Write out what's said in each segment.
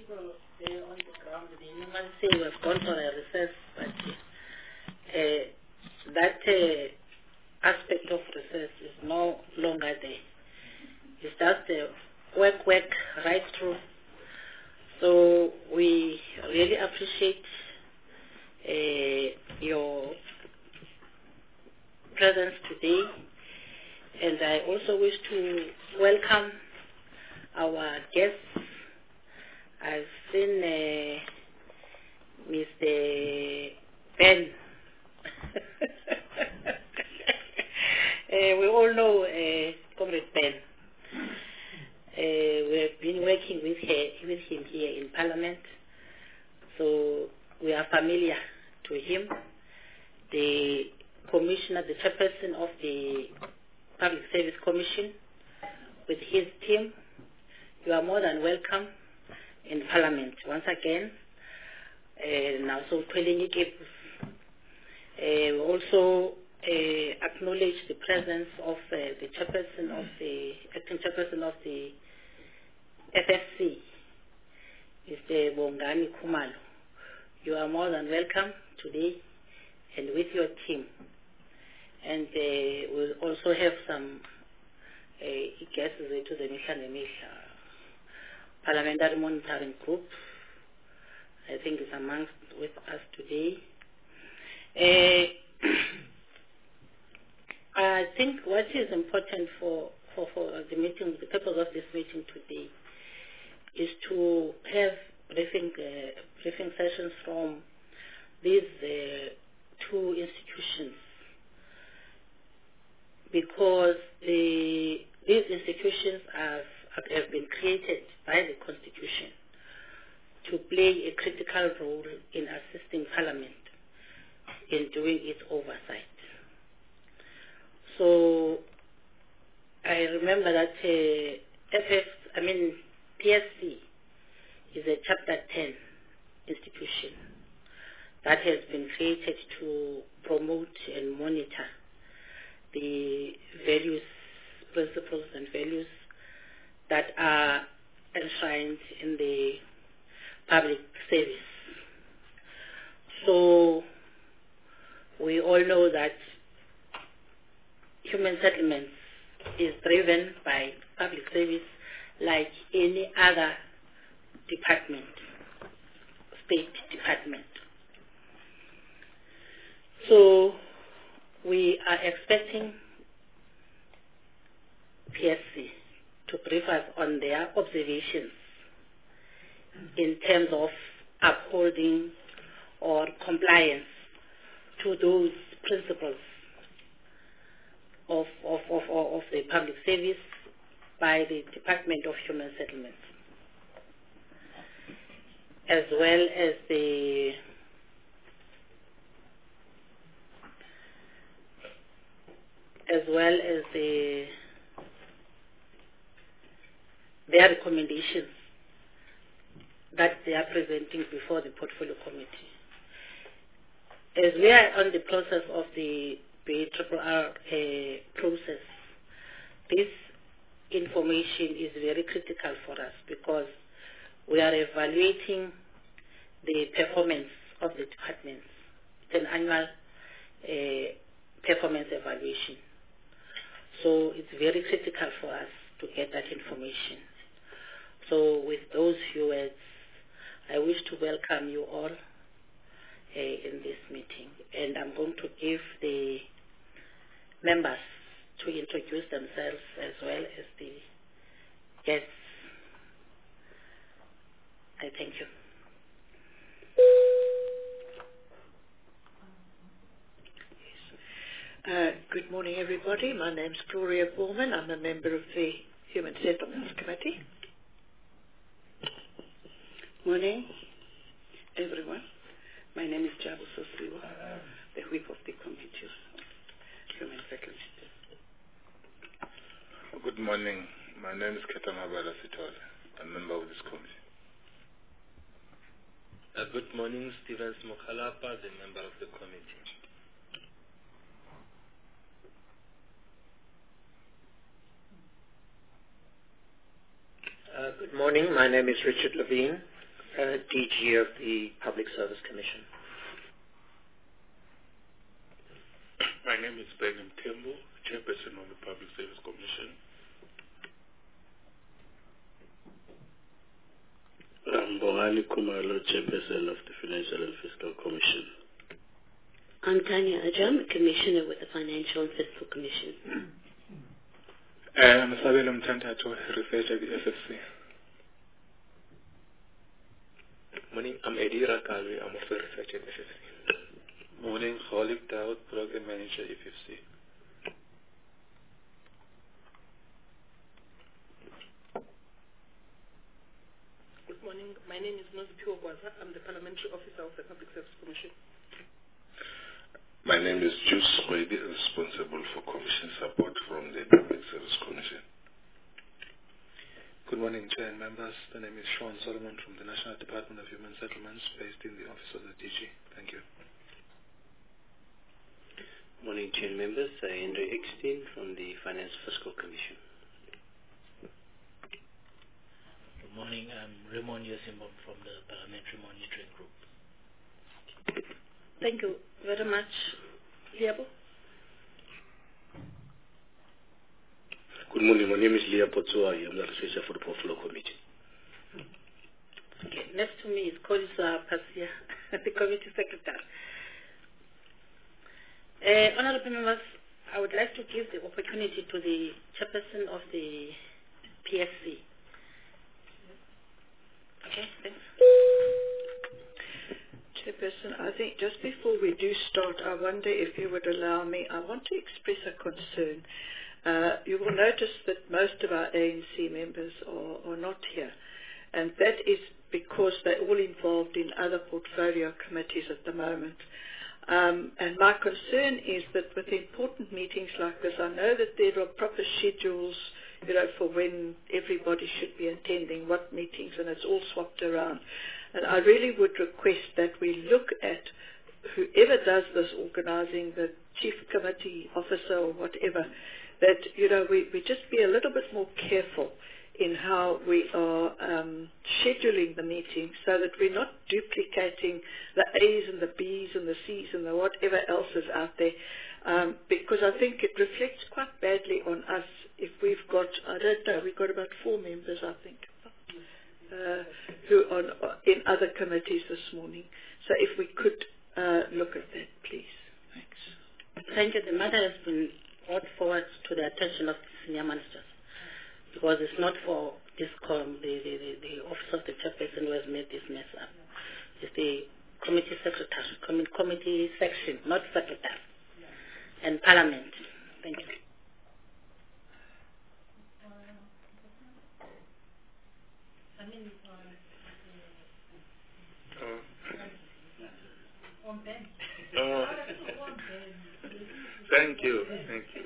people there on the ground, they normally say we have gone for a recess, but that aspect of recess is no longer there. It's just work right through. So we really appreciate your presence today, and I also wish to welcome our guests. I've seen Mr. Ben. We all know Comrade Ben. We have been working with him here in Parliament, so we are familiar to him. The Commissioner, the chairperson of the Public Service Commission, with his team, you are more than welcome in Parliament once again. Now, so we also acknowledge the presence of the chairperson of the acting chairperson of the FFC, Mr. Bongani Khumalo. You are more than welcome today, and with your team. And we'll also have some guests to the Mihla Parliamentary Monitoring Group. I think is amongst with us today. I think what is important for the meeting, the purpose of this meeting today, is to have briefing sessions from these two institutions, because these institutions have been created by the Constitution to play a critical role in assisting Parliament in doing its oversight. So I remember that PSC is a Chapter 10 institution that has been created to promote and monitor the values, principles and values that are enshrined in the public service. So we all know that human settlements is driven by public service like any other department, state department. So we are expecting PSC to brief us on their observations in terms of upholding or compliance to those principles of the public service by the Department of Human Settlements, as well as their recommendations that they are presenting before the Portfolio Committee. As we are on the process of the BRRR process, this information is very critical for us, because we are evaluating the performance of the departments. It's an annual performance evaluation. So it's very critical for us to get that information. So with those few words, I wish to welcome you all in this meeting. And I'm going to give the members to introduce themselves as well as the guests. I thank you. Good morning, everybody. My name's Gloria Borman. I'm a member of the Human Settlements Committee. Morning, everyone. My name is Jabu Sosiwa, the whip of the Committee of Human Settlements. Good morning. My name is Ketan Habala Sitole. I'm a member of this committee. Good morning, Stevens Mokhalapa, the member of the committee. Good morning. My name is Richard Levine. DG of the Public Service Commission. My name is Benham Tembo, Chairperson of the Public Service Commission. Bongani Kumalo, Chairperson of the Financial and Fiscal Commission. I'm Tanya Ajam, Commissioner with the Financial and Fiscal Commission. I'm Sabelo Mtantato, Researcher at the FFC. Morning, I'm Eddie Rakali, I'm also a researcher at FFC. Morning, Khalid Daoud, Program Manager, FFC. Good morning, my name is Nozipio Gwaza. I'm the Parliamentary Officer of the Public Service Commission. My name is Juice Swedi, responsible for Commission support from the Public Service Commission. Good morning, Chair and members. The name is Sean Solomon from the National Department of Human Settlements, based in the Office of the DG. Thank you. Morning, Chair and members. Andre Eckstein from the Finance Fiscal Commission. Good morning. I'm Raymond Yosimbom from the Parliamentary Monitoring Group. Thank you very much. Liabo? Good morning. My name is Leah Potsuai. I'm the researcher for the Portfolio Committee. Okay. Next to me is Kodisa Pasia, the Committee Secretary. Honorable members, I would like to give the opportunity to the Chairperson of the PSC. Okay, thanks. Chairperson, I think just before we do start, I wonder if you would allow me, I want to express a concern. You will notice that most of our ANC members are not here, and that is because they're all involved in other portfolio committees at the moment. And my concern is that with important meetings like this, I know that there are proper schedules, for when everybody should be attending what meetings, and it's all swapped around. And I really would request that we look at whoever does this organizing, the chief committee officer or whatever, that, we just be a little bit more careful in how we are scheduling the meeting so that we're not duplicating the A's and the B's and the C's and the whatever else is out there. Because I think it reflects quite badly on us if we've got, I don't know, we've got about 4 members, I think, who are in other committees this morning. So if we could look at that, please. Thanks. Thank you. The matter has been brought forward to the attention of the senior ministers, because it's not for this the office of the chairperson who has made this mess up. It's the committee secretary, committee section, not secretary, and parliament. Thank you. Thank you. Thank you.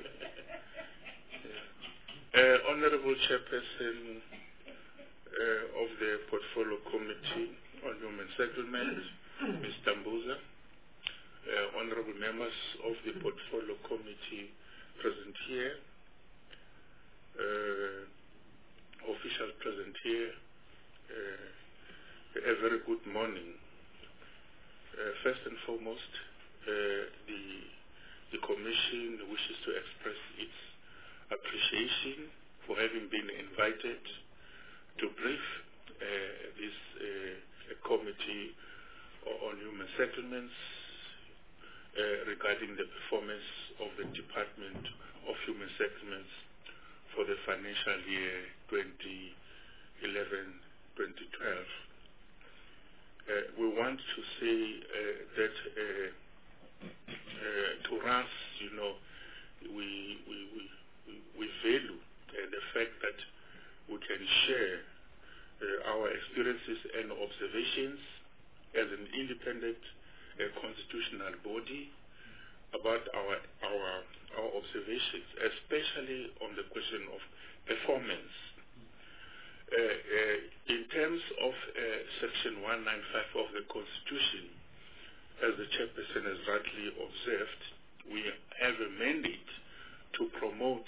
Honorable Chairperson of the Portfolio Committee on Human Settlement, Ms. Tambuza, honorable members of the Portfolio Committee present here, officials present here, a very good morning. First and foremost, the Commission wishes to express its appreciation for having been invited to brief this committee on human settlements regarding the performance of the Department of Human Settlements for the financial year 2011-2012. We want to say that to us, we value the fact that we can share our experiences and observations as an independent constitutional body about our observations, especially on the question of performance. In terms of Section 195 of the Constitution, as the Chairperson has rightly observed, we have a mandate to promote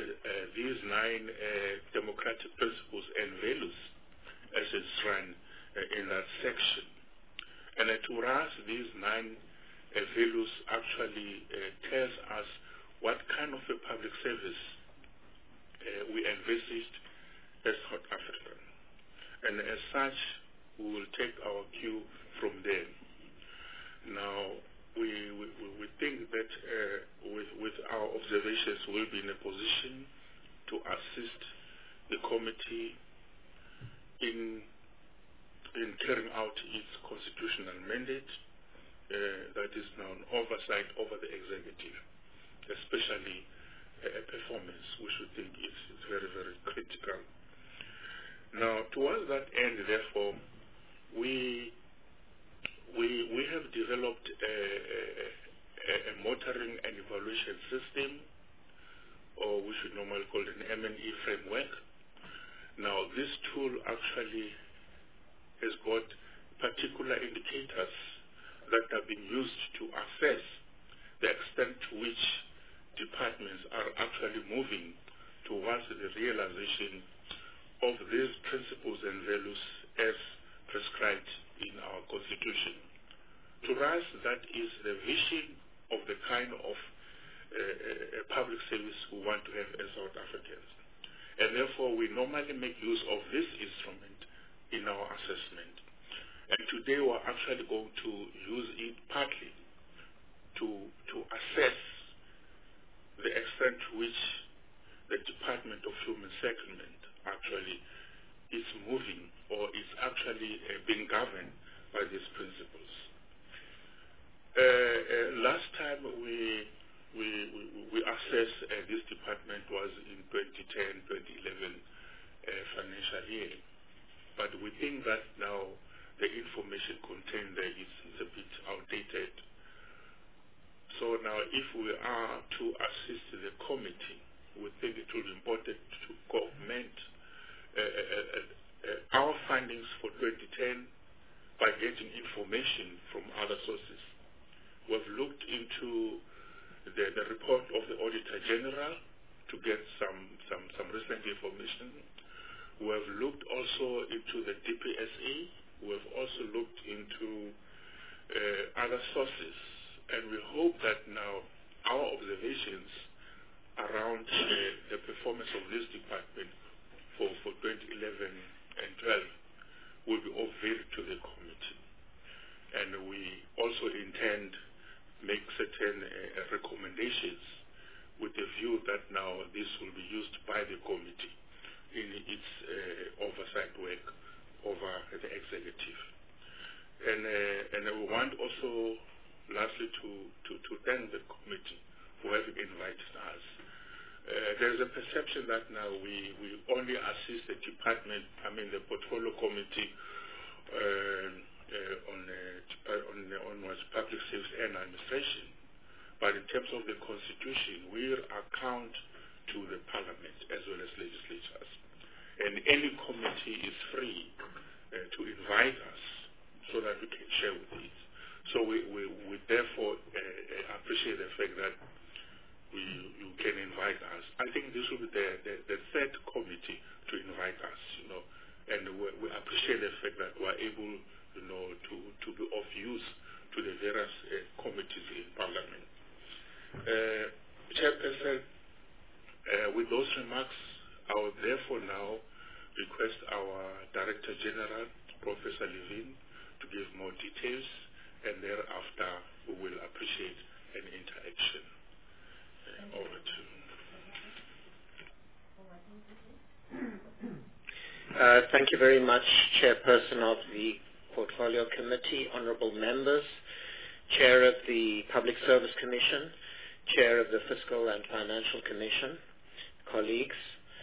these 9 democratic principles and values as enshrined in that section. And to us, these 9 values actually tells us what kind of a public service we envisaged as South African. And as such, we will take our cue from them. Now, we think that with our observations, we'll be in a position to assist the committee in carrying out its constitutional mandate, that is now an oversight over the executive, especially performance, which we think is very, very critical. Now, towards that end, therefore, we have developed a monitoring and evaluation system, or we should normally call it an M&E framework. Now, this tool actually has got particular indicators that are being used to assess the extent to which departments are actually moving towards the realization of these principles and values as prescribed in our Constitution. To us, that is the vision of the kind of public service we want to have as South Africans. And therefore, we normally make use of this instrument in our assessment. And today, we're actually going to use it partly to assess the extent to which the Department of Human Settlement actually is moving or is actually being governed by these principles. Last time we assessed this department was in 2010-2011 financial year, but we think that now the information contained there is a bit outdated. So now, if we are to assist the committee, we think it will be important to augment our findings for 2010 by getting information from other sources. We've looked into the report of the Auditor General to get some recent information. We have looked also into the DPSA. We have also looked into other sources. And we hope that now our observations around the performance of this department for 2011 and 12 will be of value to the committee. And we also intend make certain recommendations with the view that now this will be used by the committee in its oversight work over the executive. And we want also, lastly, to thank the committee for having invited us. There's a perception that now we only assist the department, the portfolio committee on public service and administration. But in terms of the Constitution, we account to the Parliament as well as legislatures. And any committee is free to invite us so that we can share with it. So we therefore appreciate the fact that you can invite us. I think this will be the third committee to invite us, and we appreciate the fact that we're able, to be of use to the various committees in Parliament. Chairperson, with those remarks, I would therefore now request our Director General, Professor Levin, to give more details, and thereafter we will appreciate an interaction. Over to you. Thank you very much, Chairperson of the Portfolio Committee, honourable members, Chair of the Public Service Commission, Chair of the Fiscal and Financial Commission, colleagues.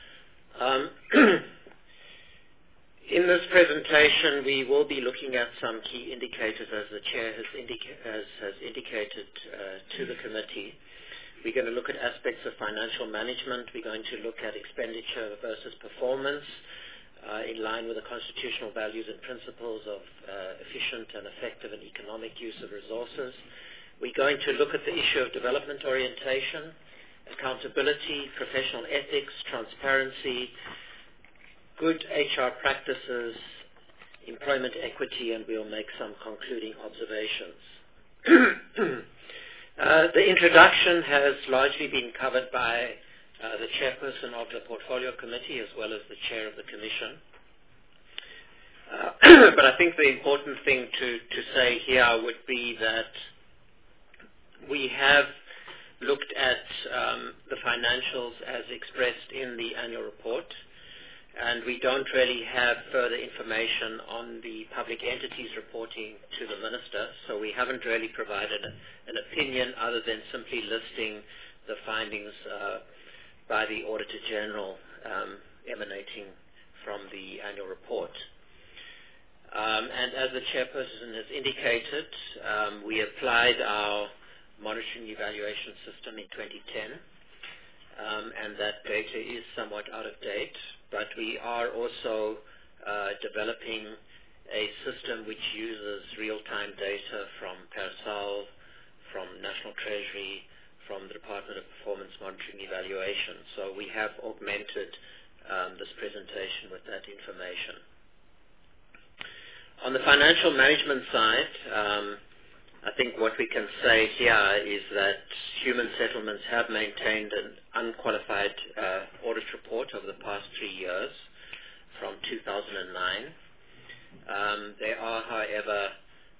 In this presentation, we will be looking at some key indicators, as the Chair has indicated to the committee. We're going to look at aspects of financial management. We're going to look at expenditure versus performance in line with the constitutional values and principles of efficient and effective and economic use of resources. We're going to look at the issue of development orientation, accountability, professional ethics, transparency, good HR practices, employment equity, and we'll make some concluding observations. The introduction has largely been covered by the chairperson of the Portfolio Committee as well as the chair of the Commission. But I think the important thing to say here would be that we have looked at the financials as expressed in the annual report, and we don't really have further information on the public entities reporting to the Minister, so we haven't really provided an opinion other than simply listing the findings by the Auditor General emanating from the annual report. And as the chairperson has indicated, we applied our monitoring evaluation system in 2010, and that data is somewhat out of date, but we are also developing a system which uses real-time data from PERSAL, from National Treasury, from the Department of Performance Monitoring Evaluation. So we have augmented this presentation with that information. On the financial management side, I think what we can say here is that Human Settlements have maintained an unqualified audit report over the past 3 years from 2009. There are, however,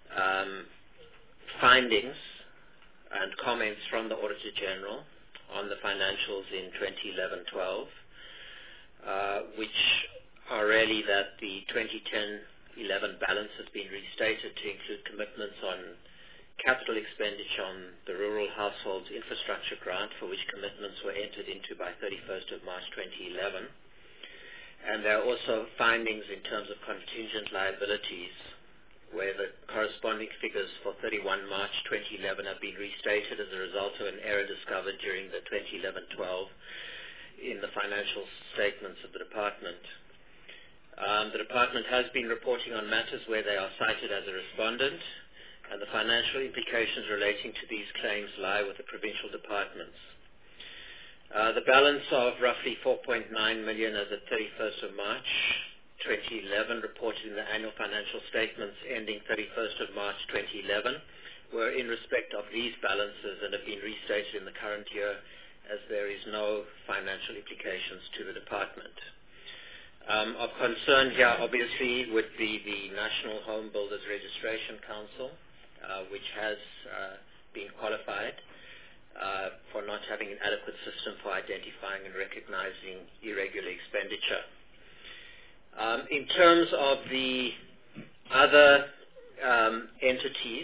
findings and comments from the Auditor General on the financials in 2011-12, which are really that the 2010-11 balance has been restated to include commitments on capital expenditure on the Rural Households Infrastructure Grant, for which commitments were entered into by 31st of March 2011. And there are also findings in terms of contingent liabilities, where the corresponding figures for 31 March 2011 have been restated as a result of an error discovered during the 2011-12 in the financial statements of the department. The department has been reporting on matters where they are cited as a respondent, and the financial implications relating to these claims lie with the provincial departments. The balance of roughly 4.9 million as of 31st of March 2011 reported in the annual financial statements ending 31st of March 2011 were in respect of these balances and have been restated in the current year, as there is no financial implications to the department. Of concern here obviously would be the National Home Builders Registration Council, which has been qualified for not having an adequate system for identifying and recognizing irregular expenditure. In terms of the other entities,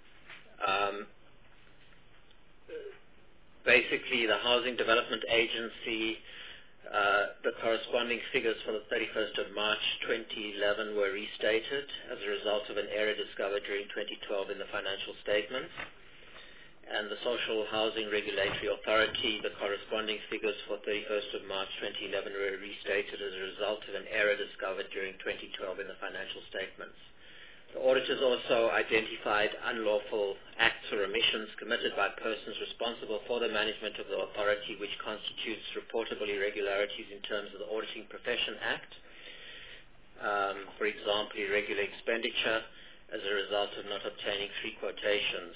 basically the Housing Development Agency, the corresponding figures for the 31st of March 2011 were restated as a result of an error discovered during 2012 in the financial statements. And the Social Housing Regulatory Authority, the corresponding figures for 31st of March 2011 were restated as a result of an error discovered during 2012 in the financial statements. The auditors also identified unlawful acts or omissions committed by persons responsible for the management of the authority, which constitutes reportable irregularities in terms of the Auditing Profession Act. For example, irregular expenditure as a result of not obtaining 3 quotations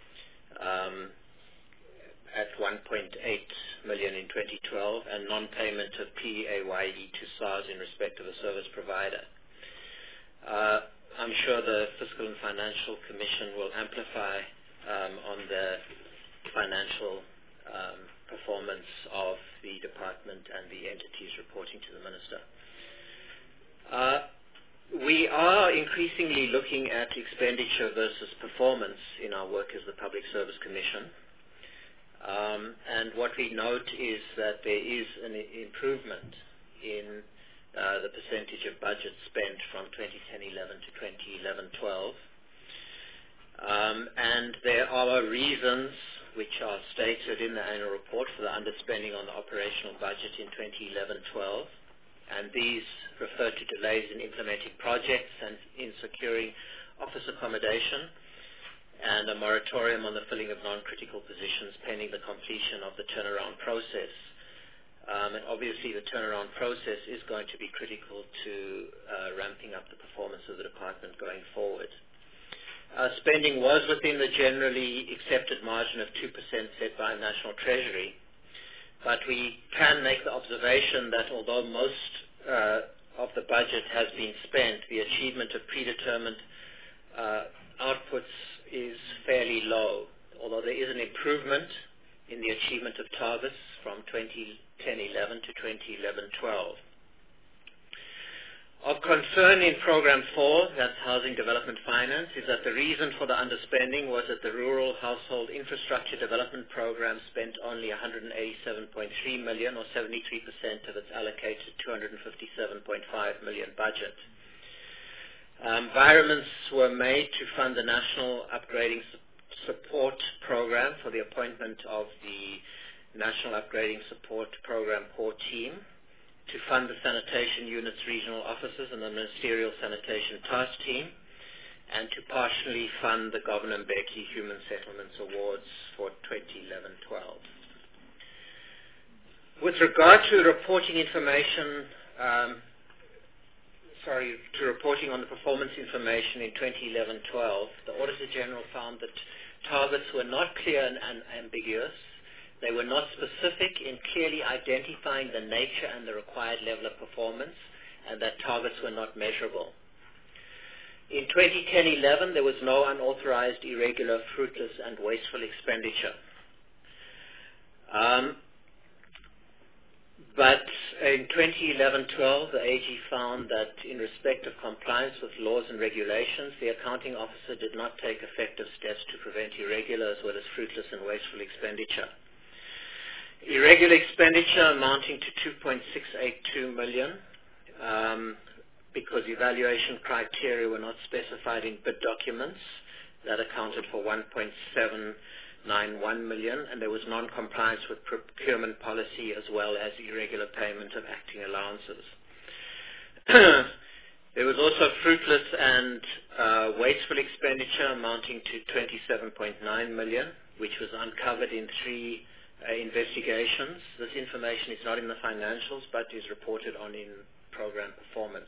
at 1.8 million in 2012 and non-payment of PAYE to SARS in respect of a service provider. I'm sure the Fiscal and Financial Commission will amplify on the financial performance of the department and the entities reporting to the Minister. We are increasingly looking at expenditure versus performance in our work as the Public Service Commission. And what we note is that there is an improvement in the percentage of budget spent from 2010-11 to 2011-12. And there are reasons which are stated in the annual report for the underspending on the operational budget in 2011-12. And these refer to delays in implementing projects and in securing office accommodation, and a moratorium on the filling of non-critical positions pending the completion of the turnaround process. And obviously the turnaround process is going to be critical to ramping up the performance of the department going forward. Spending was within the generally accepted margin of 2% set by National Treasury, but we can make the observation that although most of the budget has been spent, the achievement of predetermined outputs is fairly low, although there is an improvement in the achievement of targets from 2010-11 to 2011-12. Of concern in Program 4, that's Housing Development Finance, is that the reason for the underspending was that the Rural Household Infrastructure Development Program spent only 187.3 million, or 73% of its allocated 257.5 million budget. Environments were made to fund the National Upgrading Support Program for the appointment of the National Upgrading Support Program Core Team, to fund the Sanitation Unit's regional offices and the Ministerial Sanitation Task Team, and to partially fund the Govan Mbeki Human Settlements Awards for 2011-12. With regard to reporting information, reporting on the performance information in 2011-12, the Auditor General found that targets were not clear and ambiguous. They were not specific in clearly identifying the nature and the required level of performance, and that targets were not measurable. In 2010-11, there was no unauthorized, irregular, fruitless, and wasteful expenditure. But in 2011-12, the AG found that in respect of compliance with laws and regulations, the accounting officer did not take effective steps to prevent irregular as well as fruitless and wasteful expenditure. Irregular expenditure amounting to 2.682 million because evaluation criteria were not specified in bid documents. That accounted for 1.791 million, and there was non-compliance with procurement policy as well as irregular payment of acting allowances. There was also fruitless and wasteful expenditure amounting to 27.9 million, which was uncovered in 3 investigations. This information is not in the financials but is reported on in program performance.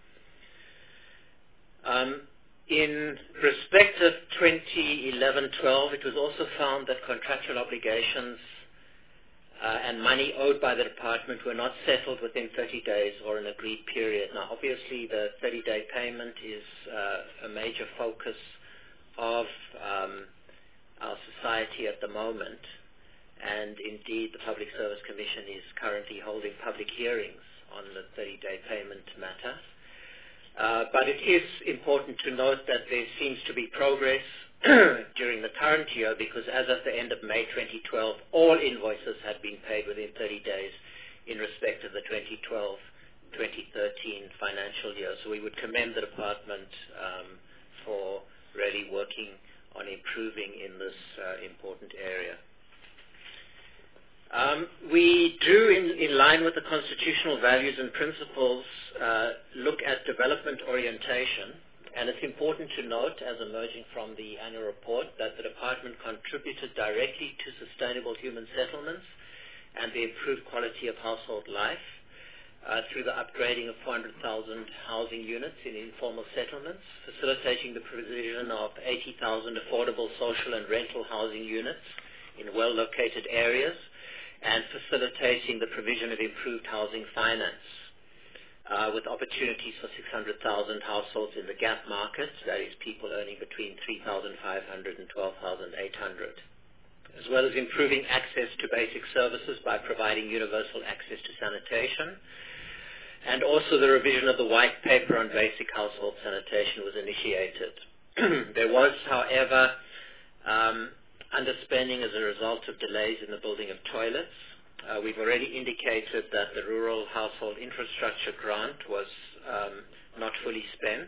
In respect of 2011-12, it was also found that contractual obligations and money owed by the department were not settled within 30 days or an agreed period. Now, obviously, the 30-day payment is a major focus of our society at the moment. And indeed, the Public Service Commission is currently holding public hearings on the 30-day payment matter. But it is important to note that there seems to be progress during the current year, because as of the end of May 2012, all invoices had been paid within 30 days in respect of the 2012-2013 financial year. So we would commend the department for really working on improving in this important area. We do, in line with the constitutional values and principles, look at development orientation, and it's important to note, as emerging from the annual report, that the department contributed directly to sustainable human settlements and the improved quality of household life through the upgrading of 400,000 housing units in informal settlements, facilitating the provision of 80,000 affordable social and rental housing units in well-located areas, and facilitating the provision of improved housing finance with opportunities for 600,000 households in the gap market, that is people earning between 3,500 and 12,800, as well as improving access to basic services by providing universal access to sanitation. And also the revision of the white paper on basic household sanitation was initiated. There was, however, underspending as a result of delays in the building of toilets. We've already indicated that the Rural Household Infrastructure Grant was not fully spent,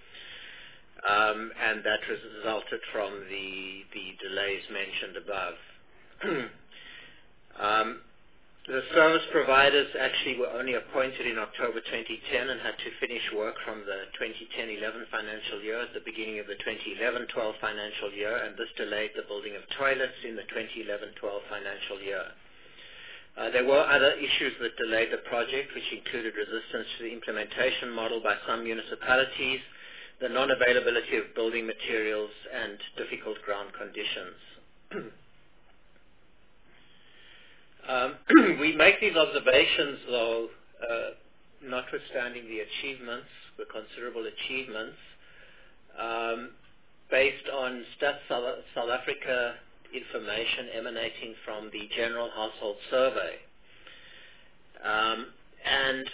and that resulted from the delays mentioned above. The service providers actually were only appointed in October 2010 and had to finish work from the 2010-11 financial year at the beginning of the 2011-12 financial year, and this delayed the building of toilets in the 2011-12 financial year. There were other issues that delayed the project, which included resistance to the implementation model by some municipalities, the non-availability of building materials, and difficult ground conditions. We make these observations, though, notwithstanding the achievements, the considerable achievements, based on Stats South Africa information emanating from the General Household Survey. And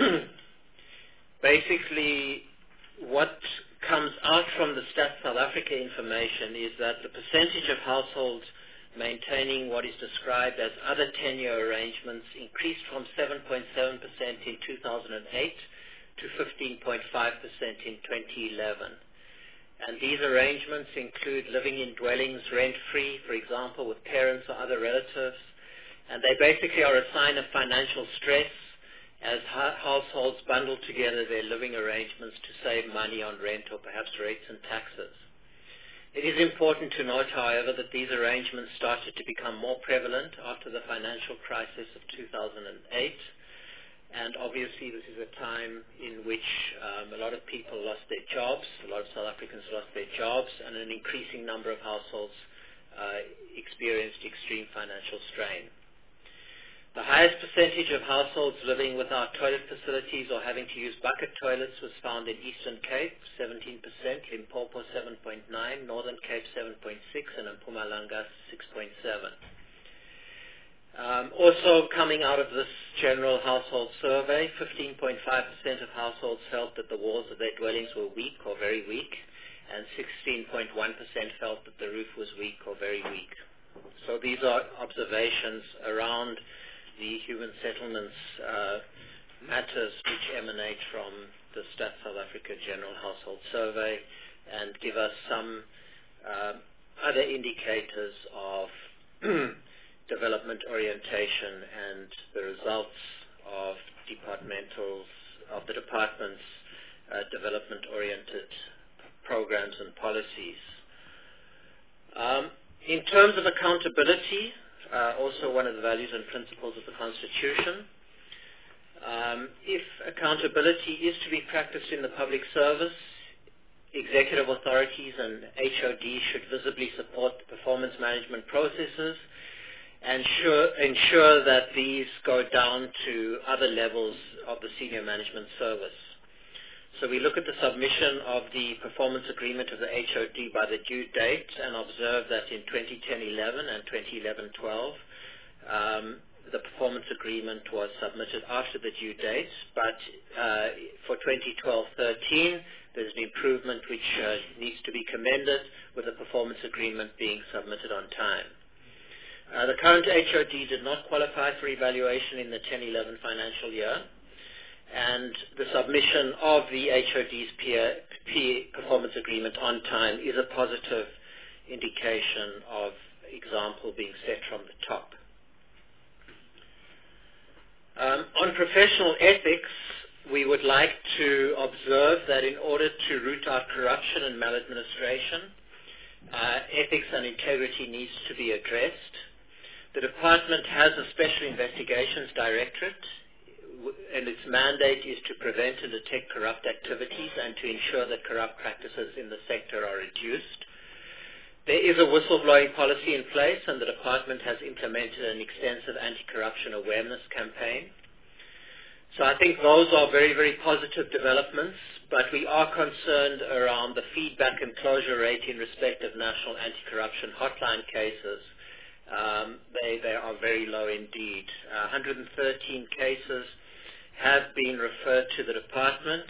basically, what comes out from the Stats South Africa information is that the percentage of households maintaining what is described as other tenure arrangements increased from 7.7% in 2008 to 15.5% in 2011. And these arrangements include living in dwellings rent-free, for example, with parents or other relatives. And they basically are a sign of financial stress as households bundle together their living arrangements to save money on rent or perhaps rates and taxes. It is important to note, however, that these arrangements started to become more prevalent after the financial crisis of 2008. And obviously, this is a time in which a lot of people lost their jobs, a lot of South Africans lost their jobs, and an increasing number of households experienced extreme financial strain. The highest percentage of households living without toilet facilities or having to use bucket toilets was found in Eastern Cape, 17%, Limpopo 7.9%, Northern Cape 7.6%, and Mpumalanga 6.7%. Also coming out of this general household survey, 15.5% of households felt that the walls of their dwellings were weak or very weak, and 16.1% felt that the roof was weak or very weak. So these are observations around the human settlements matters which emanate from the Stats South Africa General Household Survey and give us some other indicators of development orientation and the results of the department's development-oriented programs and policies. In terms of accountability, also one of the values and principles of the Constitution, if accountability is to be practiced in the public service, executive authorities and HOD should visibly support the performance management processes and ensure that these go down to other levels of the senior management service. So we look at the submission of the performance agreement of the HOD by the due date and observe that in 2010-11 and 2011-12, the performance agreement was submitted after the due date, but for 2012-13, there's an improvement which needs to be commended with the performance agreement being submitted on time. The current HOD did not qualify for evaluation in the 10-11 financial year, and the submission of the HOD's performance agreement on time is a positive indication of example being set from the top. On professional ethics, we would like to observe that in order to root out corruption and maladministration, ethics and integrity needs to be addressed. The department has a Special Investigations Directorate, and its mandate is to prevent and detect corrupt activities and to ensure that corrupt practices in the sector are reduced. There is a whistleblowing policy in place, and the department has implemented an extensive anti-corruption awareness campaign. So I think those are very, very positive developments, but we are concerned around the feedback and closure rate in respect of national anti-corruption hotline cases. They are very low indeed. 113 cases have been referred to the department.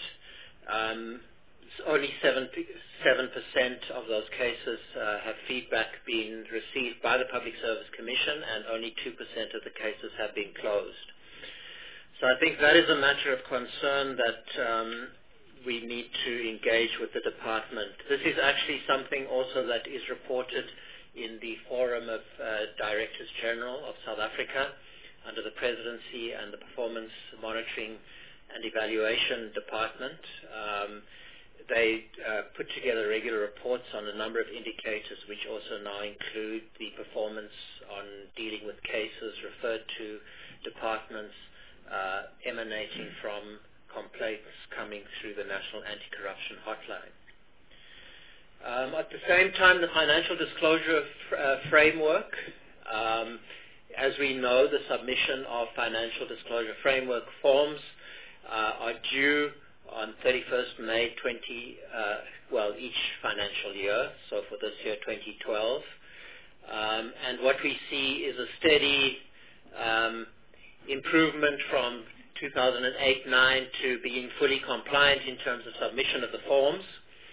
Only 7% of those cases have feedback been received by the Public Service Commission, and only 2% of the cases have been closed. So I think that is a matter of concern that we need to engage with the department. This is actually something also that is reported in the Forum of Directors General of South Africa under the Presidency and the Performance Monitoring and Evaluation Department. They put together regular reports on a number of indicators, which also now include the performance on dealing with cases referred to departments emanating from complaints coming through the National Anti-Corruption Hotline. At the same time, the financial disclosure framework, as we know, the submission of financial disclosure framework forms are due on 31st May each financial year, so for this year 2012. And what we see is a steady improvement from 2008-9 to being fully compliant in terms of submission of the forms.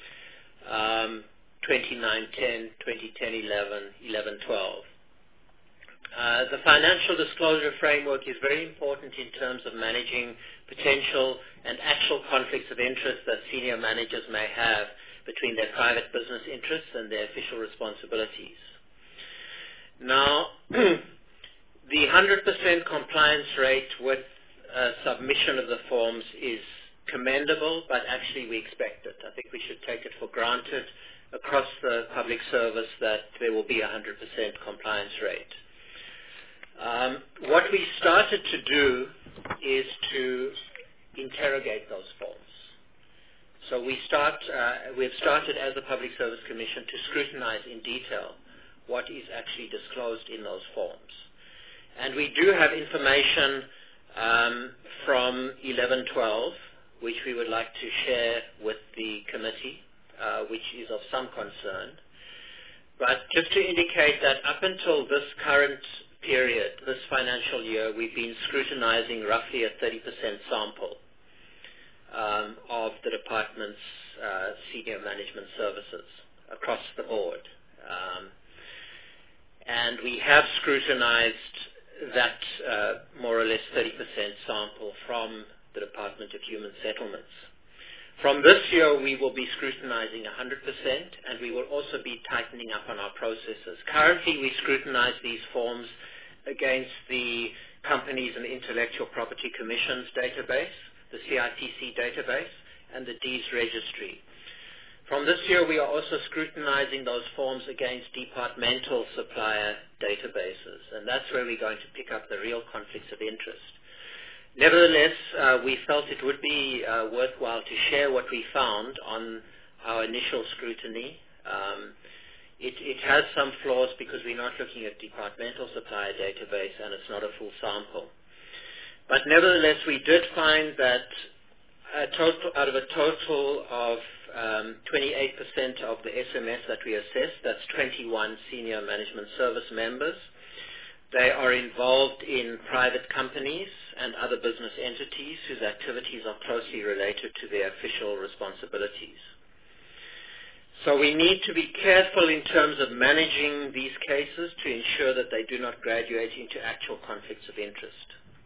29-10, 2010-11, 11-12. The financial disclosure framework is very important in terms of managing potential and actual conflicts of interest that senior managers may have between their private business interests and their official responsibilities. Now, the 100% compliance rate with submission of the forms is commendable, but actually we expect it. I think we should take it for granted across the public service that there will be a 100% compliance rate. What we started to do is to interrogate those forms. So we've started as a Public Service Commission to scrutinize in detail what is actually disclosed in those forms. And we do have information from 11-12, which we would like to share with the committee, which is of some concern. But just to indicate that up until this current period, this financial year, we've been scrutinizing roughly a 30% sample of the department's senior management services across the board. And we have scrutinized that more or less 30% sample from the Department of Human Settlements. From this year, we will be scrutinizing 100%, and we will also be tightening up on our processes. Currently, we scrutinize these forms against the Companies and Intellectual Property Commission's database, the CIPC database, and the Deeds Registry. From this year, we are also scrutinizing those forms against departmental supplier databases, and that's where we're going to pick up the real conflicts of interest. Nevertheless, we felt it would be worthwhile to share what we found on our initial scrutiny. It has some flaws because we're not looking at departmental supplier database and it's not a full sample. But nevertheless, we did find that out of a total of 28% of the SMS that we assessed, that's 21 senior management service members, they are involved in private companies and other business entities whose activities are closely related to their official responsibilities. So we need to be careful in terms of managing these cases to ensure that they do not graduate into actual conflicts of interest.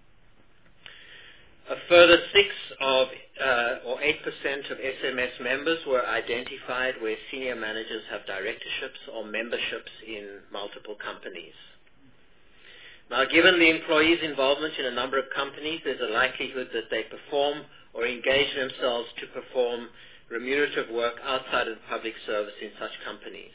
A further 8% of SMS members were identified where senior managers have directorships or memberships in multiple companies. Now, given the employees' involvement in a number of companies, there's a likelihood that they perform or engage themselves to perform remunerative work outside of the public service in such companies.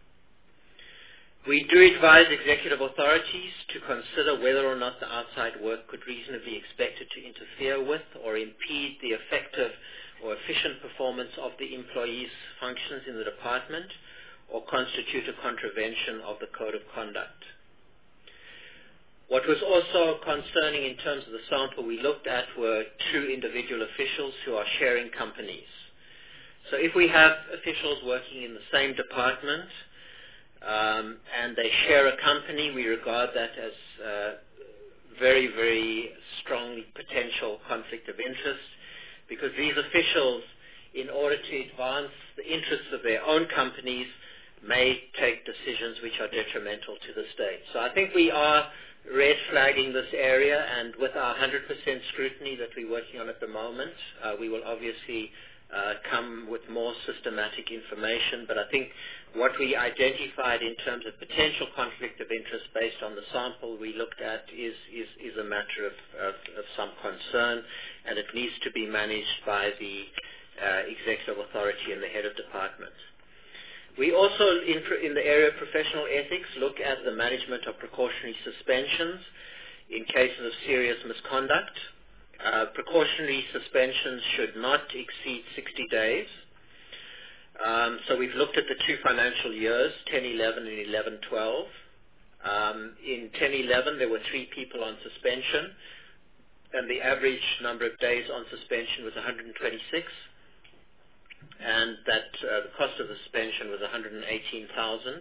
We do advise executive authorities to consider whether or not the outside work could reasonably be expected to interfere with or impede the effective or efficient performance of the employees' functions in the department or constitute a contravention of the Code of Conduct. What was also concerning in terms of the sample we looked at were 2 individual officials who are sharing companies. So if we have officials working in the same department and they share a company, we regard that as very, very strongly potential conflict of interest, because these officials, in order to advance the interests of their own companies, may take decisions which are detrimental to the state. So I think we are red flagging this area, and with our 100% scrutiny that we're working on at the moment, we will obviously come with more systematic information. But I think what we identified in terms of potential conflict of interest based on the sample we looked at is a matter of some concern, and it needs to be managed by the executive authority and the head of department. We also, in the area of professional ethics, look at the management of precautionary suspensions in cases of serious misconduct. Precautionary suspensions should not exceed 60 days. So we've looked at the 2 financial years, 10-11 and 11-12. In 10-11, there were 3 people on suspension, and the average number of days on suspension was 126, and that the cost of the suspension was 118,000.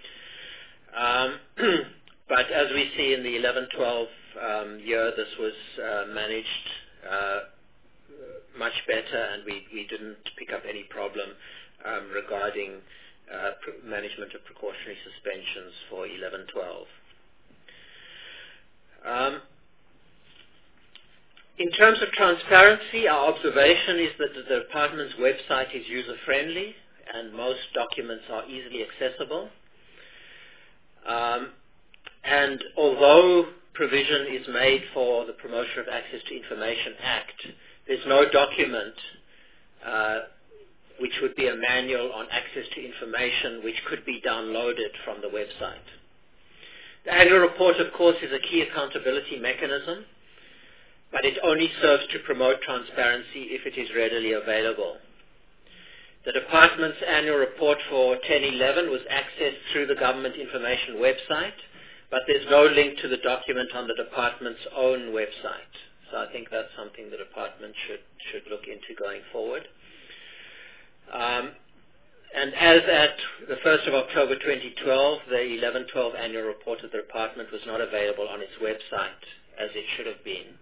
But as we see in the 11-12 year, this was managed much better, and we didn't pick up any problem regarding management of precautionary suspensions for 11-12. In terms of transparency, our observation is that the department's website is user-friendly and most documents are easily accessible. And although provision is made for the Promotion of Access to Information Act, there's no document which would be a manual on access to information which could be downloaded from the website. The annual report, of course, is a key accountability mechanism, but it only serves to promote transparency if it is readily available. The department's annual report for 10-11 was accessed through the government information website, but there's no link to the document on the department's own website. So I think that's something the department should look into going forward. And as at the 1st of October 2012, the 11-12 annual report of the department was not available on its website as it should have been.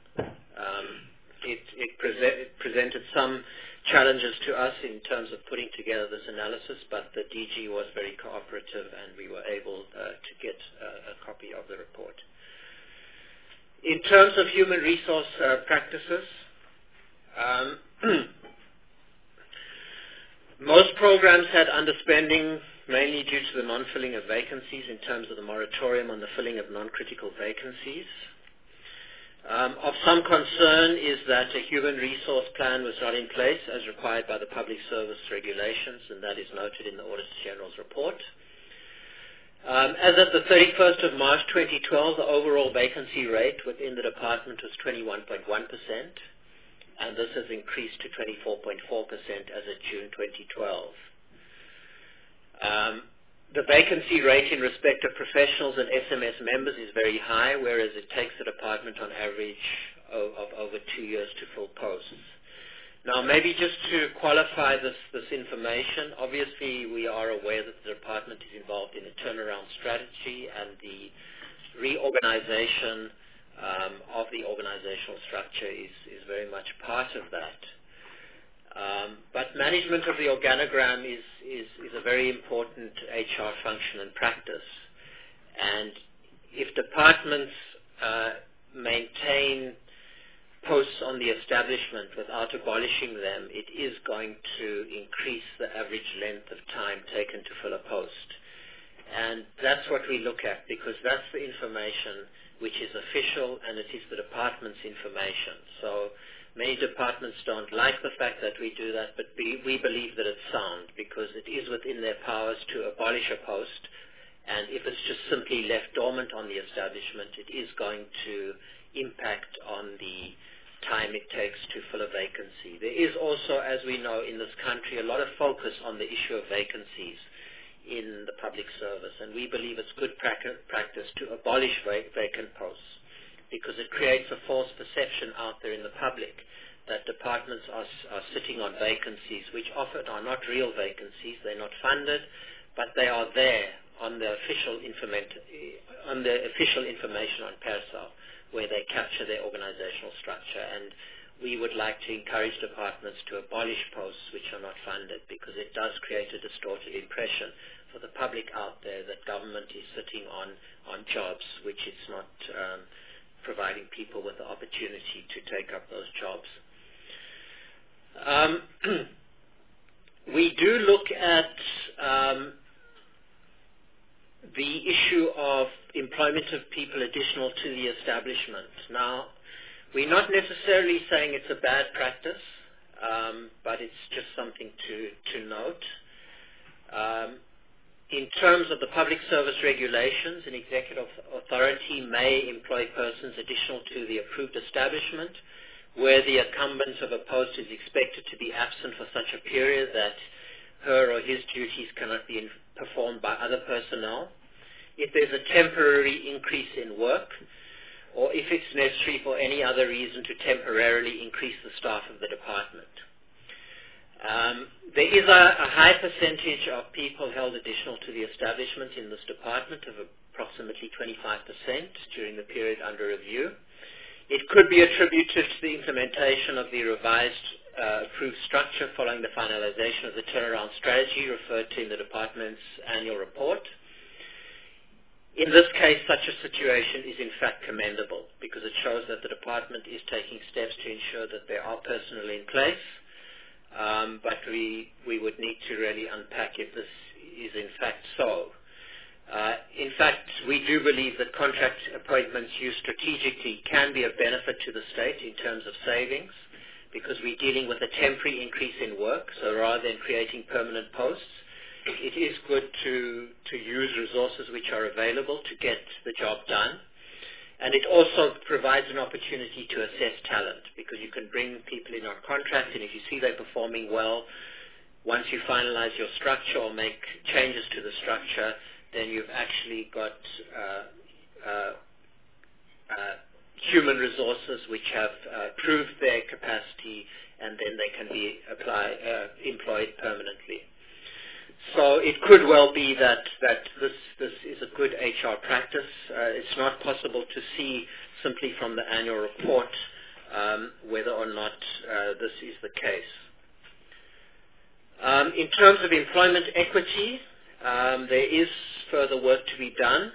It presented some challenges to us in terms of putting together this analysis, but the DG was very cooperative and we were able to get a copy of the report. In terms of human resource practices, most programs had underspending mainly due to the non-filling of vacancies in terms of the moratorium on the filling of non-critical vacancies. Of some concern is that a human resource plan was not in place as required by the public service regulations, and that is noted in the Auditor General's report. As of the 31st of March 2012, the overall vacancy rate within the department was 21.1%, and this has increased to 24.4% as of June 2012. The vacancy rate in respect of professionals and SMS members is very high, whereas it takes the department on average of over 2 years to fill posts. Now, maybe just to qualify this information, obviously we are aware that the department is involved in a turnaround strategy, and the reorganization of the organizational structure is very much part of that. But management of the organogram is a very important HR function and practice. And if departments maintain posts on the establishment without abolishing them, it is going to increase the average length of time taken to fill a post. And that's what we look at, because that's the information which is official, and it is the department's information. So many departments don't like the fact that we do that, but we believe that it's sound, because it is within their powers to abolish a post, and if it's just simply left dormant on the establishment, it is going to impact on the time it takes to fill a vacancy. There is also, as we know in this country, a lot of focus on the issue of vacancies in the public service, and we believe it's good practice to abolish vacant posts, because it creates a false perception out there in the public that departments are sitting on vacancies, which often are not real vacancies. They're not funded, but they are there on the official information on PERSAL, where they capture their organizational structure. And we would like to encourage departments to abolish posts which are not funded, because it does create a distorted impression for the public out there that government is sitting on jobs which it's not providing people with the opportunity to take up those jobs. We do look at the issue of employment of people additional to the establishment. Now, we're not necessarily saying it's a bad practice. but it's just something to note. In terms of the public service regulations, an executive authority may employ persons additional to the approved establishment where the incumbent of a post is expected to be absent for such a period that her or his duties cannot be performed by other personnel. If there's a temporary increase in work, or if it's necessary for any other reason to temporarily increase the staff of the department. There is a high percentage of people held additional to the establishment in this department of approximately 25% during the period under review. It could be attributed to the implementation of the revised approved structure following the finalization of the turnaround strategy referred to in the department's annual report. In this case, such a situation is in fact commendable because it shows that the department is taking steps to ensure that there are personnel in place. But we would need to really unpack if this is in fact so. In fact, we do believe that contract appointments used strategically can be of benefit to the state in terms of savings because we're dealing with a temporary increase in work, so rather than creating permanent posts, it is good to use resources which are available to get the job done. And it also provides an opportunity to assess talent because you can bring people in on contract, and if you see they're performing well, once you finalize your structure or make changes to the structure, then you've actually got human resources which have proved their capacity, and then they can be employed permanently. So it could well be that this is a good HR practice. It's not possible to see simply from the annual report whether or not this is the case. In terms of employment equity, there is further work to be done.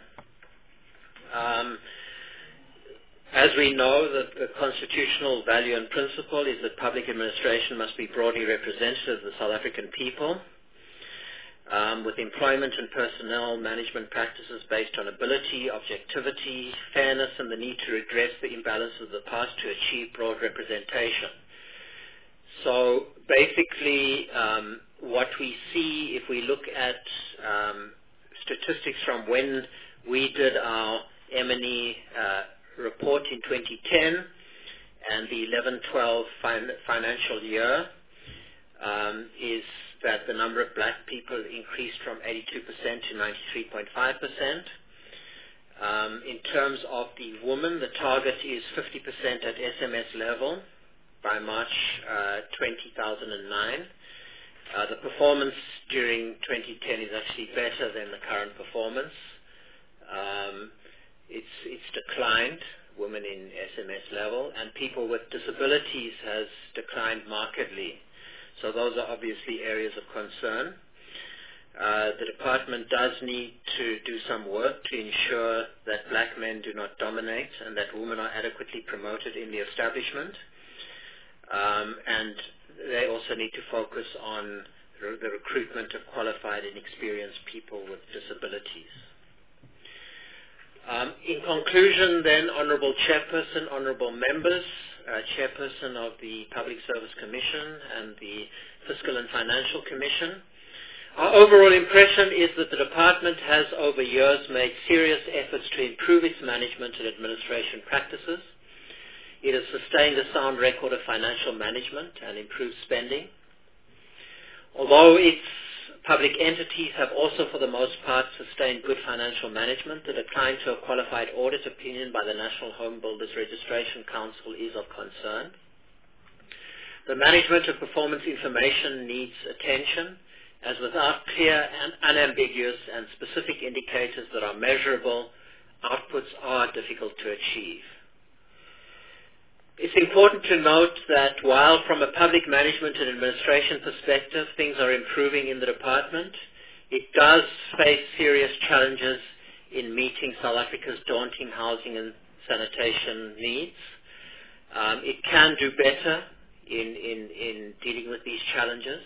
As we know, the constitutional value and principle is that public administration must be broadly representative of the South African people. With employment and personnel management practices based on ability, objectivity, fairness, and the need to redress the imbalance of the past to achieve broad representation. So basically, what we see if we look at statistics from when we did our M&E report in 2010 and the 11-12 financial year, is that the number of black people increased from 82% to 93.5%. In terms of the woman, the target is 50% at SMS level by March 2009. The performance during 2010 is actually better than the current performance. It's declined, women in SMS level, and people with disabilities has declined markedly. So those are obviously areas of concern. The department does need to do some work to ensure that black men do not dominate and that women are adequately promoted in the establishment. And they also need to focus on the recruitment of qualified and experienced people with disabilities. In conclusion then, Honourable Chairperson, Honourable Members, Chairperson of the Public Service Commission and the Fiscal and Financial Commission, our overall impression is that the department has over years made serious efforts to improve its management and administration practices. It has sustained a sound record of financial management and improved spending. Although its public entities have also for the most part sustained good financial management, the decline to a qualified audit opinion by the National Home Builders Registration Council is of concern. The management of performance information needs attention, as without clear and unambiguous and specific indicators that are measurable, outputs are difficult to achieve. It's important to note that while from a public management and administration perspective things are improving in the department, it does face serious challenges in meeting South Africa's daunting housing and sanitation needs. It can do better in dealing with these challenges.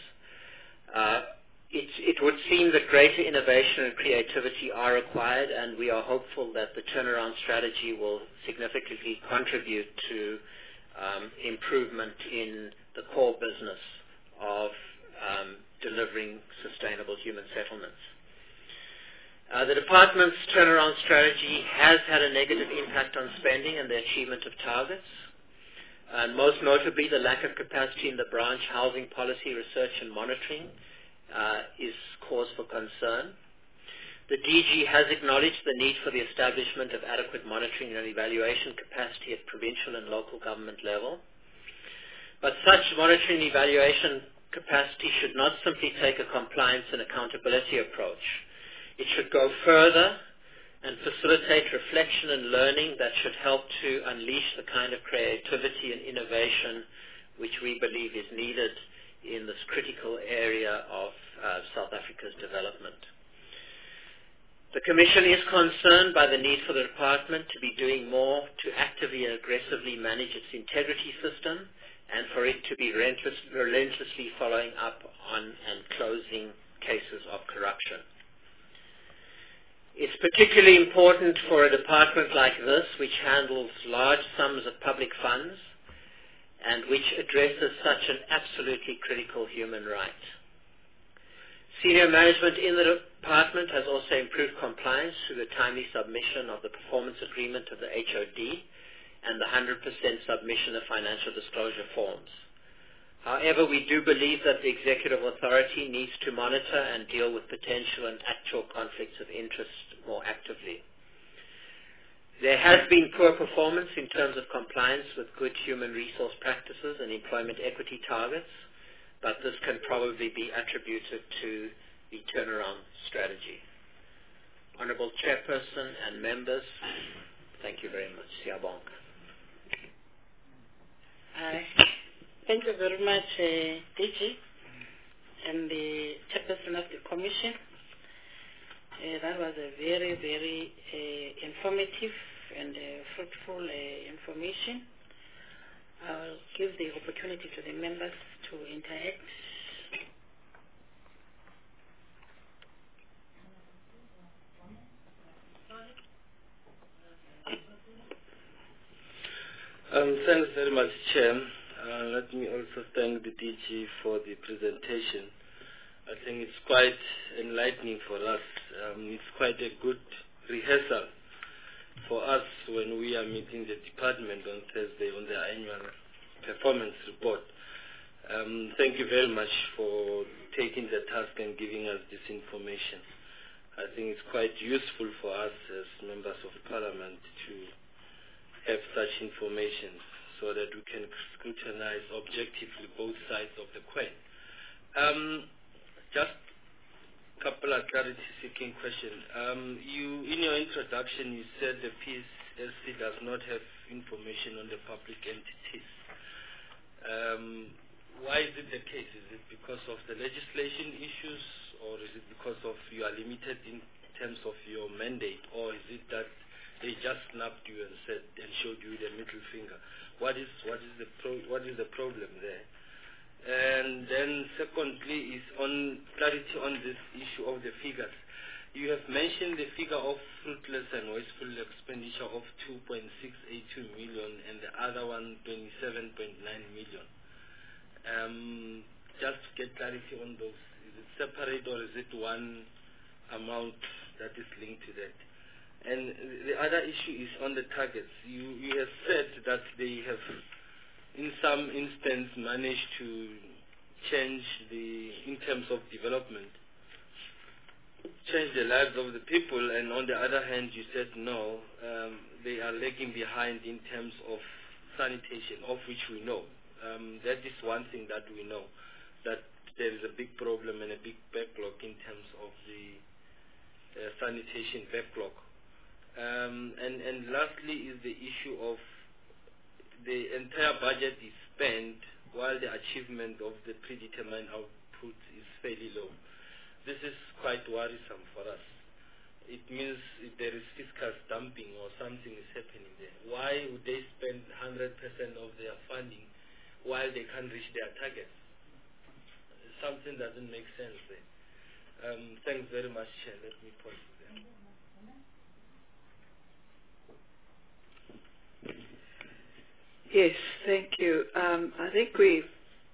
It would seem that greater innovation and creativity are required, and we are hopeful that the turnaround strategy will significantly contribute to improvement in the core business of delivering sustainable human settlements. The department's turnaround strategy has had a negative impact on spending and the achievement of targets. And most notably, the lack of capacity in the branch housing policy research and monitoring is cause for concern. The DG has acknowledged the need for the establishment of adequate monitoring and evaluation capacity at provincial and local government level. But such monitoring and evaluation capacity should not simply take a compliance and accountability approach. It should go further and facilitate reflection and learning that should help to unleash the kind of creativity and innovation which we believe is needed in this critical area of South Africa's development. The Commission is concerned by the need for the Department to be doing more to actively and aggressively manage its integrity system and for it to be relentlessly following up on and closing cases of corruption. It's particularly important for a department like this, which handles large sums of public funds and which addresses such an absolutely critical human right. Senior management in the department has also improved compliance through the timely submission of the performance agreement of the HOD and the 100% submission of financial disclosure forms. However, we do believe that the executive authority needs to monitor and deal with potential and actual conflicts of interest more actively. There has been poor performance in terms of compliance with good human resource practices and employment equity targets, but this can probably be attributed to the turnaround strategy. Honorable Chairperson and members, thank you very much. Siyabonga. Thank you very much, DG, and the Chairperson of the Commission. That was a very, very informative and fruitful information. I'll give the opportunity to the members to interact. Thanks very much, Chair. Let me also thank the DG for the presentation. I think it's quite enlightening for us. It's quite a good rehearsal for us when we are meeting the department on Thursday on their annual performance report. Thank you very much for taking the task and giving us this information. I think it's quite useful for us as members of Parliament to have such information so that we can scrutinize objectively both sides of the coin. Just a couple of clarity-seeking questions. In your introduction, you said the PSC does not have information on the public entities. Why is it the case? Is it because of the legislation issues, or is it because of you are limited in terms of your mandate, or is it that they just snapped you and said and showed you the middle finger? What is the problem there? And then secondly is on clarity on this issue of the figures. You have mentioned the figure of fruitless and wasteful expenditure of 2.682 million and the other one 27.9 million. Just to get clarity on those, is it separate or is it one amount that is linked to that? And the other issue is on the targets. You have said that they have in some instance managed to change in terms of development, change the lives of the people, and on the other hand you said no, they are lagging behind in terms of sanitation, of which we know. That is one thing that we know, that there is a big problem and a big backlog in terms of the sanitation backlog. And lastly is the issue of the entire budget is spent while the achievement of the predetermined output is fairly low. This is quite worrisome for us. It means if there is fiscal dumping or something is happening there. Why would they spend 100% of their funding while they can't reach their targets? Something doesn't make sense there. Thanks very much, Chair. Let me pause there. Yes, thank you. I think we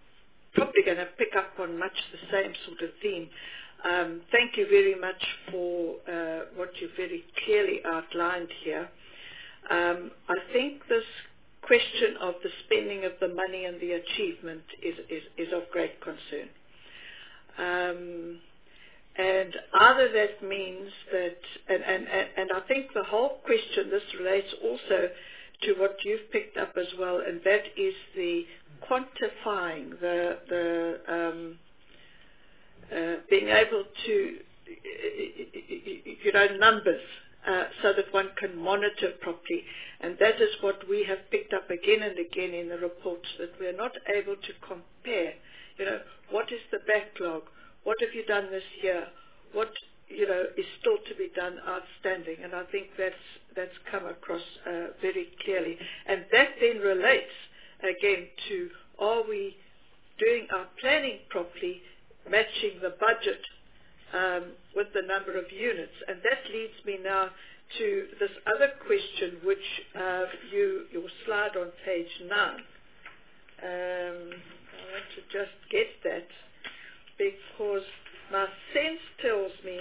probably going to pick up on much the same sort of theme. Thank you very much for what you very clearly outlined here. I think this question of the spending of the money and the achievement is of great concern. And either that means that, and I think the whole question, this relates also to what you've picked up as well, and that is the quantifying, being able to, numbers, so that one can monitor properly. And that is what we have picked up again and again in the reports, that we're not able to compare, what is the backlog, what have you done this year, what is still to be done outstanding. And I think that's come across very clearly. And that then relates again to, are we doing our planning properly, matching the budget with the number of units? And that leads me now to this other question, which your slide on page 9. I want to just get that, because my sense tells me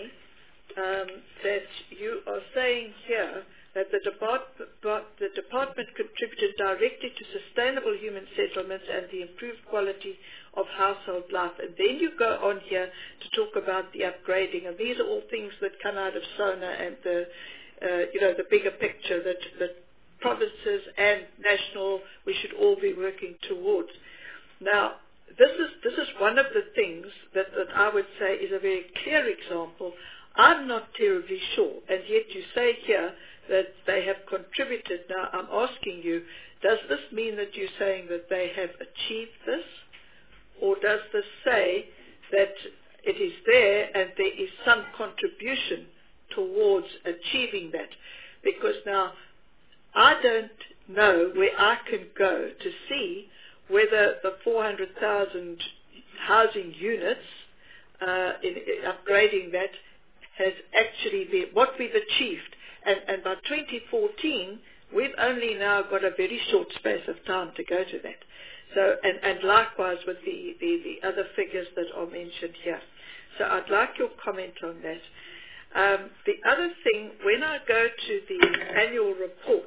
that you are saying here that the department contributed directly to sustainable human settlements and the improved quality of household life. And then you go on here to talk about the upgrading. And these are all things that come out of SONA and the bigger picture that provinces and national, we should all be working towards. Now, this is one of the things that I would say is a very clear example. I'm not terribly sure, and yet you say here that they have contributed. Now, I'm asking you, does this mean that you're saying that they have achieved this? Or does this say that it is there and there is some contribution towards achieving that? Because now, I don't know where I can go to see whether the 400,000 housing units, in upgrading that, has actually been what we've achieved. And by 2014, we've only now got a very short space of time to go to that. So, and likewise with the other figures that are mentioned here. So I'd like your comment on that. The other thing, when I go to the annual report,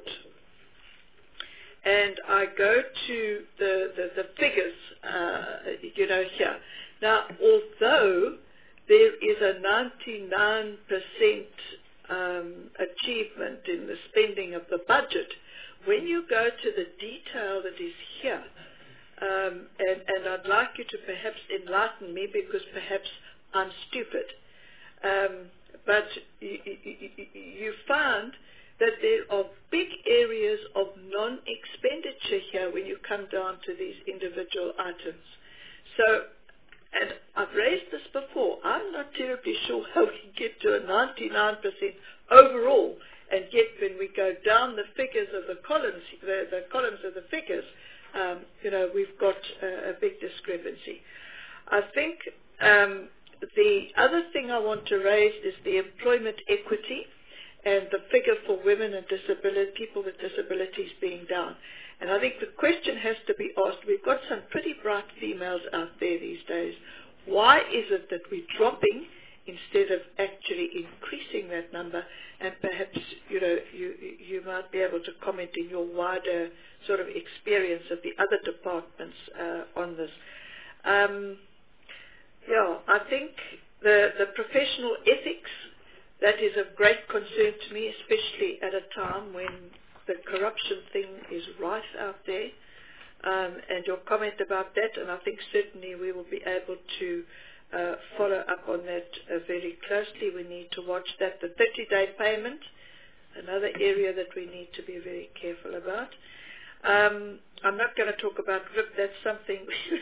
and I go to the figures, here. Now, although there is a 99% achievement in the spending of the budget, when you go to the detail that is here, and I'd like you to perhaps enlighten me, because perhaps I'm stupid, but you find that there are big areas of non-expenditure here when you come down to these individual items. So, and I've raised this before, I'm not terribly sure how we get to a 99% overall, and yet when we go down the figures of the columns, the columns of the figures, we've got a big discrepancy. I think the other thing I want to raise is the employment equity and the figure for women and people with disabilities being down. And I think the question has to be asked, we've got some pretty bright females out there these days. Why is it that we're dropping instead of actually increasing that number? And perhaps, you might be able to comment in your wider sort of experience of the other departments on this. I think the professional ethics, that is of great concern to me, especially at a time when the corruption thing is rife out there. And your comment about that, and I think certainly we will be able to follow up on that very closely. We need to watch that. The 30-day payment, another area that we need to be very careful about. I'm not going to talk about WIP. That's something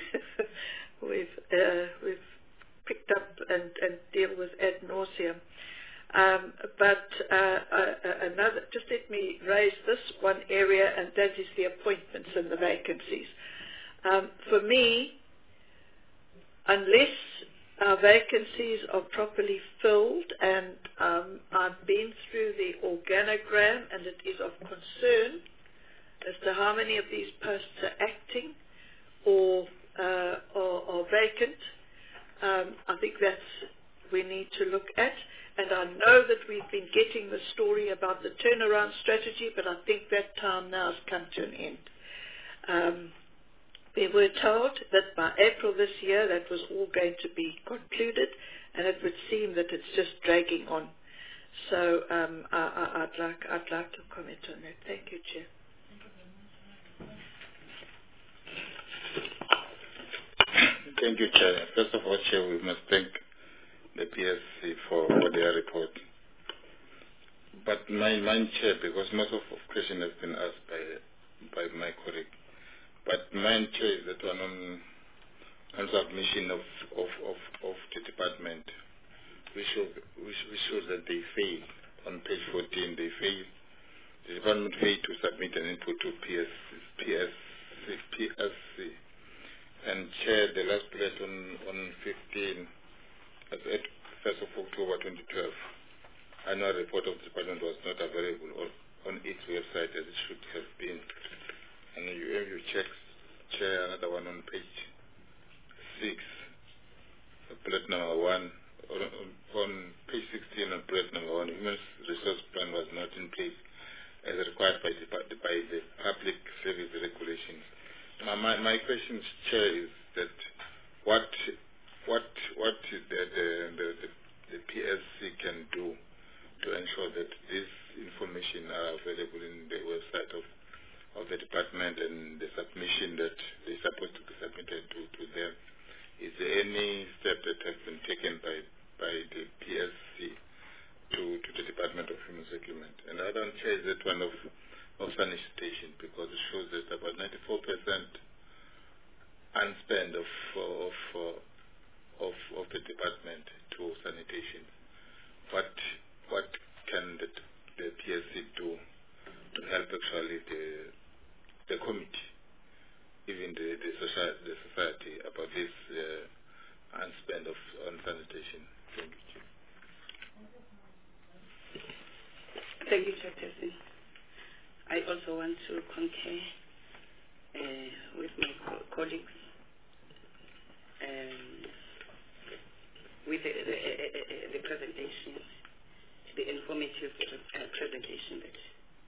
we've picked up and deal with ad nauseum. But just let me raise this one area, and that is the appointments and the vacancies. For me, unless our vacancies are properly filled, and I've been through the organogram, and it is of concern as to how many of these posts are acting or are vacant. I think we need to look at. And I know that we've been getting the story about the turnaround strategy, but I think that time now has come to an end. We were told that by April this year that was all going to be concluded, and it would seem that it's just dragging on. So I'd like to comment on that. Thank you, Chair. Thank you, Chair. First of all, Chair, we must thank the PSC for their report. But mine, Chair, because most of the questions have been asked by my colleague. But mine, Chair, is that one on submission of the department. We show that they fail. On page 14, they fail. The department failed to submit an input to PSC. And Chair, the last plate on 15, at 1st of October 2012, annual report of the department was not available on its website as it should have been. And you check, Chair, another one on page 6, plate number 1. On page 16 on plate number 1, human resource plan was not in place as required by the public service regulations. My question, Chair, is that what the PSC can do to ensure that this information are available in the website of the department and the submission that they're supposed to be submitted to them. Is there any step that has been taken by the PSC to the Department of Human Settlement? And I don't share that one of sanitation, because it shows that about 94% unspent of the department to sanitation. What can the PSC do to help actually the committee, even the society, about this unspent on sanitation? Thank you, Chair. Thank you, Chairperson. I also want to concur with my colleagues with the presentation, the informative presentation that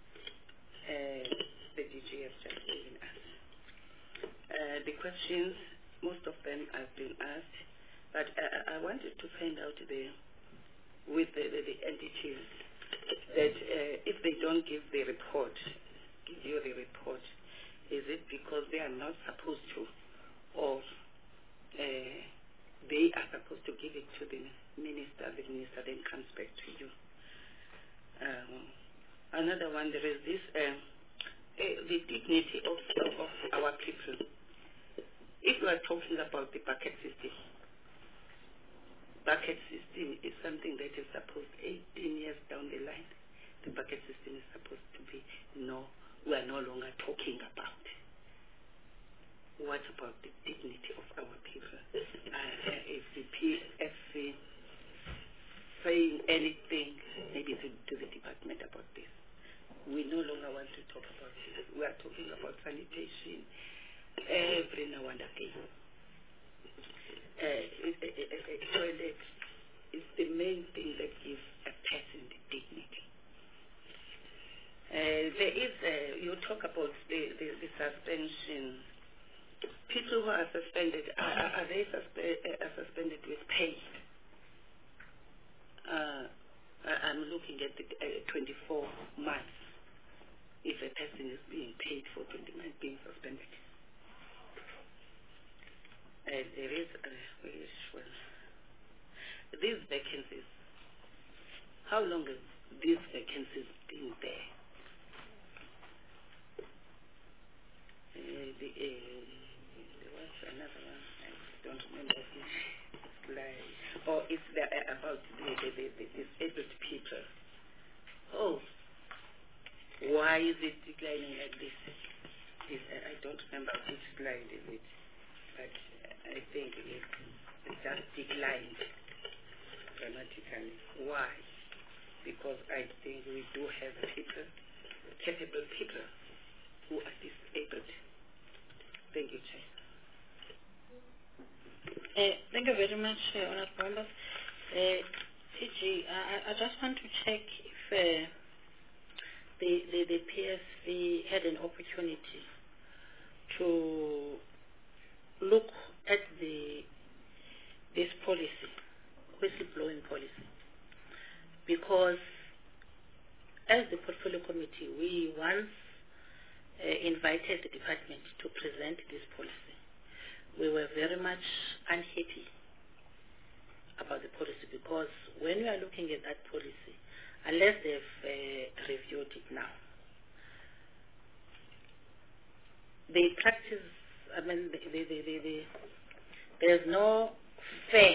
the DG has just given us. The questions, most of them have been asked, but I wanted to find out with the entities that if they don't give you the report, is it because they are not supposed to, or they are supposed to give it to the minister then comes back to you? Another one, there is this, the dignity of our people. If we are talking about the bucket system is something that is supposed 18 years down the line. The bucket system is supposed to be we are no longer talking about. What about the dignity of our people? If the PSC saying anything, maybe to the department about this, we no longer want to talk about this. We are talking about sanitation every now and again. Toilet is the main thing that gives a person the dignity. There is, you talk about the suspension. People who are suspended, are they suspended with pay? I'm looking at the 24 months. If a person is being paid for 20 months, being suspended. There is these vacancies. How long have these vacancies been there? There was another one. I don't remember which slide. Or it's about the disabled people. Oh, why is it declining like this? I don't remember which slide is it, but I think it just declined dramatically. Why? Because I think we do have people, capable people, who are disabled. Thank you, Chair. Thank you very much, Honourable Members. PG, I just want to check if the PSC had an opportunity to look at this policy, whistleblowing policy, because as the portfolio committee, we once invited the department to present this policy. We were very much unhappy about the policy because when we are looking at that policy, unless they've reviewed it now, the practice, I mean, there's no fair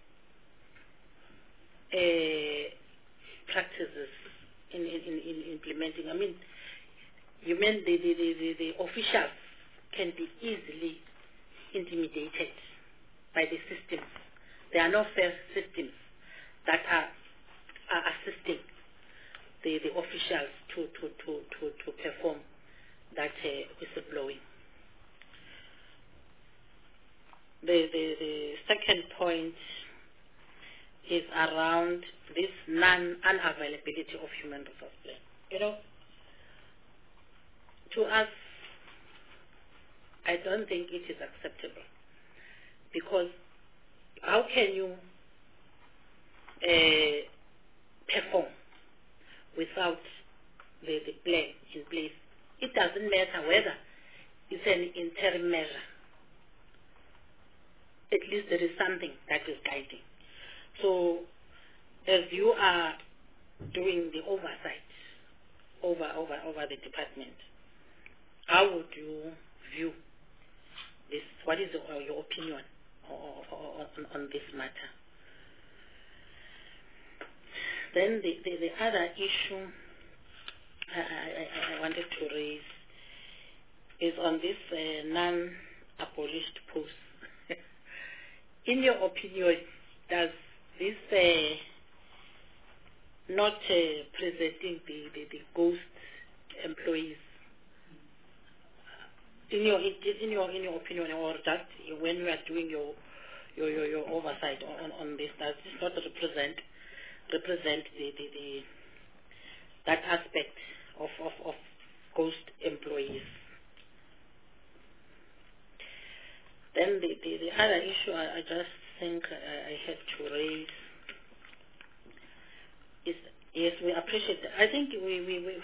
practices in implementing. I mean, you mean the officials can be easily intimidated by the systems. There are no fair systems that are assisting the officials to perform that whistleblowing. The second point is around this unavailability of human resource plan. You know, to us, I don't think it is acceptable, because how can you perform without the plan in place? It doesn't matter whether it's an interim measure. At least there is something that is guiding. So as you are doing the oversight over the department, how would you view this? What is your opinion on this matter? Then the other issue I wanted to raise is on this non-abolished posts. In your opinion, does this not presenting the ghost employees? In your opinion, or that when you are doing your oversight on this, does this not represent that aspect of ghost employees? Then the other issue I just think I have to raise is, yes, we appreciate that. I think we need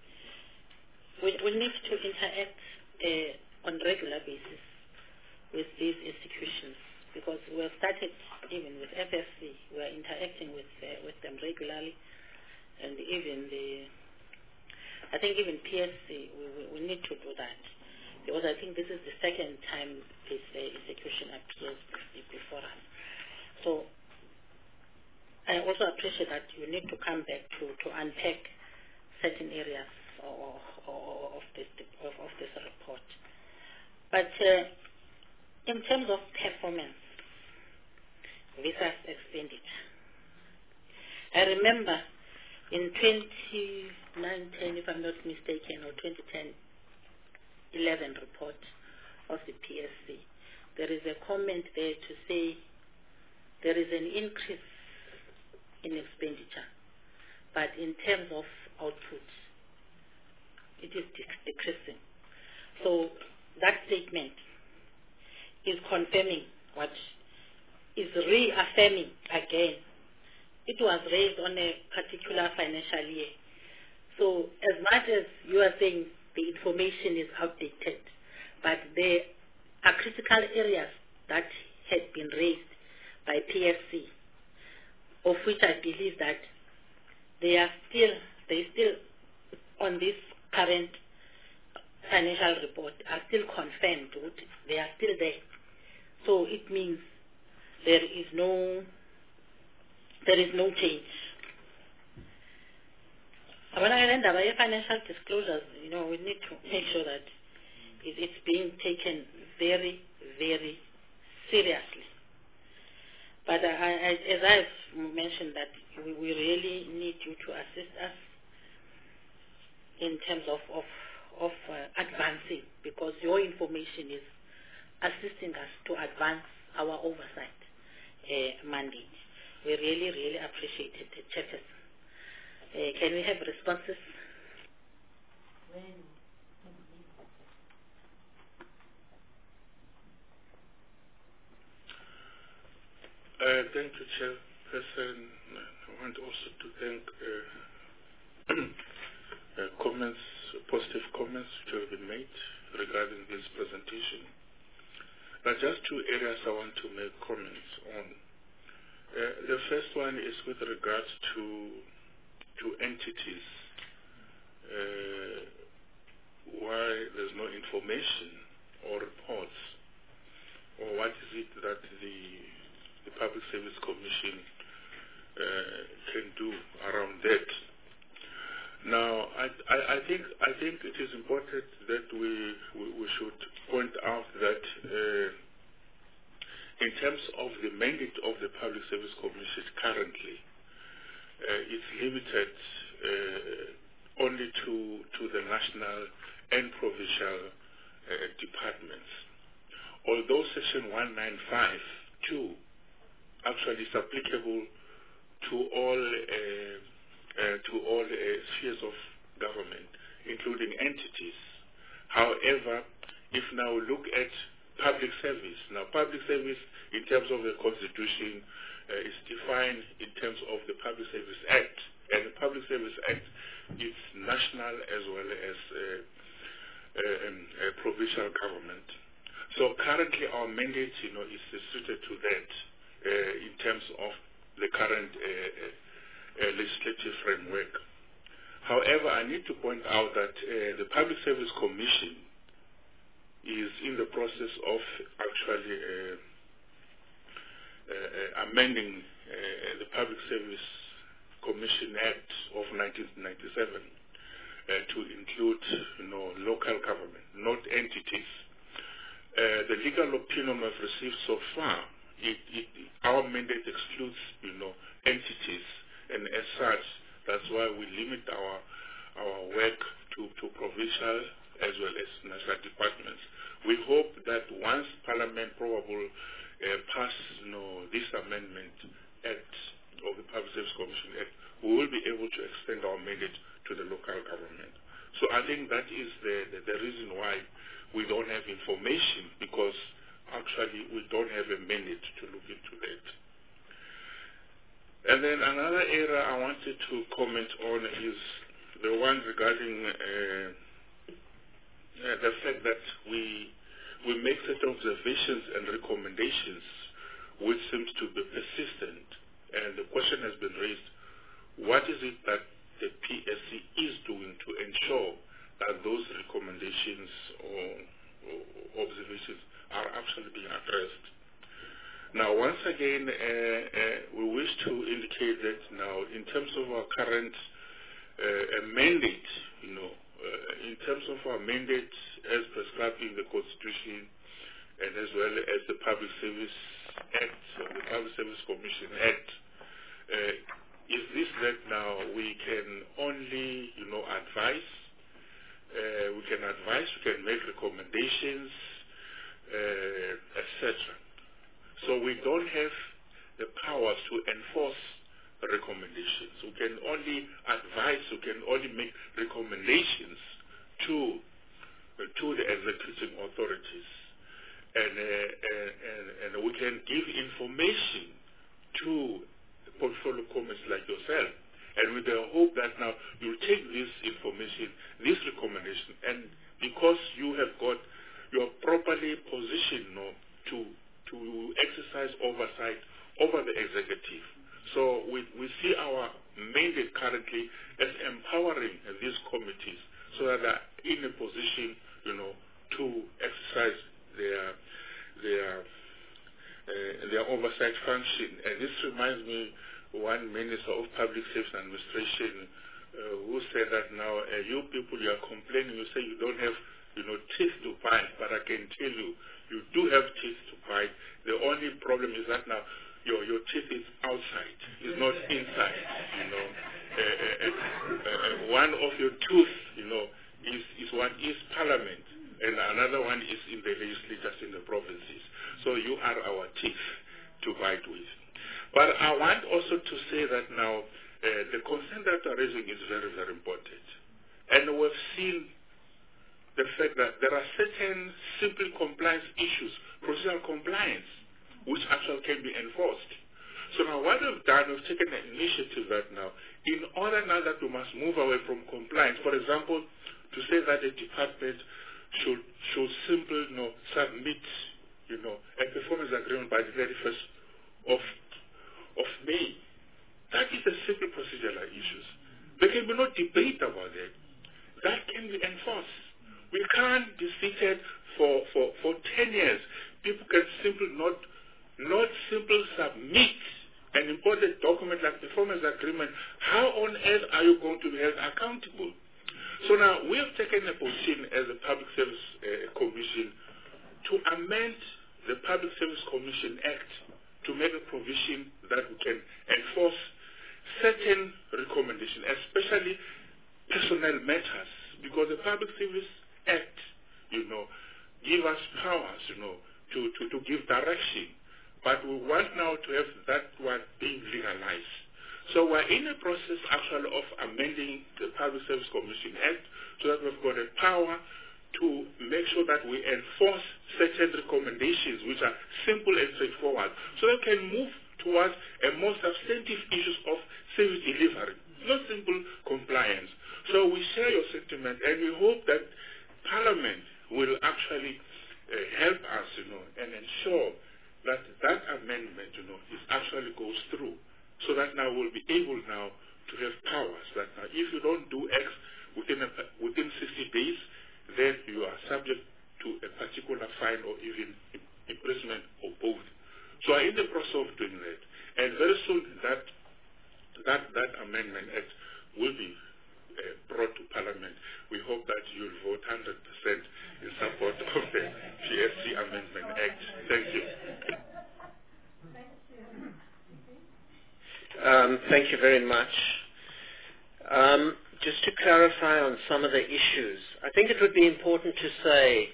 to interact on regular basis with these institutions, because we have started even with FSC. We are interacting with them regularly, and even I think even PSC, we need to do that, because I think this is the second time this execution appears before us. So I also appreciate that you need to come back to unpack certain areas of this report. But in terms of performance versus expenditure, I remember in 2019, if I'm not mistaken, or 2010-11 report of the PSC, there is a comment there to say there is an increase in expenditure, but in terms of output, it is decreasing. So that statement is confirming what is reaffirming again. It was raised on a particular financial year. So as much as you are saying the information is outdated, but there are critical areas that had been raised by PSC, of which I believe that they still on this current financial report are still confirmed. They are still there. So it means there is no change. When I end up financial disclosures, we need to make sure that it's being taken very, very seriously. But as I've mentioned, that we really need you to assist us in terms of advancing, because your information is assisting us to advance our oversight mandate. We really, really appreciated the Chairperson. Can we have responses? Thank you, Chairperson. I want also to thank positive comments which have been made regarding this presentation. But just two areas I want to make comments on. The first one is with regards to entities. Why there's no information or reports, or what is it that the Public Service Commission can do around that. Now, I think it is important that we should point out that in terms of the mandate of the Public Service Commission currently, it's limited only to the national and provincial departments. Although Section 195(2) actually is applicable to all spheres of government, including entities. However, if now we look at public service, now public service in terms of the Constitution is defined in terms of the Public Service Act, and the Public Service Act is national as well as provincial government. So currently our mandate, is restricted to that in terms of the current legislative framework. However, I need to point out that the Public Service Commission is in the process of actually amending the Public Service Commission Act of 1997 to include, local government, not entities. The legal opinion we've received so far, our mandate excludes, entities, and as such, that's why we limit our work to provincial as well as national departments. We hope that once Parliament probably passes, this amendment Act of the Public Service Commission Act, we will be able to extend our mandate to the local government. So I think that is the reason why we don't have information, because actually we don't have a mandate to look into that. And then another area I wanted to comment on is the one regarding the fact that we make certain observations and recommendations which seems to be persistent. And the question has been raised, what is it that the PSC is doing to ensure that those recommendations or observations are actually being addressed? Now, once again, we wish to indicate that now, in terms of our current mandate, in terms of our mandate as prescribed in the Constitution and as well as the Public Service Act, the Public Service Commission Act, is this that now we can only, advise, we can make recommendations, etc. So we don't have the powers to enforce the recommendations. We can only advise, we can only make recommendations to the executing authorities. And we can give information to portfolio committees like yourself, and with the hope that now you'll take this information, this recommendation, and because you are properly positioned to exercise oversight over the executive. So we see our mandate currently as empowering these committees so that they're in a position, to exercise their oversight function. And this reminds me one Minister of Public Safety Administration who said that now you people, you are complaining, you say you don't have teeth to bite, but I can tell you, you do have teeth to bite. The only problem is that now your teeth is outside, it's not inside. One of your tooth, is what is Parliament, and another one is in the legislatures in the provinces. So you are our teeth to bite with. But I want also to say that now the concern that you're raising is very, very important. And we've seen the fact that there are certain simple compliance issues, procedural compliance, which actually can be enforced. So now what we've done, we've taken an initiative that now, in order now that we must move away from compliance, for example, to say that a department should simply submit a performance agreement by the 31st of May. That is a simple procedural issues. There can be no debate about that. That can be enforced. We can't be seated for 10 years. People can simply not simply submit an important document like performance agreement. How on earth are you going to be held accountable? So now we have taken a position as a Public Service Commission to amend the Public Service Commission Act to make a provision that we can enforce certain recommendations, especially personnel matters, because the Public Service Act, give us powers, to give direction. But we want now to have that one being legalized. So we're in the process actually of amending the Public Service Commission Act so that we've got a power to make sure that we enforce certain recommendations which are simple and straightforward so that we can move towards a more substantive issues of service delivery, not simple compliance. So we share your sentiment and we hope that Parliament will actually help us, and ensure that that amendment, is actually goes through, so that now we'll be able now to have powers that now if you don't do X within 60 days, then you are subject to a particular fine or even imprisonment or both. So I'm in the process of doing that, and very soon that amendment Act will be brought to Parliament. We hope that you'll vote 100% in support of the PSC Amendment Act. Thank you. Thank you very much. Just to clarify on some of the issues, I think it would be important to say,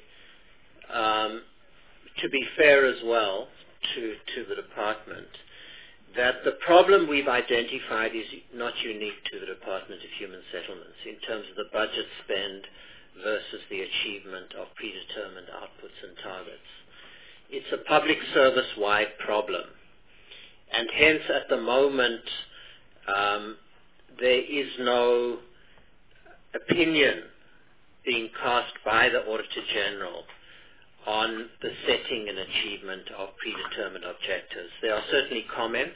to be fair as well to the department, that the problem we've identified is not unique to the Department of Human Settlements in terms of the budget spend versus the achievement of predetermined outputs and targets. It's a public service-wide problem. And hence, at the moment, there is no opinion being cast by the Auditor General on the setting and achievement of predetermined objectives. There are certainly comments,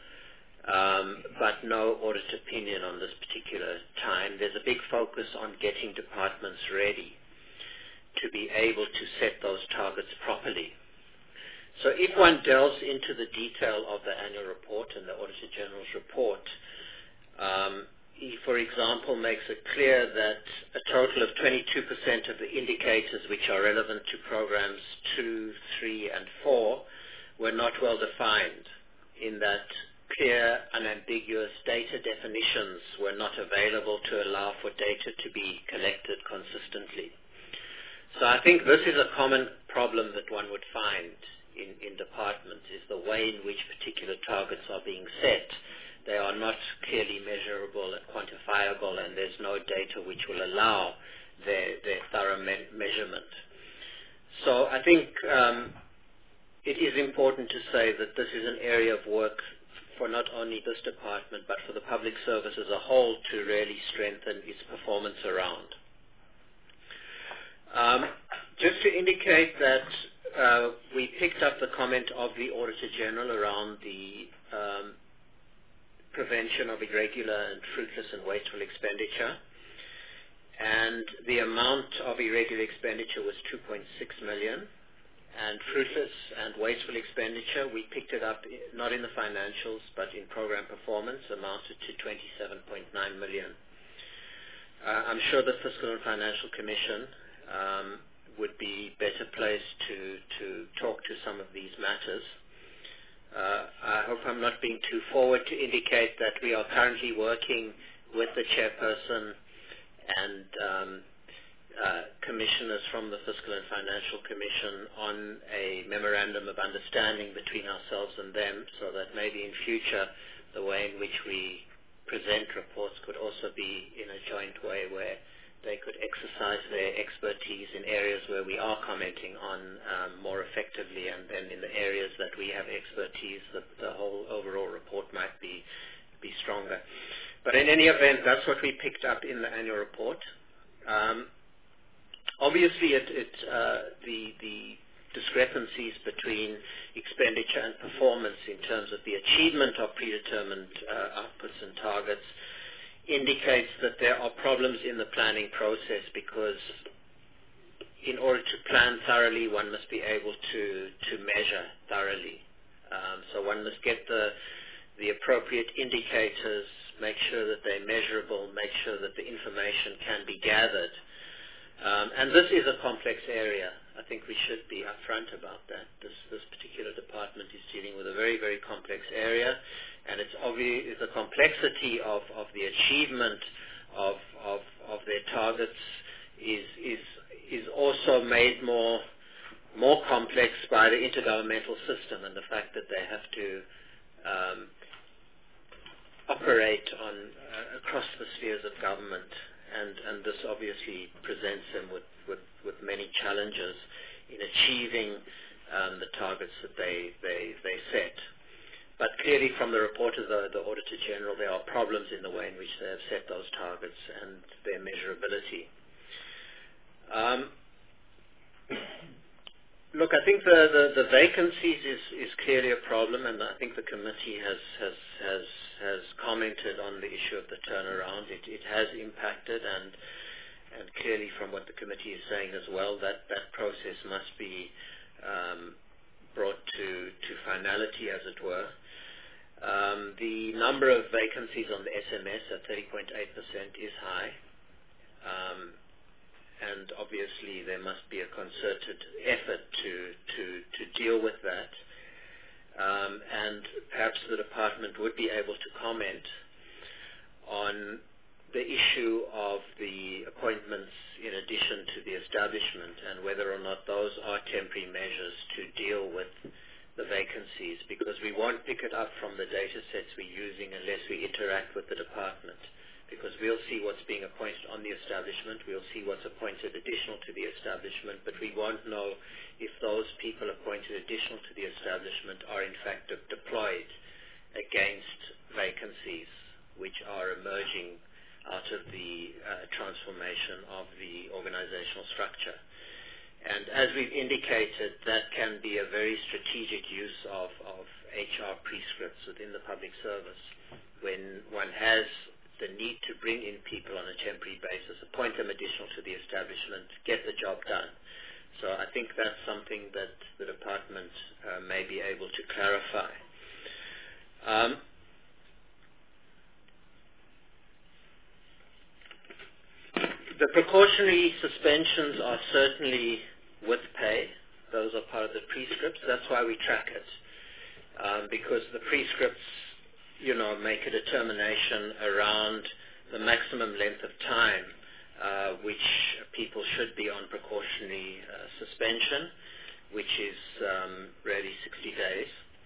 but no audit opinion on this particular time. There's a big focus on getting departments ready to be able to set those targets properly. So if one delves into the detail of the annual report and the Auditor General's report, he, for example, makes it clear that a total of 22% of the indicators which are relevant to programs 2, 3, and 4 were not well defined, in that clear, unambiguous data definitions were not available to allow for data to be collected consistently. So I think this is a common problem that one would find in departments, is the way in which particular targets are being set. They are not clearly measurable and quantifiable, and there's no data which will allow their thorough measurement. So I think it is important to say that this is an area of work for not only this department, but for the public service as a whole to really strengthen its performance around. Just to indicate that we picked up the comment of the Auditor General around the prevention of irregular and fruitless and wasteful expenditure. And the amount of irregular expenditure was 2.6 million. And fruitless and wasteful expenditure, we picked it up not in the financials, but in program performance, amounted to 27.9 million. I'm sure the Fiscal and Financial Commission would be better placed to talk to some of these matters. I hope I'm not being too forward to indicate that we are currently working with the chairperson and commissioners from the Fiscal and Financial Commission on a memorandum of understanding between ourselves and them, so that maybe in future the way in which we present reports could also be in a joint way where they could exercise their expertise in areas where we are commenting on more effectively, and then in the areas that we have expertise, the whole overall report might be stronger. But in any event, that's what we picked up in the annual report. Obviously, the discrepancies between expenditure and performance in terms of the achievement of predetermined outputs and targets indicates that there are problems in the planning process, because in order to plan thoroughly, one must be able to measure thoroughly. So one must get the appropriate indicators, make sure that they're measurable, make sure that the information can be gathered. And this is a complex area. I think we should be upfront about that. This particular department is dealing with a very, very complex area, and it's obvious the complexity of the achievement of their targets is also made more complex by the intergovernmental system and the fact that they have to operate across the spheres of government. And this obviously presents them with many challenges in achieving the targets that they set. But clearly from the report of the Auditor General, there are problems in the way in which they have set those targets and their measurability. Look, I think the vacancies is clearly a problem, and I think the committee has commented on the issue of the turnaround. It has impacted, and clearly from what the committee is saying as well, that process must be brought to finality, as it were. The number of vacancies on the SMS at 30.8% is high. And obviously there must be a concerted effort to deal with that. And perhaps the department would be able to comment on the issue of the appointments in addition to the establishment, and whether or not those are temporary measures to deal with the vacancies, because we won't pick it up from the data sets we're using unless we interact with the department. Because we'll see what's being appointed on the establishment, we'll see what's appointed additional to the establishment, but we won't know if those people appointed additional to the establishment are in fact deployed against vacancies which are emerging out of the transformation of the organizational structure. And as we've indicated, that can be a very strategic use of HR prescripts within the public service. When one has the need to bring in people on a temporary basis, appoint them additional to the establishment, get the job done. So I think that's something that the department may be able to clarify. The precautionary suspensions are certainly with pay. Those are part of the prescripts. That's why we track it, because the prescripts make a determination around the maximum length of time which people should be on precautionary suspension, which is really 60 days.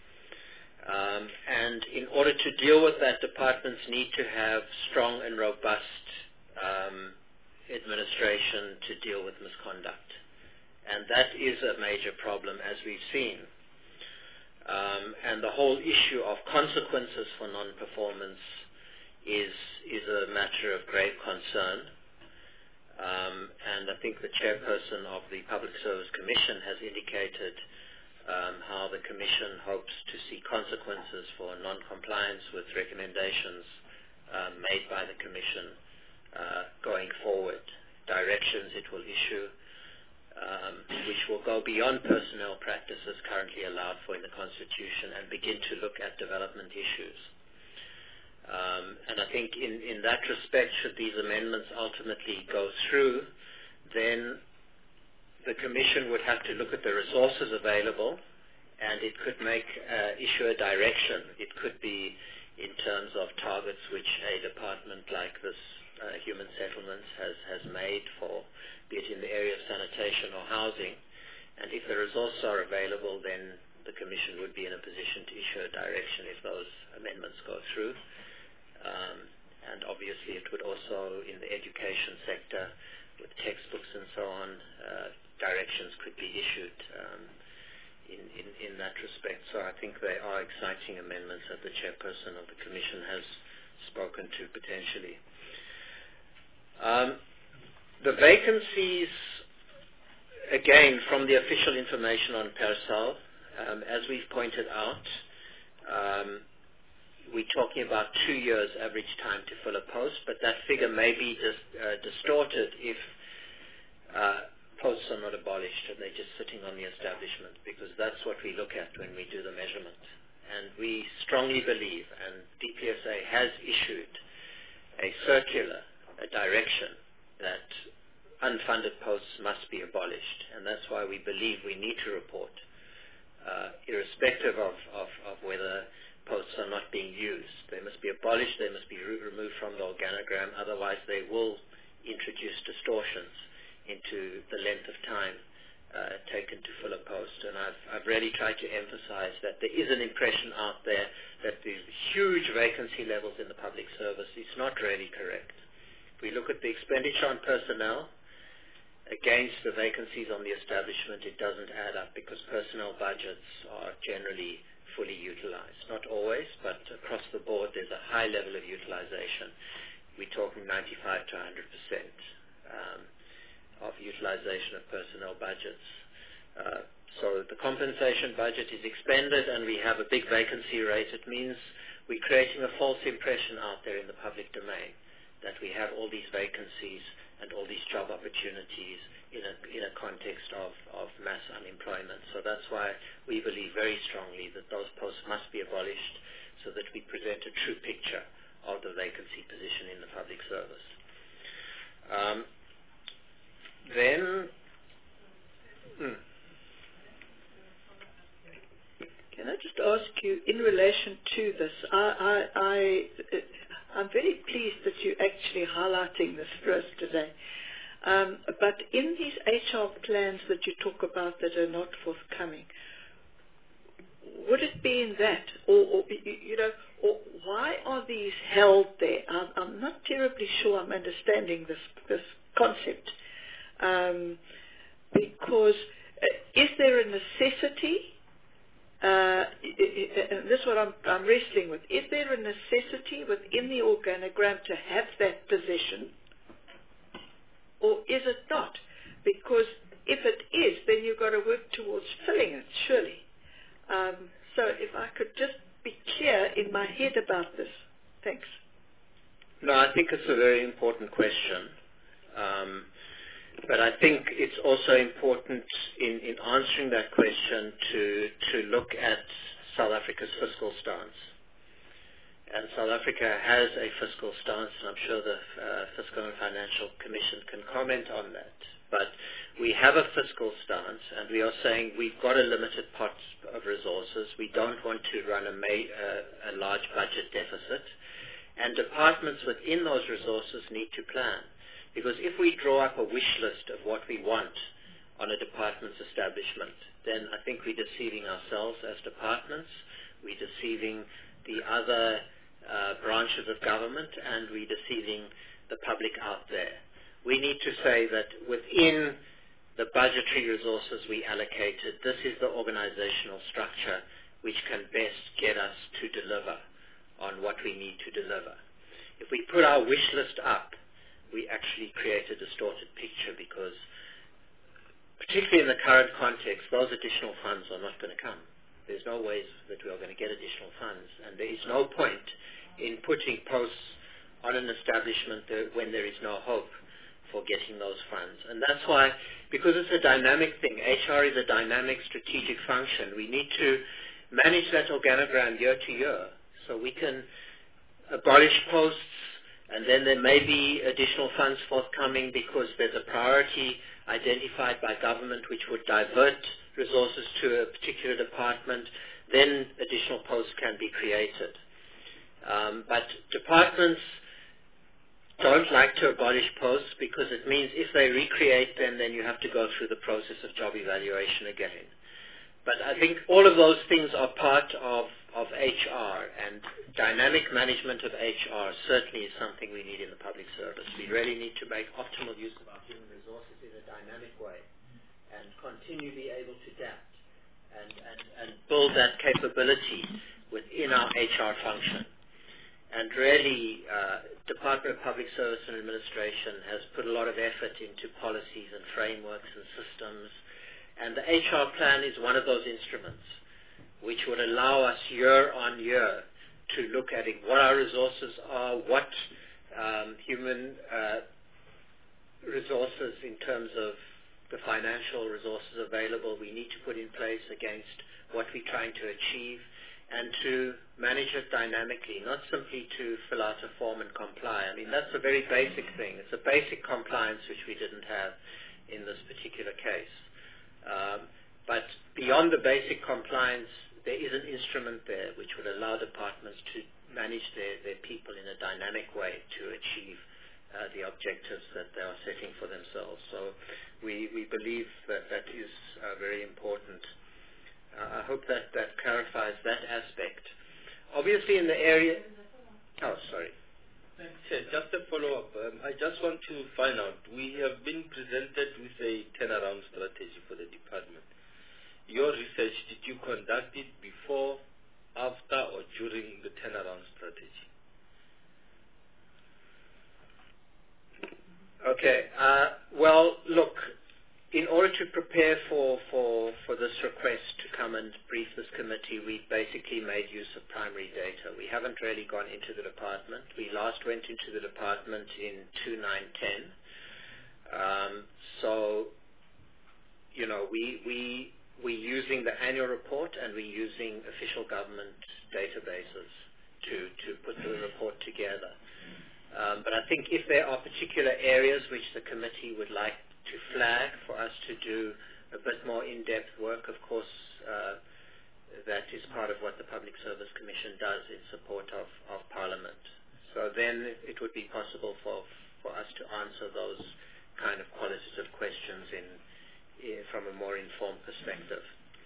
And in order to deal with that, departments need to have strong and robust administration to deal with misconduct. And that is a major problem, as we've seen. And the whole issue of consequences for non-performance is a matter of grave concern. And I think the chairperson of the Public Service Commission has indicated how the Commission hopes to see consequences for non-compliance with recommendations made by the Commission going forward. Directions it will issue which will go beyond personnel practices currently allowed for in the Constitution and begin to look at development issues. And I think in that respect, should these amendments ultimately go through, then the Commission would have to look at the resources available, and it could issue a direction. It could be in terms of targets which a department like this Human Settlements has made for, be it in the area of sanitation or housing. And if the resources are available, then the Commission would be in a position to issue a direction if those amendments go through. And obviously it would also, in the education sector, with textbooks and so on, directions could be issued in that respect. So I think they are exciting amendments that the chairperson of the Commission has spoken to potentially. The vacancies, again, from the official information on Persal, as we've pointed out, we're talking about 2 years average time to fill a post, but that figure may be distorted if posts are not abolished and they're just sitting on the establishment, because that's what we look at when we do the measurement. And we strongly believe, and DPSA has issued a circular, a direction, that unfunded posts must be abolished, and that's why we believe we need to report, irrespective of whether posts are not being used. They must be abolished, they must be removed from the organogram, otherwise they will introduce distortions into the length of time taken to fill a post. And I've really tried to emphasize that there is an impression out there that there's huge vacancy levels in the public service. It's not really correct. If we look at the expenditure on personnel against the vacancies on the establishment, it doesn't add up, because personnel budgets are generally fully utilized. Not always, but across the board there's a high level of utilization. We're talking 95 to 100% of utilization of personnel budgets. So the compensation budget is expended and we have a big vacancy rate. It means we're creating a false impression out there in the public domain that we have all these vacancies and all these job opportunities in a context of mass unemployment. So that's why we believe very strongly that those posts must be abolished so that we present a true picture of the vacancy position in the public service. Can I just ask you, in relation to this, I'm very pleased that you're actually highlighting this for us today. But in these HR plans that you talk about that are not forthcoming, would it be in that, or why are these held there? I'm not terribly sure I'm understanding this concept, because is there a necessity? And this is what I'm wrestling with. Is there a necessity within the organogram to have that position, or is it not? Because if it is, then you've got to work towards filling it, surely. So if I could just be clear in my head about this. Thanks. No, I think it's a very important question. But I think it's also important in answering that question to look at South Africa's fiscal stance. And South Africa has a fiscal stance, and I'm sure the Fiscal and Financial Commission can comment on that. But we have a fiscal stance, and we are saying we've got a limited pot of resources. We don't want to run a large budget deficit. And departments within those resources need to plan. Because if we draw up a wish list of what we want on a department's establishment, then I think we're deceiving ourselves as departments, we're deceiving the other branches of government, and we're deceiving the public out there. We need to say that within the budgetary resources we allocated, this is the organizational structure which can best get us to deliver on what we need to deliver. If we put our wish list up, we actually create a distorted picture, because particularly in the current context, those additional funds are not going to come. There's no ways that we are going to get additional funds, and there is no point in putting posts on an establishment when there is no hope for getting those funds. And that's why, because it's a dynamic thing, HR is a dynamic strategic function, we need to manage that organogram year to year, so we can abolish posts, and then there may be additional funds forthcoming because there's a priority identified by government which would divert resources to a particular department. Then additional posts can be created. But departments don't like to abolish posts because it means if they recreate them, then you have to go through the process of job evaluation again. But I think all of those things are part of HR, and dynamic management of HR certainly is something we need in the public service. We really need to make optimal use of our human resources in a dynamic way and continue to be able to adapt and build that capability within our HR function. And really, Department of Public Service and Administration has put a lot of effort into policies and frameworks and systems. And the HR plan is one of those instruments which would allow us year on year to look at what our resources are, what human resources in terms of the financial resources available we need to put in place against what we're trying to achieve, and to manage it dynamically, not simply to fill out a form and comply. I mean, that's a very basic thing. It's a basic compliance which we didn't have in this particular case. But beyond the basic compliance, there is an instrument there which would allow departments to manage their people in a dynamic way to achieve the objectives that they are setting for themselves. So we believe that that is very important. I hope that clarifies that aspect. Obviously in the area... Oh, sorry. Chair, just a follow-up. I just want to find out, we have been presented with a turnaround strategy for the department. Your research, did you conduct it before, after, or during the turnaround strategy? Okay. Well, look, in order to prepare for this request to come and brief this committee, we basically made use of primary data. We haven't really gone into the department. We last went into the department in 2010. So, you know, we're using the annual report and we're using official government databases to put the report together. But I think if there are particular areas which the committee would like to flag for us to do a bit more in-depth work, of course, that is part of what the Public Service Commission does in support of Parliament. So then it would be possible for us to answer those kind of qualitative questions from a more informed perspective.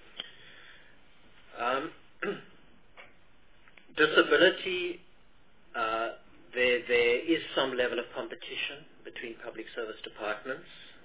Disability, there is some level of competition between public service departments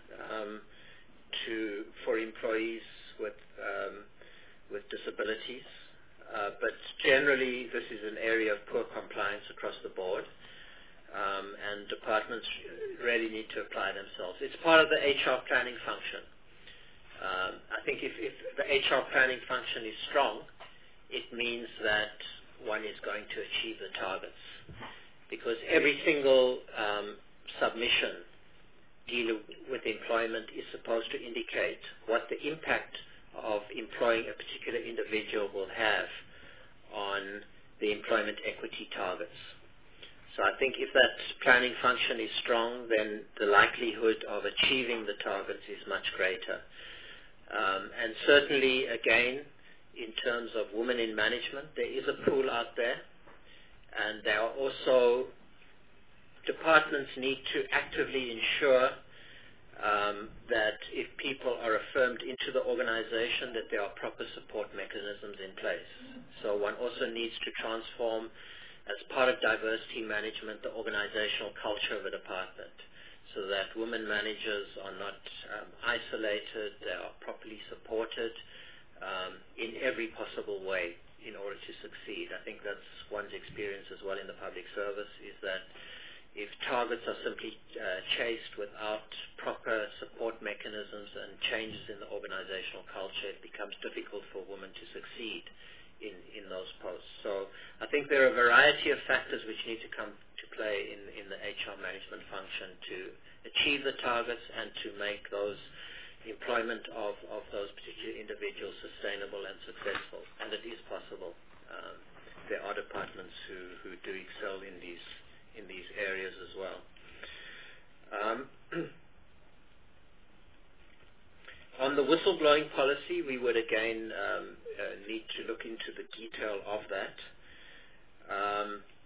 for employees with disabilities. But generally, this is an area of poor compliance across the board, and departments really need to apply themselves. It's part of the HR planning function. I think if the HR planning function is strong, it means that one is going to achieve the targets. Because every single submission dealing with employment is supposed to indicate what the impact of employing a particular individual will have on the employment equity targets. So I think if that planning function is strong, then the likelihood of achieving the targets is much greater. And certainly, again, in terms of women in management, there is a pool out there. And there are also departments need to actively ensure that if people are affirmed into the organization, that there are proper support mechanisms in place. So one also needs to transform, as part of diversity management, the organizational culture of a department, so that women managers are not isolated, they are properly supported in every possible way in order to succeed. I think that's one's experience as well in the public service, is that if targets are simply chased without proper support mechanisms and changes in the organizational culture, it becomes difficult for women to succeed in those posts. So I think there are a variety of factors which need to come to play in the HR management function to achieve the targets and to make those employment of those particular individuals sustainable and successful. And it is possible. There are departments who do excel in these areas as well. On the whistleblowing policy, we would again need to look into the detail of that.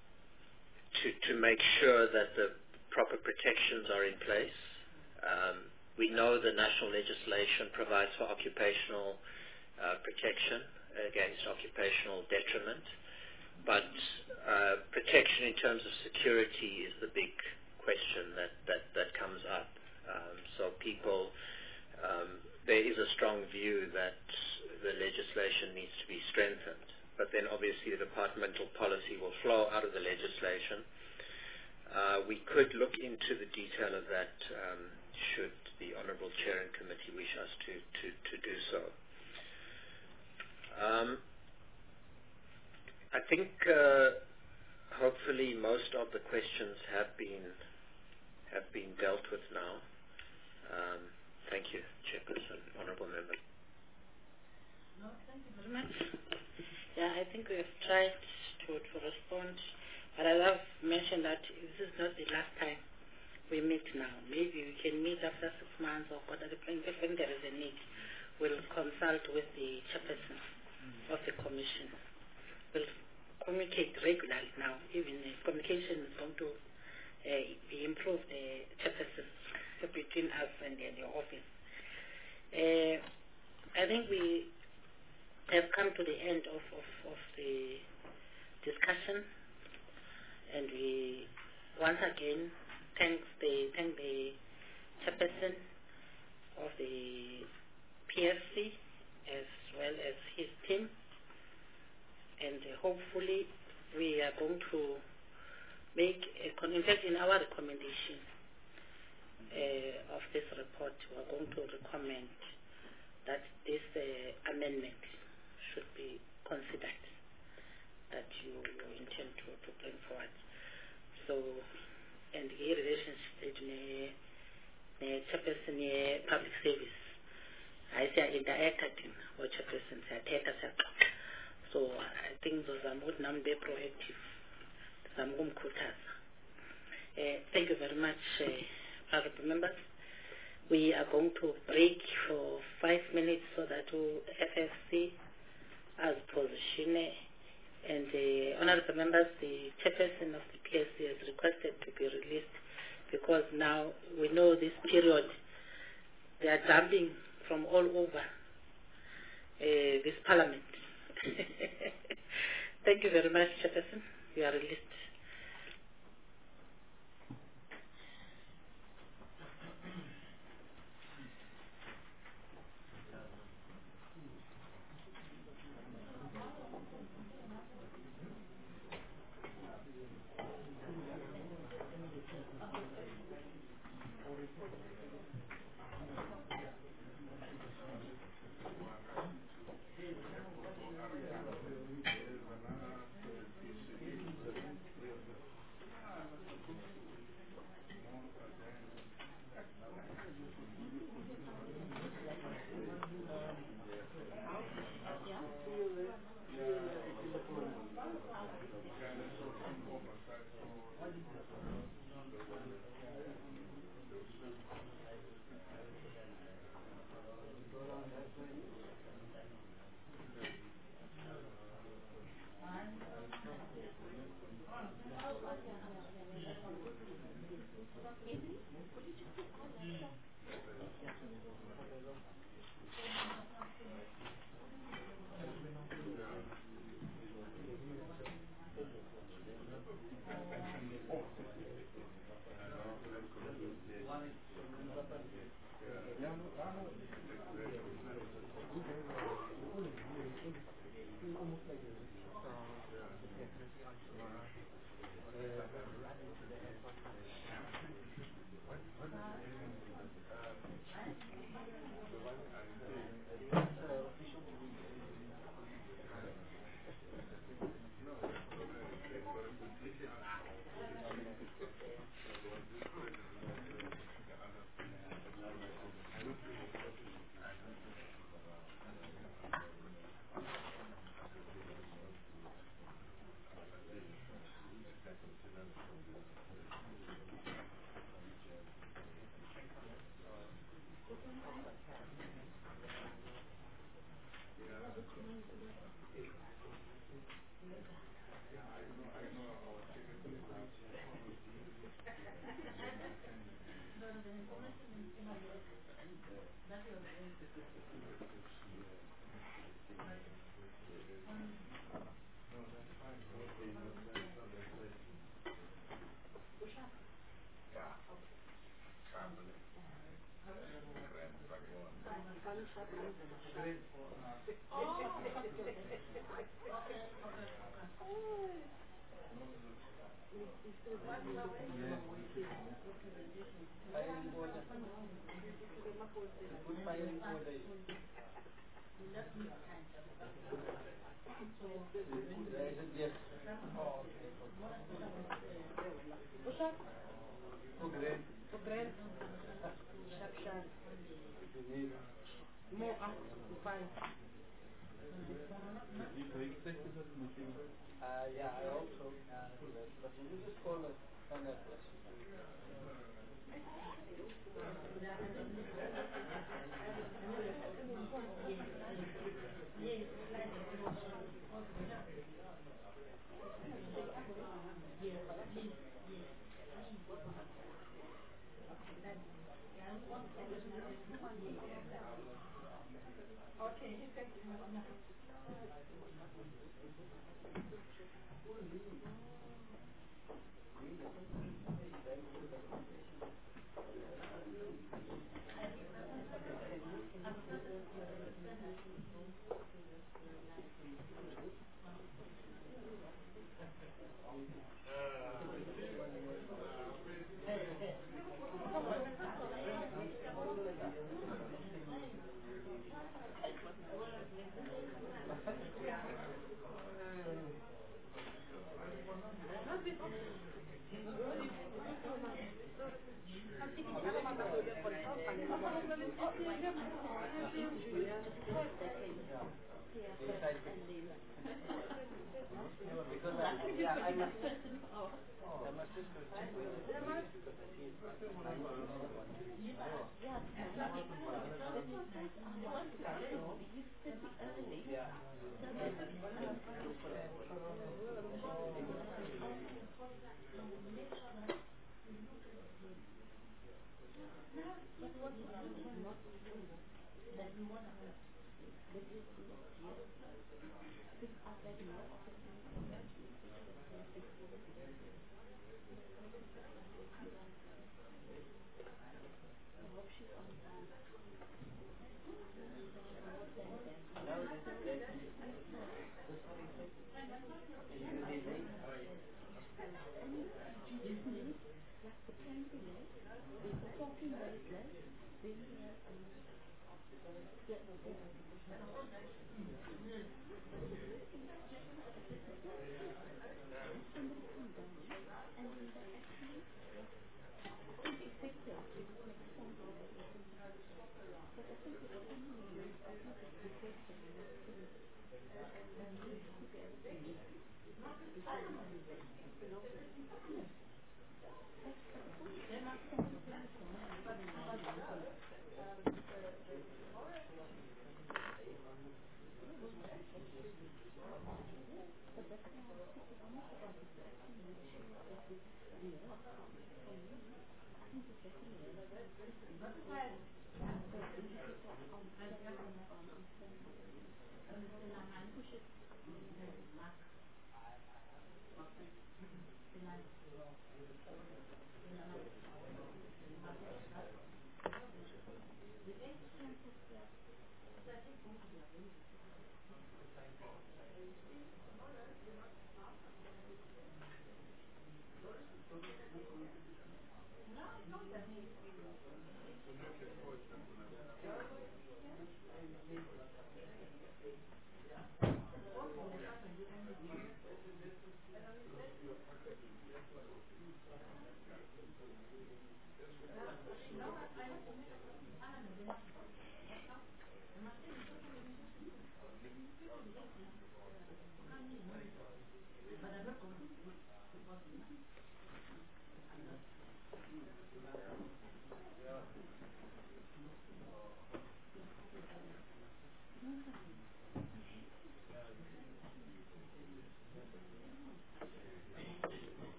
to make sure that the proper protections are in place. We know the national legislation provides for occupational protection against occupational detriment, but protection in terms of security is the big question that comes up. So people, there is a strong view that the legislation needs to be strengthened, but then obviously the departmental policy will flow out of the legislation. We could look into the detail of that should the Honourable Chair and Committee wish us to do so. I think hopefully most of the questions have been dealt with now. Thank you, Chairperson, Honourable Members. No, thank you very much. Yeah, I think we have tried to respond, but as I've mentioned that this is not the last time we meet now. Maybe we can meet after 6 months or whatever. When there is a need, we'll consult with the chairperson of the commission. We'll communicate regularly now. Even the communication is going to be improved, the chairperson, between us and the office. I think we have come to the end of the discussion, and we once again thank the chairperson of the PSC as well as his team, and hopefully we are going to make in fact in our recommendation of this report, we are going to recommend that this amendment should be considered, that you intend to bring forward. So, and in relationship with chairperson public service, I say interact with chairperson, so I think those are more number proactive. Thank you very much, honorable members. We are going to break for 5 minutes so that FSC as position, and the honorable members, the chairperson of the PSC has requested to be released because now we know this period they are jumping from all over this parliament. Thank you very much, chairperson. You are released. Yeah, I hope so. But you just call it on that place.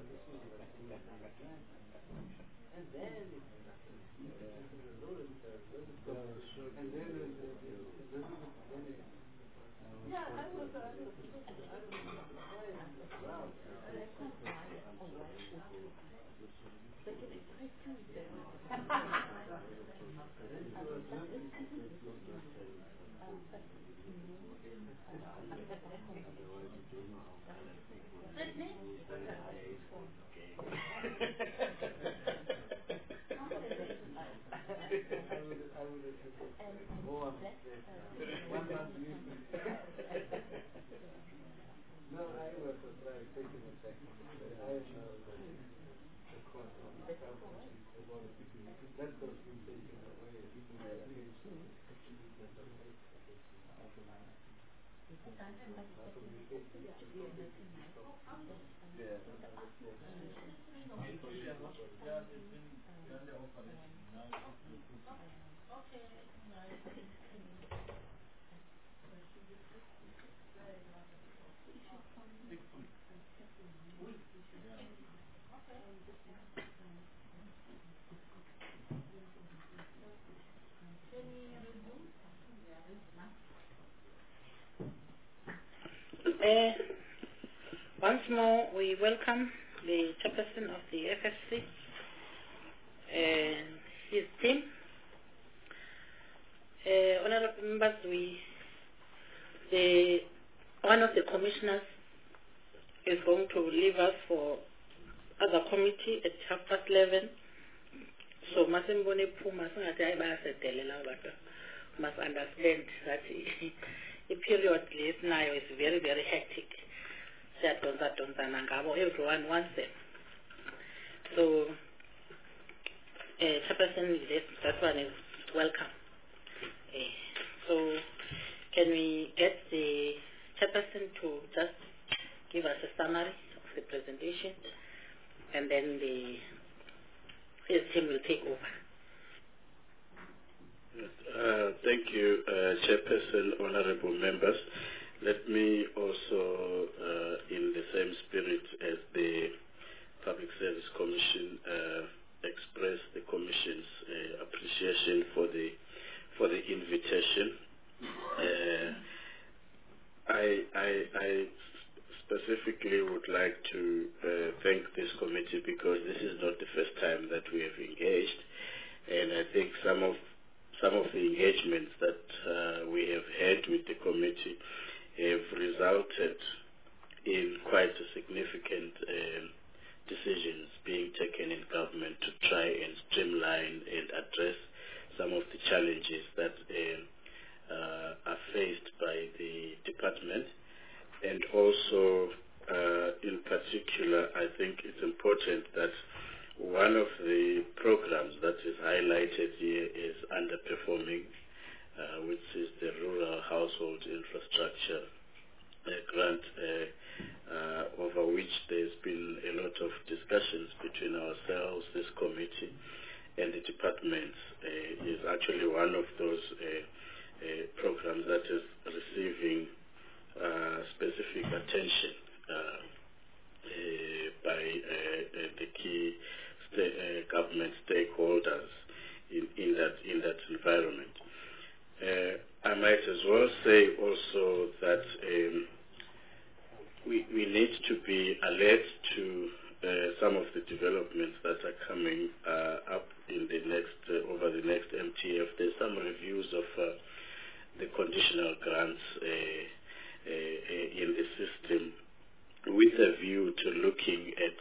Once more, we welcome the chairperson of the FFC and his team. Honorable members, one of the commissioners is going to leave us for other committee at 11:30. So, Masimbone Puma must understand that the period now is very, very hectic. Everyone wants them. So, chairperson, that one is welcome. So, can we get the chairperson to just give us a summary of the presentation, and then the team will take over. Thank you, Chairperson, honorable members. Let me also, in the same spirit as the Public Service Commission, express the Commission's appreciation for the invitation. I specifically would like to thank this committee because this is not the first time that we have engaged, and I think some of the engagements that we have had with the committee have resulted in quite a significant decisions being taken in government to try and streamline and address some of the challenges that are faced by the department. And also, in particular, I think it's important that one of the programs that is highlighted here is underperforming, which is the Rural Household Infrastructure Grant, over which there's been a lot of discussions between ourselves, this committee, and the department. Is actually one of those programs that is receiving specific attention by the key government stakeholders in that environment. I might as well say also that we need to be alert to some of the developments that are coming up in the next over the next MTF. There's some reviews of the conditional grants in the system with a view to looking at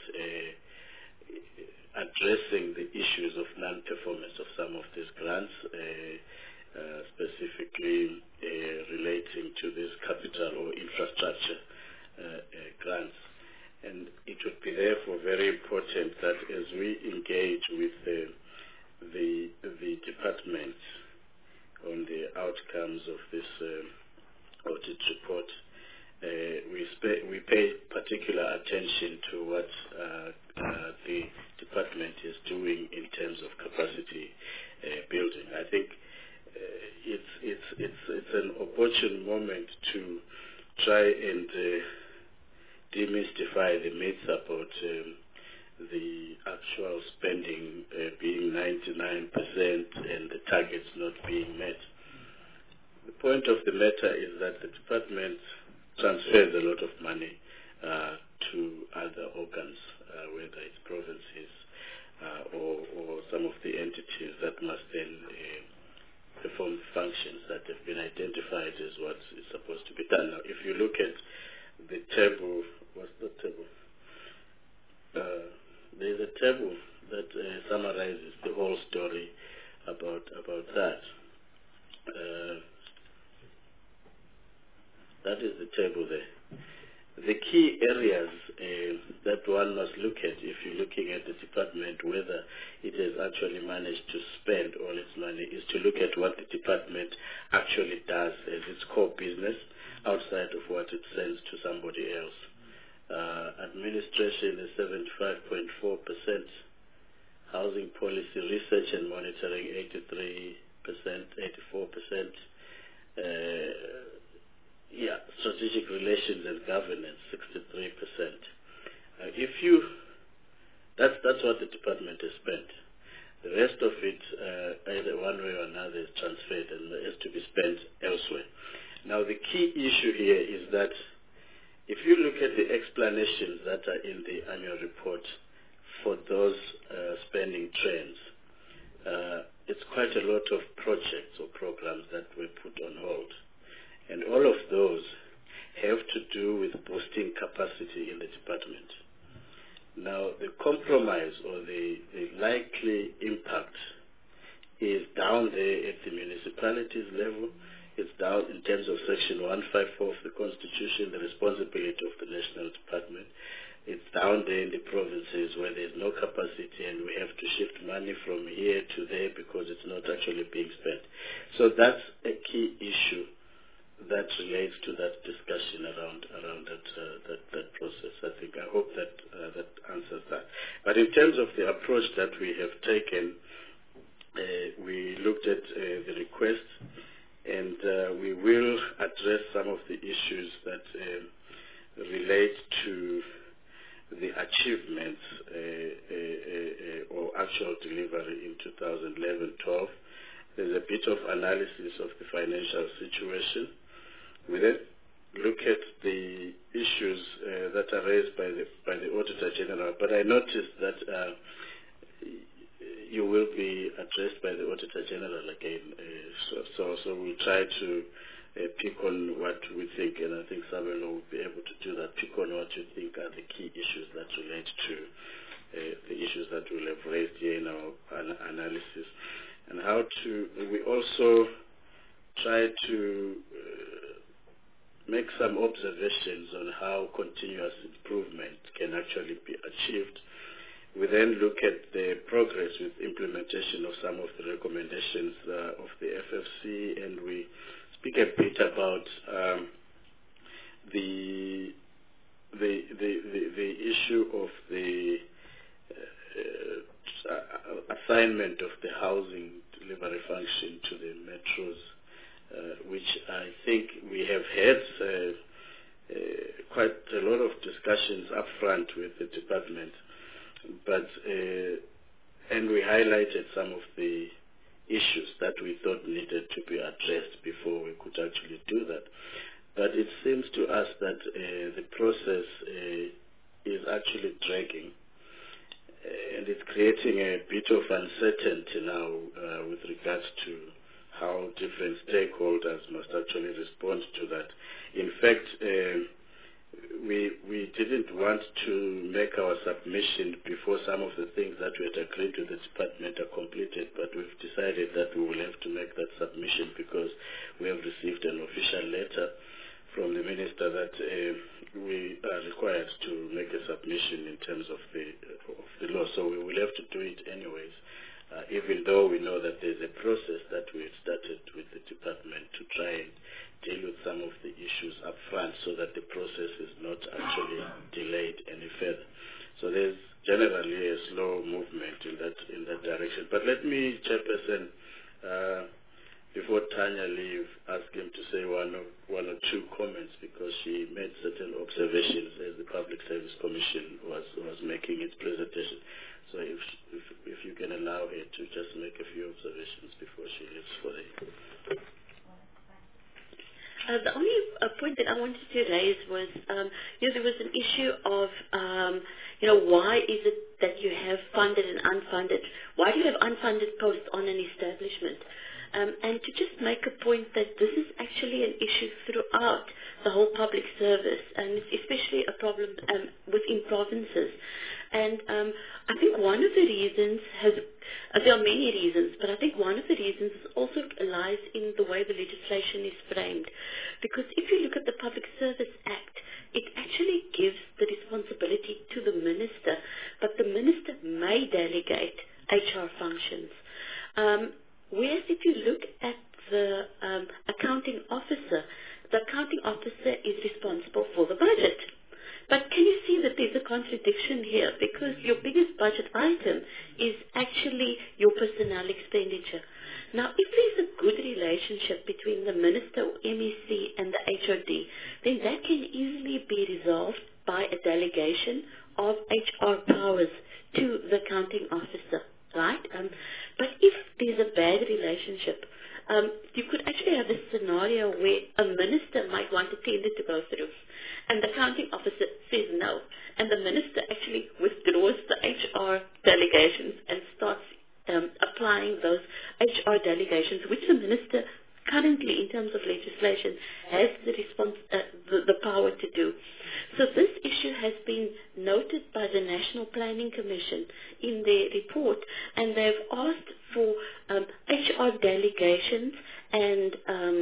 addressing the issues of non-performance of some of these grants, specifically relating to this capital or infrastructure grants. And it would be therefore very important that as we engage with the department on the outcomes of this audit report, we pay particular attention to what the department is doing in terms of capacity building. I think it's an opportune moment to try and demystify the myths about the actual spending being 99% and the targets not being met. The point of the matter is that the department transfers a lot of money to other organs, whether it's provinces or some of the entities that must then perform functions that have been identified as what is supposed to be done. Now, if you look at the table, what's the table? There's a table that summarizes the whole story about that. That is the table there. The key areas that one must look at if you're looking at the department, whether it has actually managed to spend all its money, is to look at what the department actually does as its core business outside of what it sends to somebody else. Administration is 75.4%, housing policy research and monitoring 83%, 84%, strategic relations and governance 63%. That's what the department has spent. The rest of it, either one way or another, is transferred and has to be spent elsewhere. Now, the key issue here is that if you look at the explanations that are in the annual report for those spending trends, it's quite a lot of projects or programs that were put on hold. And all of those have to do with boosting capacity in the department. Now, the compromise or the likely impact is down there at the municipalities level. It's down in terms of Section 154 of the Constitution, the responsibility of the National Department. It's down there in the provinces where there's no capacity and we have to shift money from here to there because it's not actually being spent. So that's a key issue that relates to that discussion around that process. I hope that that answers that. But in terms of the approach that we have taken, we looked at the request, and we will address some of the issues that relate to the achievements or actual delivery in 2011-12. There's a bit of analysis of the financial situation. We then look at the issues that are raised by the Auditor General, but I noticed that you will be addressed by the Auditor General again. So we'll try to pick on what we think, and I think Samuel will be able to do that, pick on what you think are the key issues that relate to the issues that we'll have raised here in our analysis. And we also try to make some observations on how continuous improvement can actually be achieved. We then look at the progress with implementation of some of the recommendations of the FFC, and we speak a bit about the issue of the assignment of the housing delivery function to the metros, which I think we have had quite a lot of discussions up front with the department, but and we highlighted some of the issues that we thought needed to be addressed before we could actually do that. But it seems to us that the process is actually dragging, and it's creating a bit of uncertainty now with regards to how different stakeholders must actually respond to that. In fact, we didn't want to make our submission before some of the things that we had agreed with the department are completed, but we've decided that we will have to make that submission because we have received an official letter from the minister that we are required to make a submission in terms of the law. So we will have to do it anyways, even though we know that there's a process that we have started with the department to try and deal with some of the issues up front so that the process is not actually delayed any further. So there's generally a slow movement in that direction. But let me, Chairperson, before Tanya leave, ask him to say one or two comments, because she made certain observations as the Public Service Commission was making its presentation. So if you can allow her to just make a few observations before she leaves for the... The only point that I wanted to raise was, there was an issue of, why is it that you have funded and unfunded? Why do you have unfunded posts on an establishment? And to just make a point that this is actually an issue throughout the whole public service, and it's especially a problem within provinces. And I think one of the reasons there are many reasons, but I think one of the reasons also lies in the way the legislation is framed. Because if you look at the Public Service Act, it actually gives the responsibility to the minister, but the minister may delegate HR functions. Whereas if you look at the accounting officer is responsible for the budget. But can you see that there's a contradiction here? Because your biggest budget item is actually your personnel expenditure. Now, if there's a good relationship between the minister or MEC and the HOD, then that can easily be resolved by a delegation of HR powers to the accounting officer, right? But if there's a bad relationship, you could actually have a scenario where a minister might want a tender to go through, and the accounting officer says no, and the minister actually withdraws the HR delegations and starts applying those HR delegations, which the minister currently, in terms of legislation, has the power to do. So this issue has been noted by the National Planning Commission in their report, and they've asked for HR delegations and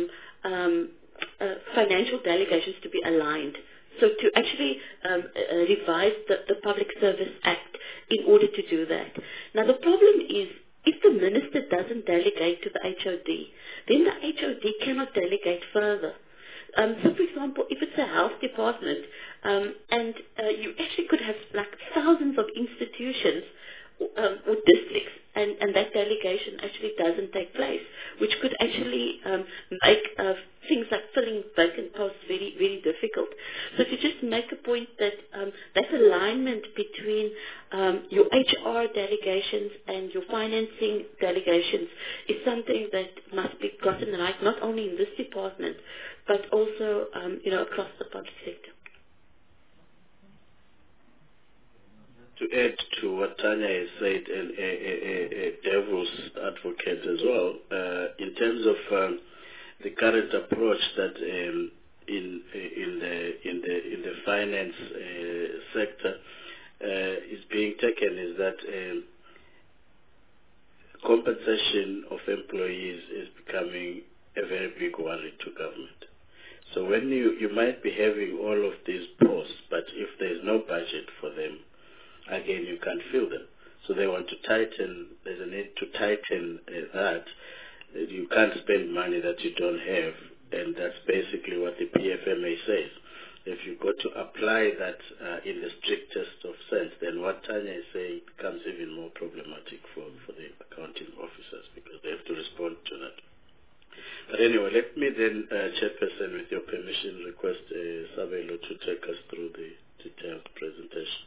financial delegations to be aligned. So to actually revise the Public Service Act in order to do that. Now the problem is, if the minister doesn't delegate to the HOD, then the HOD cannot delegate further. So, for example, if it's a health department, and you actually could have like thousands of institutions or districts, and that delegation actually doesn't take place, which could actually make things like filling vacant posts very, very difficult. So to just make a point that that alignment between your HR delegations and your financing delegations is something that must be gotten right, not only in this department, but also across the public sector. To add to what Tanya has said, and a devil's advocate as well, in terms of the current approach that in the finance sector is being taken, is that compensation of employees is becoming a very big worry to government. So when you might be having all of these posts, but if there is no budget for them, again, you can't fill them. So they want to tighten, there's a need to tighten that. You can't spend money that you don't have, and that's basically what the PFMA says. If you've got to apply that in the strictest of sense, then what Tanya is saying becomes even more problematic for the accounting officers, because they have to respond to that. But anyway, let me then, Chairperson, with your permission, request Sabelo to take us through the detailed presentation.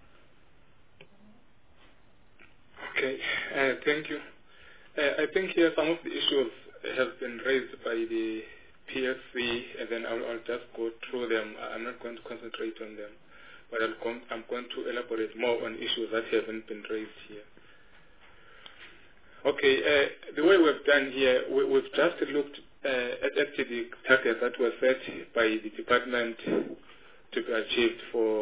Okay, thank you. I think here some of the issues have been raised by the PSC, and then I'll just go through them. I'm not going to concentrate on them, but I'm going to elaborate more on issues that haven't been raised here. Okay, the way we've done here, we've just looked at the targets that were set by the department to be achieved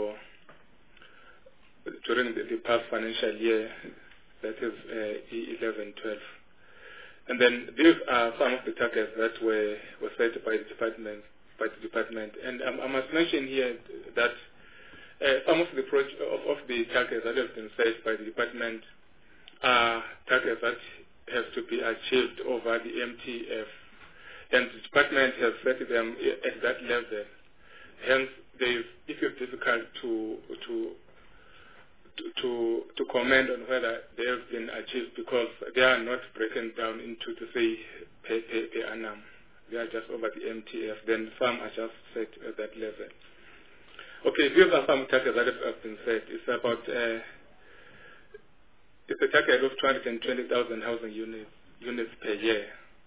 during the past financial year, that is 11-12. And then these are some of the targets that were set by the department. And I must mention here that some of the targets that have been set by the department are targets that have to be achieved over the MTF. And the department has set them at that level. Hence, it is difficult to to comment on whether they have been achieved, because they are not broken down into to say per annum. They are just over the MTF. Then some are just set at that level. Okay, these are some targets that have been set. It's about it's a target of 220,000 housing units per year.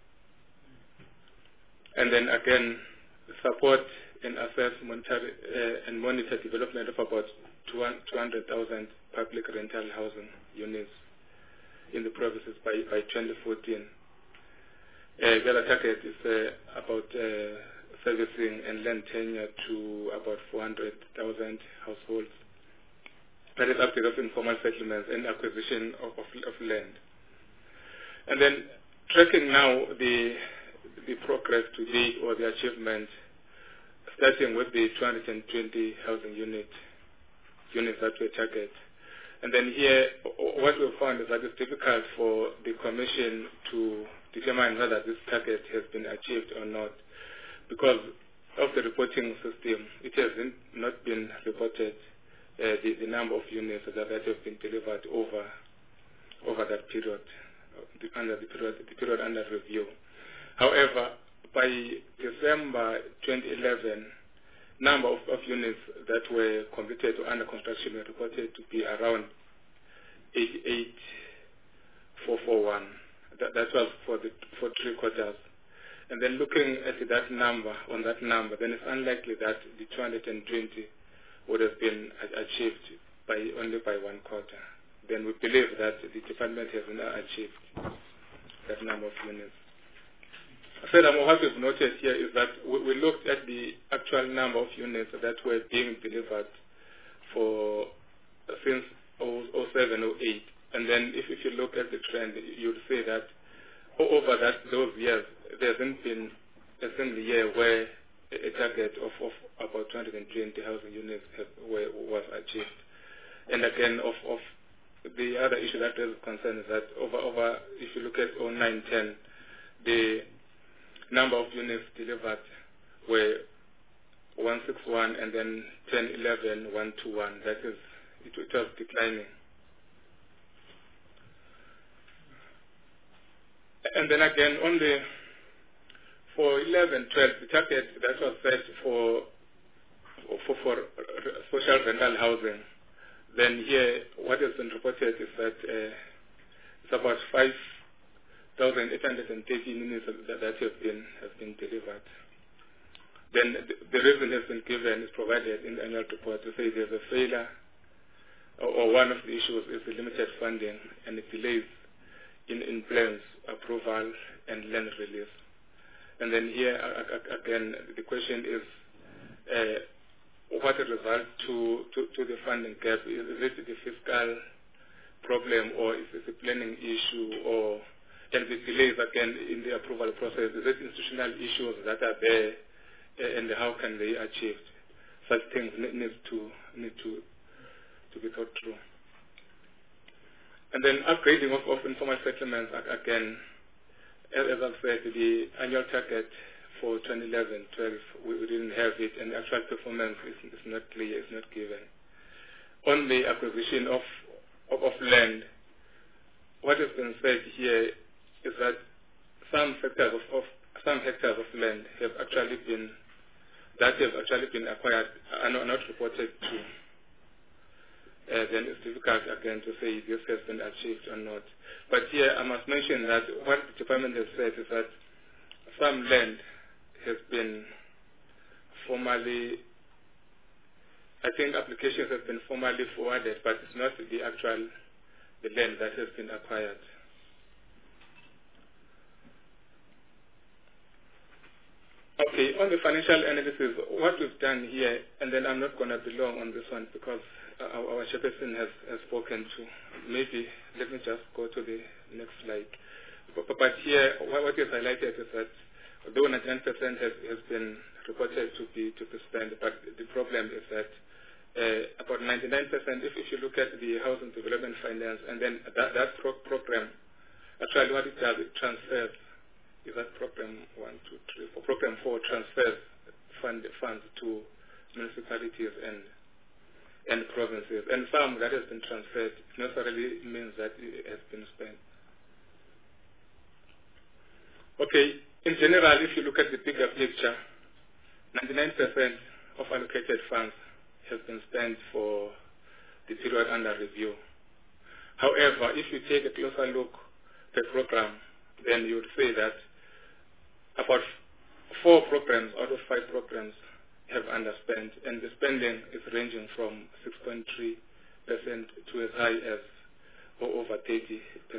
And then again, support and assess, and monitor development of about 200,000 public rental housing units in the provinces by 2014. The other target is about servicing and land tenure to about 400,000 households. That is update of informal settlements and acquisition of land. And then tracking now the progress to date or the achievement, starting with the 220 housing units that we target. And then here, what we found is that it's difficult for the Commission to determine whether this target has been achieved or not, because of the reporting system. It has not been reported the number of units that have been delivered over that period, under the period under review. However, by December 2011, number of units that were completed or under construction were reported to be around 88,441. That was for 3 quarters. And then looking at that number, then it's unlikely that the 220 would have been achieved only by 1 quarter. Then we believe that the department has now achieved that number of units. Furthermore, what we've noted here is that we looked at the actual number of units that were being delivered since 07-08. And then if you look at the trend, you'll see that over those years, there hasn't been a single year where a target of about 220,000 units was achieved. And again, of the other issue that is concerned is that over if you look at 09-10, the number of units delivered were 161, and then 10-11, 121. That is, it was declining. And then again, for 11-12, the target that was set for social rental housing, then here what has been reported is that it's about 5,830 units that have been delivered. Then the reason has been given is provided in the annual report to say there's a failure, or one of the issues is the limited funding and the delays in plans, approval, and land release. And then here again, the question is what a result to the funding gap. Is it the fiscal problem, or is it a planning issue, and the delays again in the approval process? Is it institutional issues that are there, and how can they be achieved? Such things need to be thought through. And then upgrading of informal settlements, again, as I've said, the annual target for 2011-12, we didn't have it, and the actual performance is not clear, is not given. On the acquisition of land, what has been said here is that some hectares of land have actually been acquired are not reported to. Then it's difficult again to say this has been achieved or not. But here I must mention that what the department has said is that some land has been formally, I think applications have been formally forwarded, but it's not the land that has been acquired. Okay, on the financial analysis, what we've done here, and then I'm not going to be long on this one because our chairperson has spoken to. Maybe let me just go to the next slide. But here, what is highlighted is that although 99% has been reported to be spent, but the problem is that about 99%, if you look at the housing development finance, and then that program, actually what it does, it transfers. Is that program 1, 2, 3, 4? Program 4 transfers funds to municipalities, and provinces, and some that has been transferred necessarily means that it has been spent. Okay, in general, if you look at the bigger picture, 99% of allocated funds has been spent for the period under review. However, if you take a closer look at the program, then you would say that about 4 programs out of 5 programs have underspent, and the spending is ranging from 6.3% to as high as or over 30%.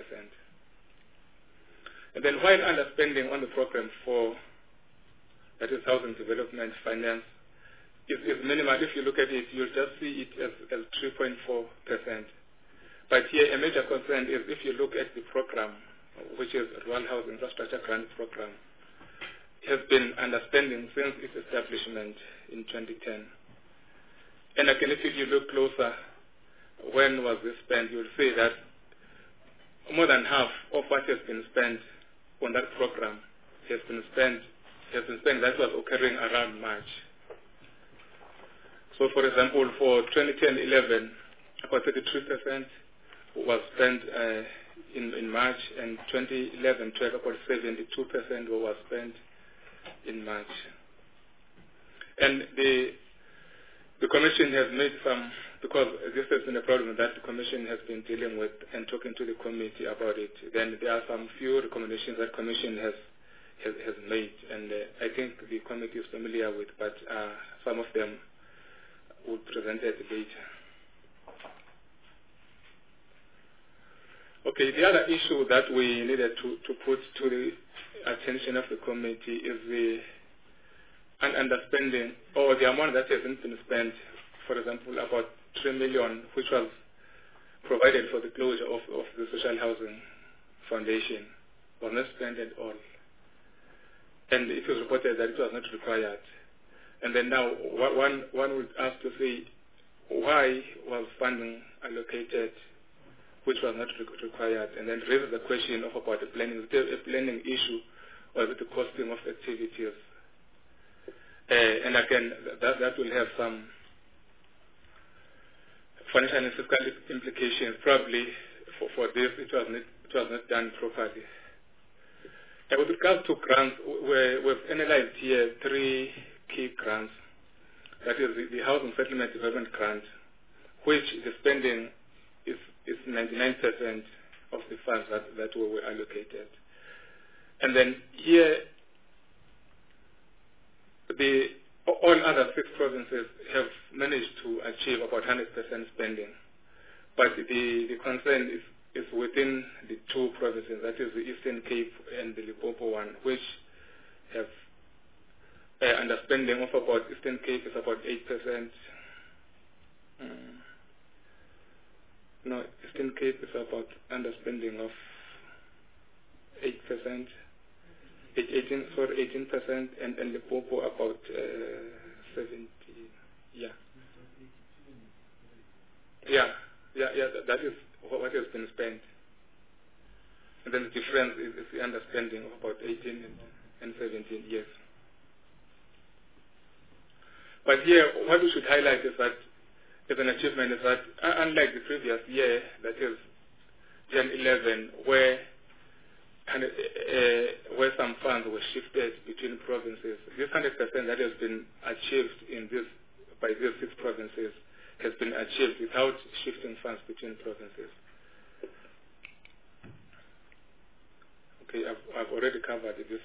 And then while underspending on the program 4, that is housing development finance, is minimal. If you look at it, you'll just see it as 3.4%. But here a major concern is if you look at the program, which is Rural House Infrastructure Grant Program, has been underspending since its establishment in 2010. And again, if you look closer, when was this spent, you'll see that more than half of what has been spent on that program has been spent that was occurring around March. So for example, for 2010-11, about 33% was spent in March, and 2011-12, about 72% was spent in March. And the Commission has made some, because this has been a problem that the Commission has been dealing with and talking to the committee about it, then there are some few recommendations that Commission has made, and I think the committee is familiar with, but some of them will be presented later. Okay, the other issue that we needed to put to the attention of the committee is the underspending or the amount that hasn't been spent. For example, about 3 million, which was provided for the closure of the Social Housing Foundation, was not spent at all. And it was reported that it was not required. And then now one would ask to say, why was funding allocated which was not required? And then raises the question of about the planning. Is it a planning issue or is it the costing of activities? And again, that will have some financial and fiscal implications. Probably for this, it was not done properly. And with regards to grants, we've analyzed here 3 key grants. That is the Housing Settlement Development Grant, which the spending is 99% of the funds that were allocated. And then here, all other 6 provinces have managed to achieve about 100% spending. But the concern is within the 2 provinces, that is the Eastern Cape and the Limpopo one, which have underspending of about, Eastern Cape is about 8%. No, Eastern Cape is about underspending of 8%. 18%, and Limpopo about 70. Yeah, that is what has been spent. And then the difference is the underspending of about 18 and 17 years. But here, what we should highlight is that, as an achievement, is that unlike the previous year, that is Jan 11, where some funds were shifted between provinces, this 100% that has been achieved by these 6 provinces has been achieved without shifting funds between provinces. Okay, I've already covered this.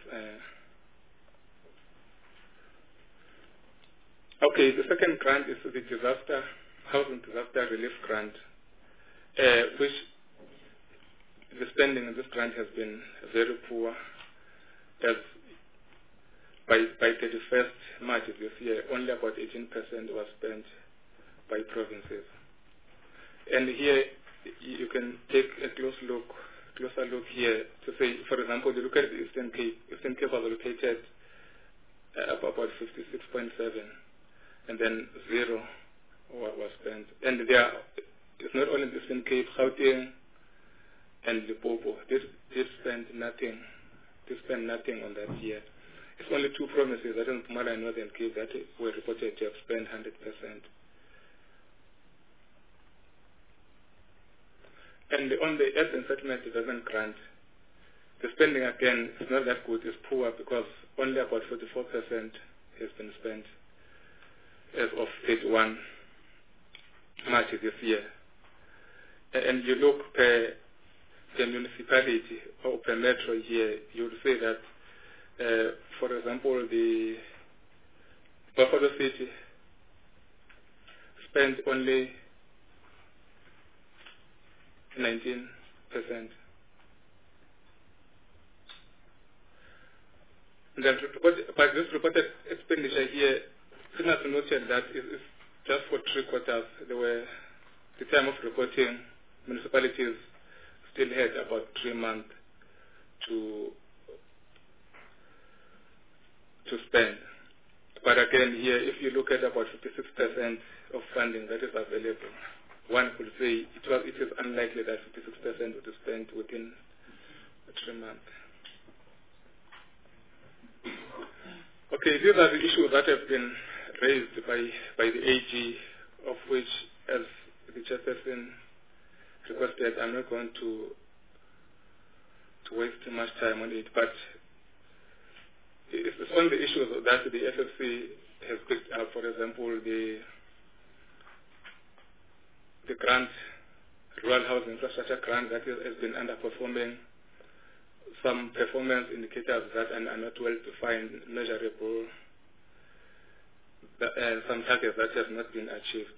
Okay, the second grant is the Housing Disaster Relief Grant, which the spending in this grant has been very poor. As by 31st March of this year, only about 18% was spent by provinces. And here you can take a closer look here to say, for example, you look at the Eastern Cape. Eastern Cape was allocated about 56.7, and then 0 was spent. And it's not only the Eastern Cape, Gauteng and Limpopo did spend nothing. They spent nothing on that year. It's only 2 provinces, that is Mpumalanga and Northern Cape, that were reported to have spent 100%. And on the Urban Settlement Development Grant, the spending again is not that good, it's poor because only about 44% has been spent as of 31 March this year. And you look per municipality or per metro here, you would say that, for example, the Buffalo City spent only 19%. And then but this reported expenditure here, Sinas noted that it's just for 3/4. There were, the time of reporting, municipalities still had about 3 months to spend. But again, here, if you look at about 56% of funding that is available, one could say it is unlikely that 56% would be spent within 3 months. Okay, these are the issues that have been raised by the AG, of which, as the chairperson requested, I'm not going to waste too much time on it, but it's on the issues that the FFC has picked up. For example, the grant, rural housing infrastructure grant that has been underperforming, some performance indicators that are not well defined, measurable, some targets that have not been achieved.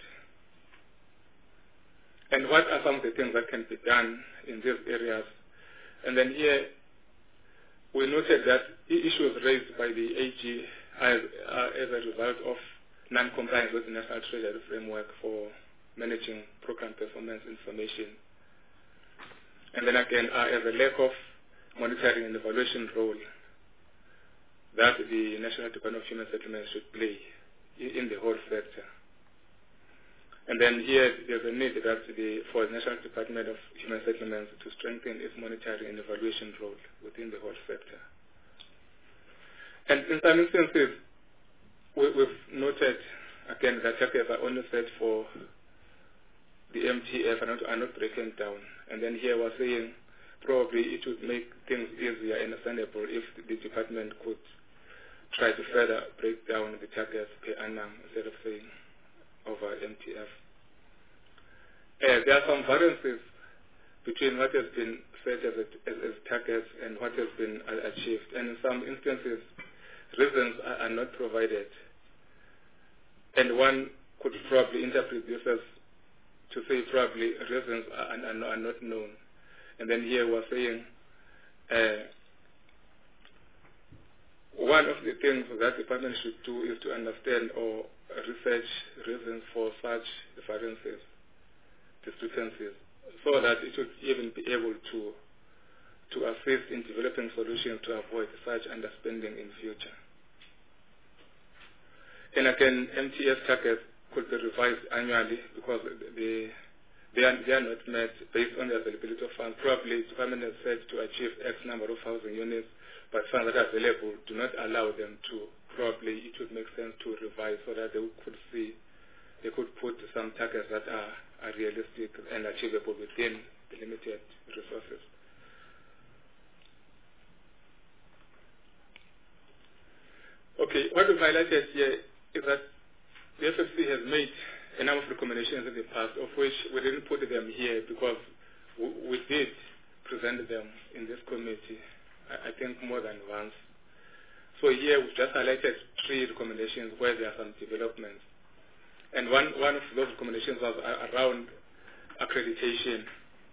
And what are some of the things that can be done in these areas? And then here, we noted that issues raised by the AG are as a result of non-compliance with the National Treasury Framework for managing program performance information. And then again, as a lack of monitoring and evaluation role that the National Department of Human Settlements should play in the whole sector. And then here, there's a need that for the National Department of Human Settlements to strengthen its monitoring and evaluation role within the whole sector. And in some instances, we've noted, again, that targets are only set for the MTF and are not breaking down. And then here we're saying probably it would make things easier and understandable if the department could try to further break down the targets per annum instead of saying over MTF. There are some variances between what has been set as targets and what has been achieved. And in some instances, reasons are not provided. And one could probably interpret this as to say probably reasons are not known. And then here we're saying one of the things that the department should do is to understand or research reasons for such differences, discrepancies, so that it would even be able to assist in developing solutions to avoid such underspending in future. And again, MTF targets could be revised annually because they are not met based on the availability of funds. Probably the department has said to achieve X number of housing units, but funds that are available do not allow them to. Probably it would make sense to revise so that they could put some targets that are realistic and achievable within the limited resources. Okay, what we've highlighted here is that the FFC has made a number of recommendations in the past, of which we didn't put them here because we did present them in this committee, I think more than once. So here we've just highlighted 3 recommendations where there are some developments. And one of those recommendations was around accreditation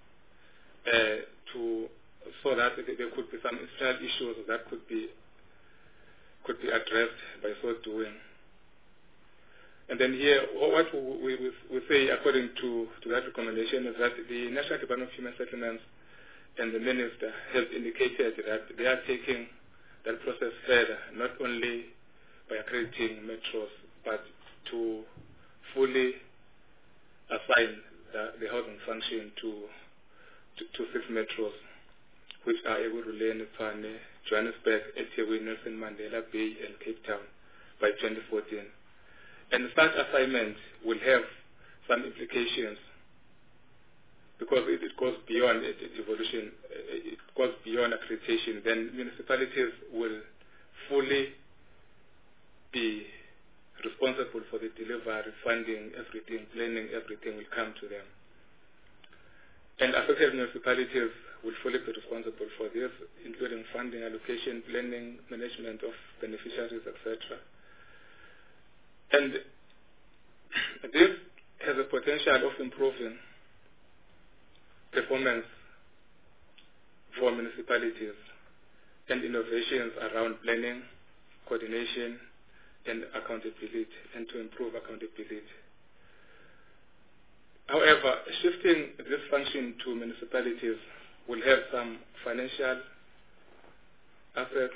so that there could be some institutional issues that could be addressed by so doing. And then here, what we say according to that recommendation is that the National Department of Human Settlements and the Minister have indicated that they are taking that process further, not only by accrediting metros, but to fully assign the housing function to 6 metros, which are Ekurhuleni, Tshwane, Johannesburg, eThekwini, Nelson Mandela Bay, and Cape Town by 2014. And such assignment will have some implications because it goes beyond evolution, it goes beyond accreditation, then municipalities will fully be responsible for the delivery, funding, everything, planning, everything will come to them. And affected municipalities will fully be responsible for this, including funding, allocation, planning, management of beneficiaries, etc. And this has a potential of improving performance for municipalities and innovations around planning, coordination, and accountability, and to improve accountability. However, shifting this function to municipalities will have some financial assets,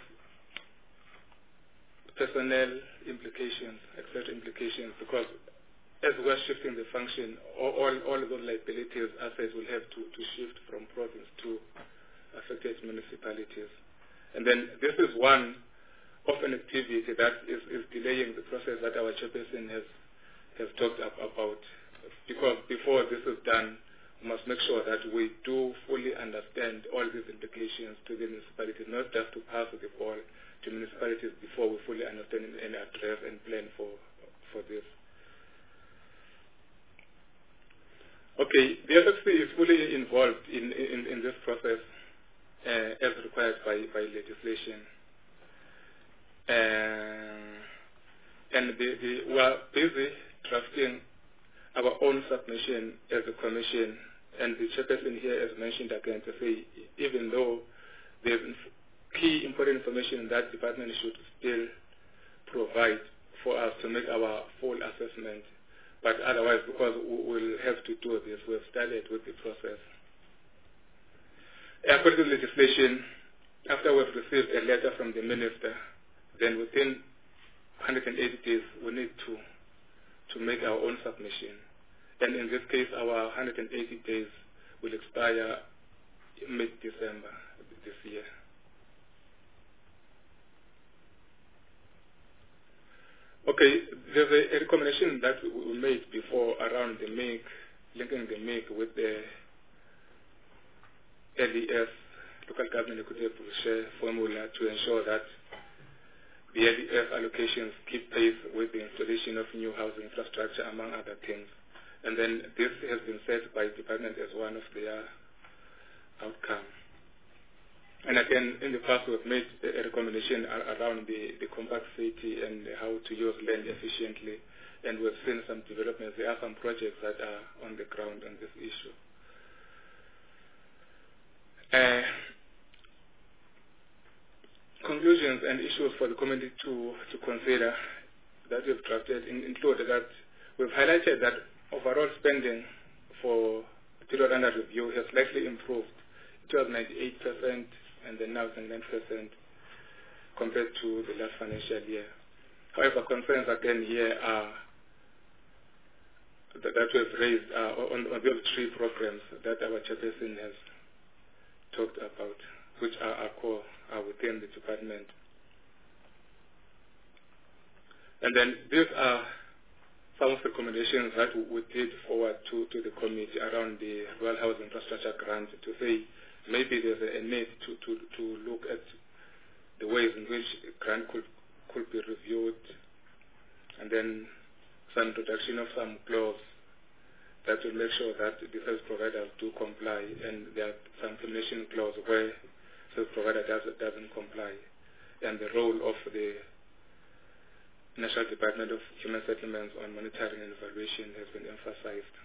personnel implications, etc. implications, because as we're shifting the function, all those liabilities, assets will have to shift from province to affected municipalities. And then this is one of an activity that is delaying the process that our chairperson has talked about. Because before this is done, we must make sure that we do fully understand all these implications to the municipalities, not just to pass the ball to municipalities before we fully understand and address and plan for this. Okay, the FFC is fully involved in this process as required by legislation. And we are busy drafting our own submission as a commission, and the chairperson here has mentioned again to say, even though there's key important information that department should still provide for us to make our full assessment, but otherwise, because we'll have to do this, we've started with the process. According to legislation, after we've received a letter from the minister, then within 180 days we need to make our own submission. And in this case, our 180 days will expire mid-December this year. Okay, there's a recommendation that we made before around the MIC, linking the MIC with the LES, Local Government Equitable Share formula, to ensure that the LES allocations keep pace with the installation of new housing infrastructure, among other things. And then this has been set by the department as one of their outcomes. And again, in the past, we've made a recommendation around the compact city and how to use land efficiently. And we've seen some developments. There are some projects that are on the ground on this issue. Conclusions and issues for the committee to consider that we've drafted include that we've highlighted that overall spending for the period under review has slightly improved. It was 98% and then now 99% compared to the last financial year. However, concerns again here are that we've raised on those three programs that our chairperson has talked about, which are core, are within the department. And then these are some of the recommendations that we did forward to the committee around the rural housing infrastructure grant, to say maybe there's a need to look at the ways in which grant could be reviewed, and then some introduction of some clause that will make sure that the service providers do comply, and there are some termination clause where service provider doesn't comply, and the role of the National Department of Human Settlements on monitoring and evaluation has been emphasized.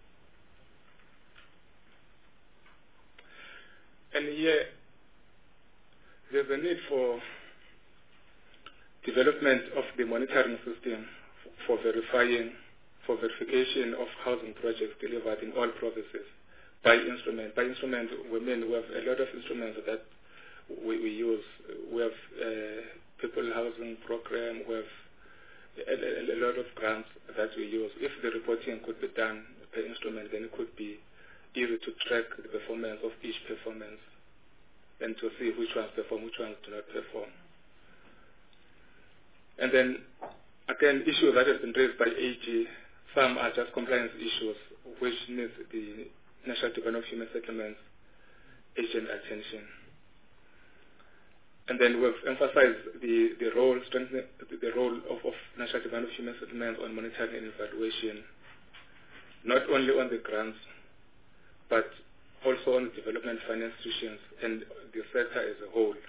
And here, there's a need for development of the monitoring system for verification of housing projects delivered in all provinces by instrument. By instrument, we mean we have a lot of instruments that we use. We have people housing program, we have a lot of grants that we use. If the reporting could be done per instrument, then it could be easy to track the performance of each performance and to see which ones perform, which ones do not perform. And then, again, issues that have been raised by AG, some are just compliance issues which needs the National Department of Human Settlements agent attention. And then we've emphasized the role, strengthening the role of National Department of Human Settlements on monitoring and evaluation, not only on the grants, but also on the development finance institutions and the sector as a whole.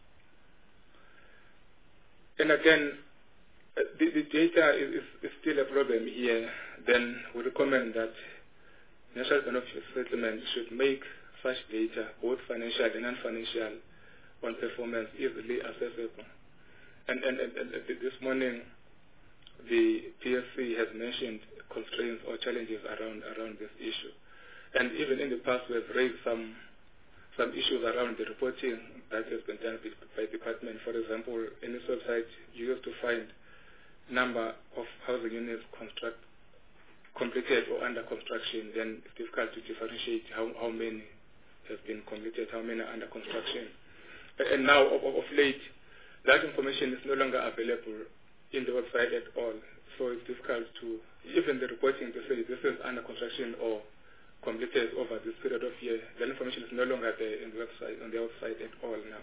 And again, the data is still a problem here. Then we recommend that National Department of Settlement should make such data, both financial and non-financial, on performance easily accessible. And this morning, the PSC has mentioned constraints or challenges around this issue. And even in the past, we have raised some issues around the reporting that has been done by department. For example, in this website, you have to find number of housing units completed or under construction. Then it's difficult to differentiate how many have been completed, how many are under construction. And now, of late, that information is no longer available in the website at all. So it's difficult to, even the reporting to say this is under construction or completed over this period of year, that information is no longer there in the website, on the website at all now.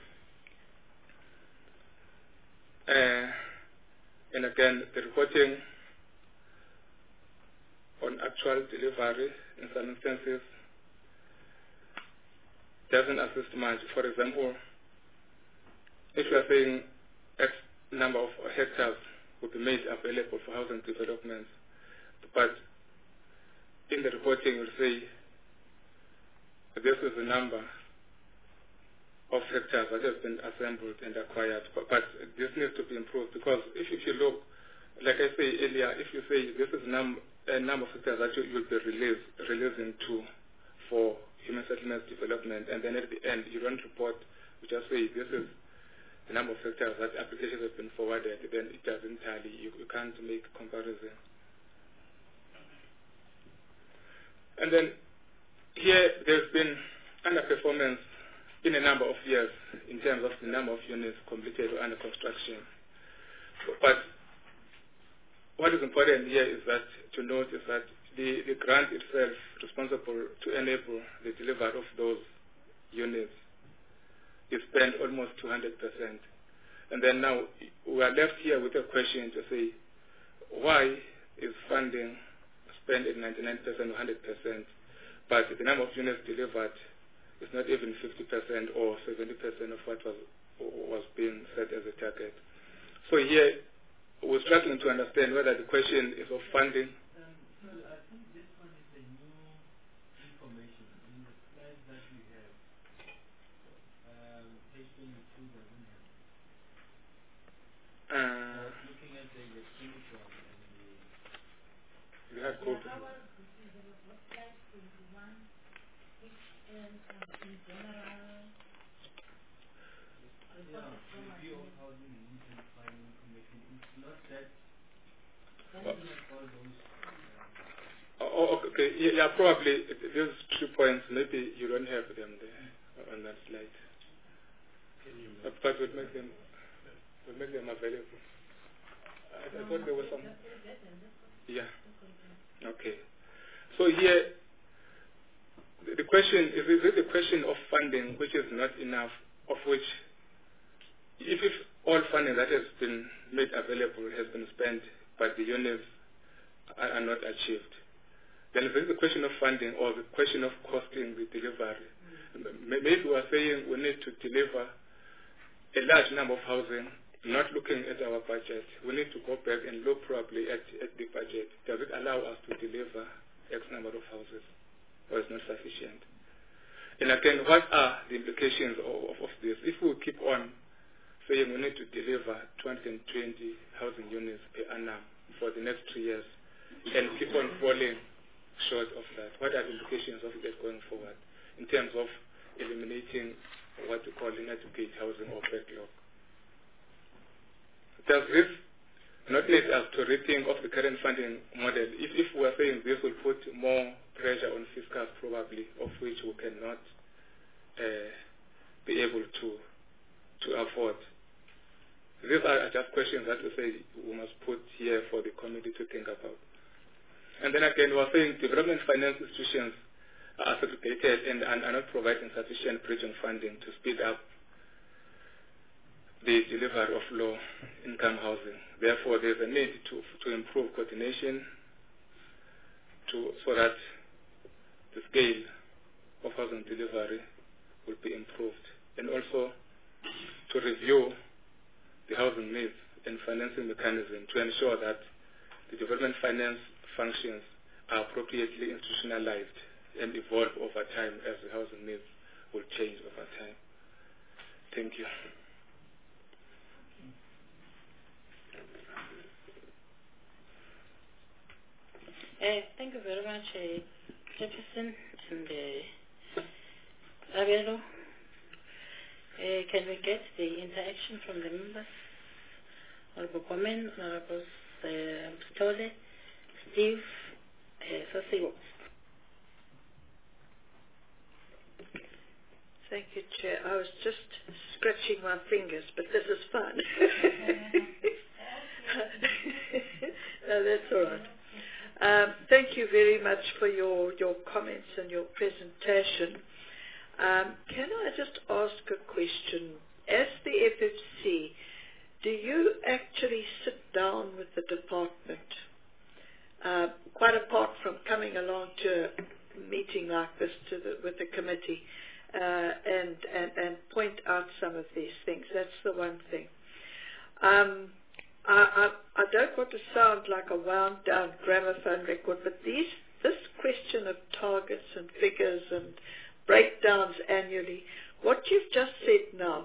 And again, the reporting on actual delivery in some instances doesn't assist much. For example, if you are saying X number of hectares will be made available for housing development, but in the reporting you will say this is the number of hectares that has been assembled and acquired, but this needs to be improved, because if you look, like I said earlier, if you say this is a number of hectares that you will be releasing to for human settlements development, and then at the end you don't report, you just say this is the number of hectares that applications have been forwarded, then it doesn't tally. You can't make comparison. And then here there's been underperformance in a number of years in terms of the number of units completed or under construction. But what is important here is that to note is that the grant itself responsible to enable the delivery of those units is spent almost 200%. And then now we are left here with a question to say, why is funding spent at 99% or 100%, but the number of units delivered is not even 50% or 70% of what was being set as a target. So here we're struggling to understand whether the question is of funding. I think this one is a new information. In the slides that we have, page 22 doesn't have it. Looking at the expenditure and the... You have code. Slide 21, which in general... review of housing needs and planning commission. It's not that... Okay, yeah, probably there's 2 points. Maybe you don't have them there on that slide. But we'll make them available. I thought there was some. Yeah. Okay. So here, the question is it a question of funding which is not enough, of which, if all funding that has been made available has been spent, but the units are not achieved, then if it's a question of funding or the question of costing the delivery, maybe we are saying we need to deliver a large number of housing, not looking at our budget. We need to go back and look probably at the budget. Does it allow us to deliver X number of houses, or is not sufficient? And again, what are the implications of this? If we keep on saying we need to deliver 220 housing units per annum for the next 3 years, and keep on falling short of that, what are the implications of that going forward in terms of eliminating what we call inadequate housing or backlog? Does this not lead us to rethink of the current funding model? If we are saying this will put more pressure on fiscals probably, of which we cannot be able to afford. These are just questions that we say we must put here for the committee to think about. And then again, we are saying development finance institutions are segregated and are not providing sufficient bridging funding to speed up the delivery of low-income housing. Therefore, there's a need to improve coordination so that the scale of housing delivery will be improved, and also to review the housing needs and financing mechanism to ensure that the development finance functions are appropriately institutionalized and evolve over time as the housing needs will change over time. Thank you. Thank you very much, Jefferson and Abelo. Can we get the interaction from the members? Honorable Komen, Honorable Stole, Steve, Sasiwo. Thank you, Chair. I was just scratching my fingers, but this is fun. No, that's all right. Thank you very much for your comments and your presentation. Can I just ask a question? As the FFC, do you actually sit down with the department, quite apart from coming along to a meeting like this with the committee, and point out some of these things? That's the one thing. I don't want to sound like a wound-down gramophone record, but this question of targets and figures and breakdowns annually, what you've just said now,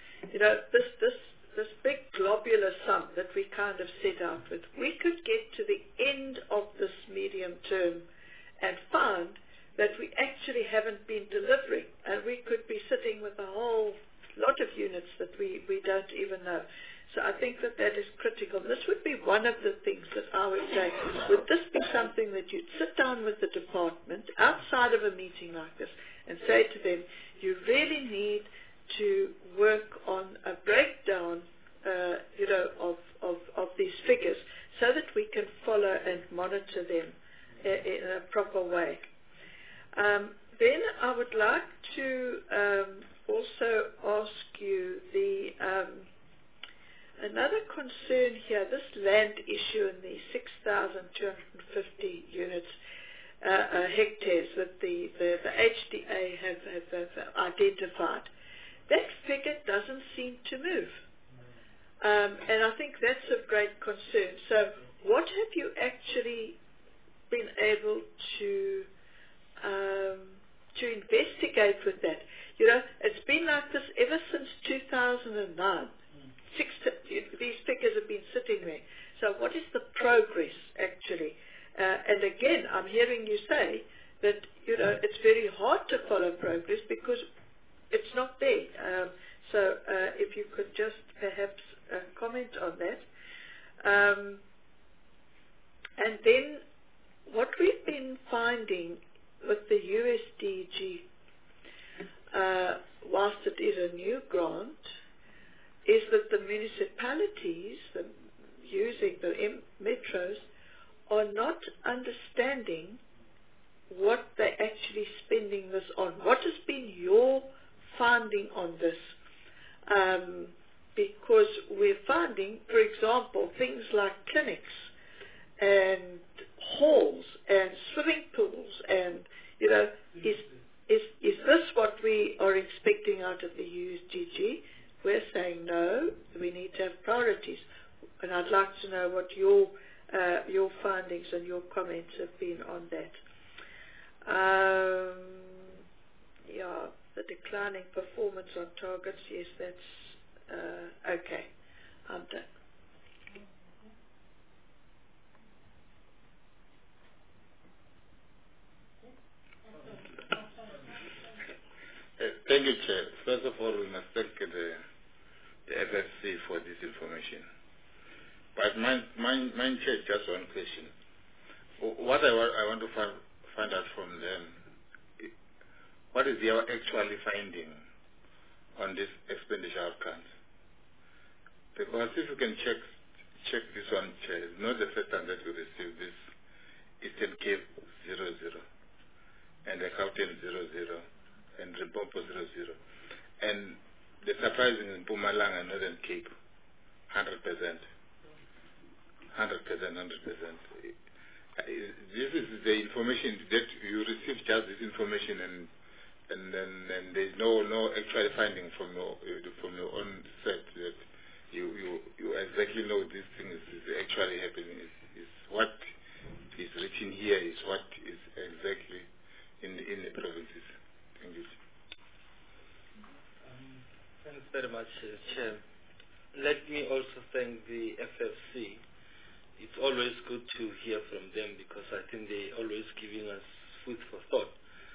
this big globular sum that we kind of set out with, we could get to the end of this medium term and find that we actually haven't been delivering, and we could be sitting with a whole lot of units that we don't even know. So I think that is critical. This would be one of the things that I would say. Would this be something that you'd sit down with the department outside of a meeting like this and say to them, you really need to work on a breakdown, of these figures so that we can follow and monitor them in a proper way. Then I would like to also ask you another concern here, this land issue and the 6,250 units, hectares that the HDA have identified. That figure doesn't seem to move. And I think that's of great concern. So what have you actually been able to investigate with that? It's been like this ever since 2009. These figures have been sitting there. So what is the progress actually? And again, I'm hearing you say that it's very hard to follow progress because it's not there. So if you could just perhaps comment on that. And then what we've been finding with the USDG, whilst it is a new grant, is that the municipalities using the metros are not understanding what they're actually spending this on. What has been your finding on this? Because we're finding, for example, things like clinics and halls and swimming pools and, is this what we are expecting out of the USDG? We're saying no, we need to have priorities. And I'd like to know what your findings and your comments have been on that. The declining performance on targets, yes, that's okay. I'm done. Thank you, Chair. First of all, we must thank the FFC for this information. But mine, Chair, just one question. What I want to find out from them, what is their actually finding on this expenditure outcomes? Because if you can check this one, Chair, it's not the first time that we receive this Eastern Cape 00 and the Gauteng Gauteng 00 and Limpopo 00. And the surprising in Mpumalanga, Northern Cape, 100%. 100%. This is the information that you receive, just this information, and there's no actual finding from your own set that you exactly know this thing is actually happening. Is what is written here is what is exactly in the provinces. Thank you. Thanks very much, Chair. Let me also thank the FFC. It's always good to hear from them because I think they're always giving us food for thought.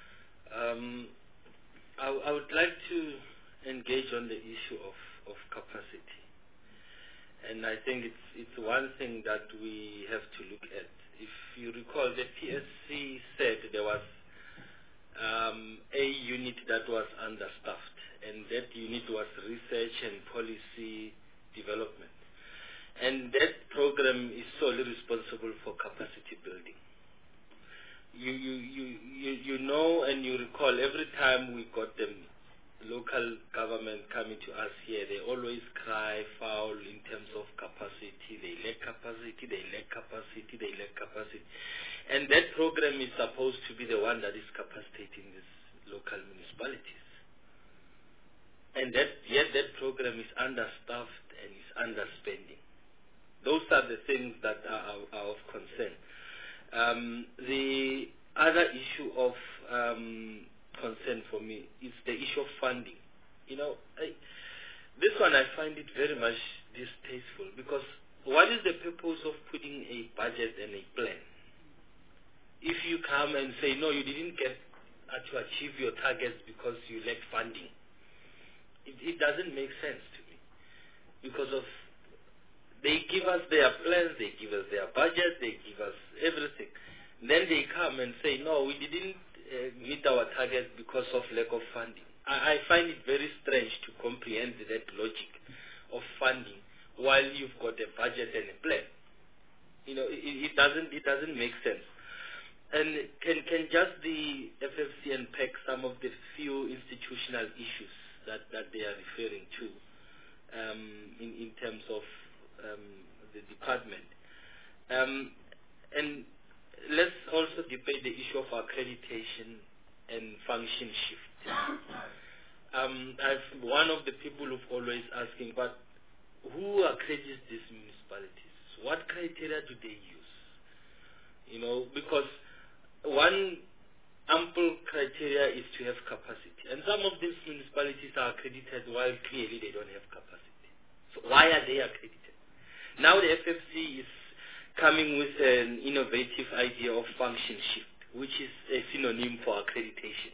I would like to engage on the issue of capacity. And I think it's one thing that we have to look at. If you recall, the PSC said there was a unit that was understaffed, and that unit was research and policy development. And that program is solely responsible for capacity building. You know and you recall every time we got them, local government coming to us here, they always cry foul in terms of capacity. They lack capacity, they lack capacity, they lack capacity. And that program is supposed to be the one that is capacitating these local municipalities. And yet that program is understaffed and is underspending. Those are the things that are of concern. The other issue of concern for me is the issue of funding. You know, this one I find it very much distasteful because what is the purpose of putting a budget and a plan? If you come and say, no, you didn't get to achieve your targets because you lack funding, it doesn't make sense to me because of they give us their plans, they give us their budget, they give us everything. Then they come and say, no, we didn't meet our targets because of lack of funding. I find it very strange to comprehend that logic of funding while you've got a budget and a plan. You know, it doesn't make sense. And can just the FFC unpack some of the few institutional issues that they are referring to in terms of the department. And let's also debate the issue of accreditation and function shift. One of the people who've always asking, but who accredits these municipalities? What criteria do they use? You know, because one ample criteria is to have capacity. And some of these municipalities are accredited while clearly they don't have capacity. So why are they accredited? Now the FFC is coming with an innovative idea of function shift, which is a synonym for accreditation.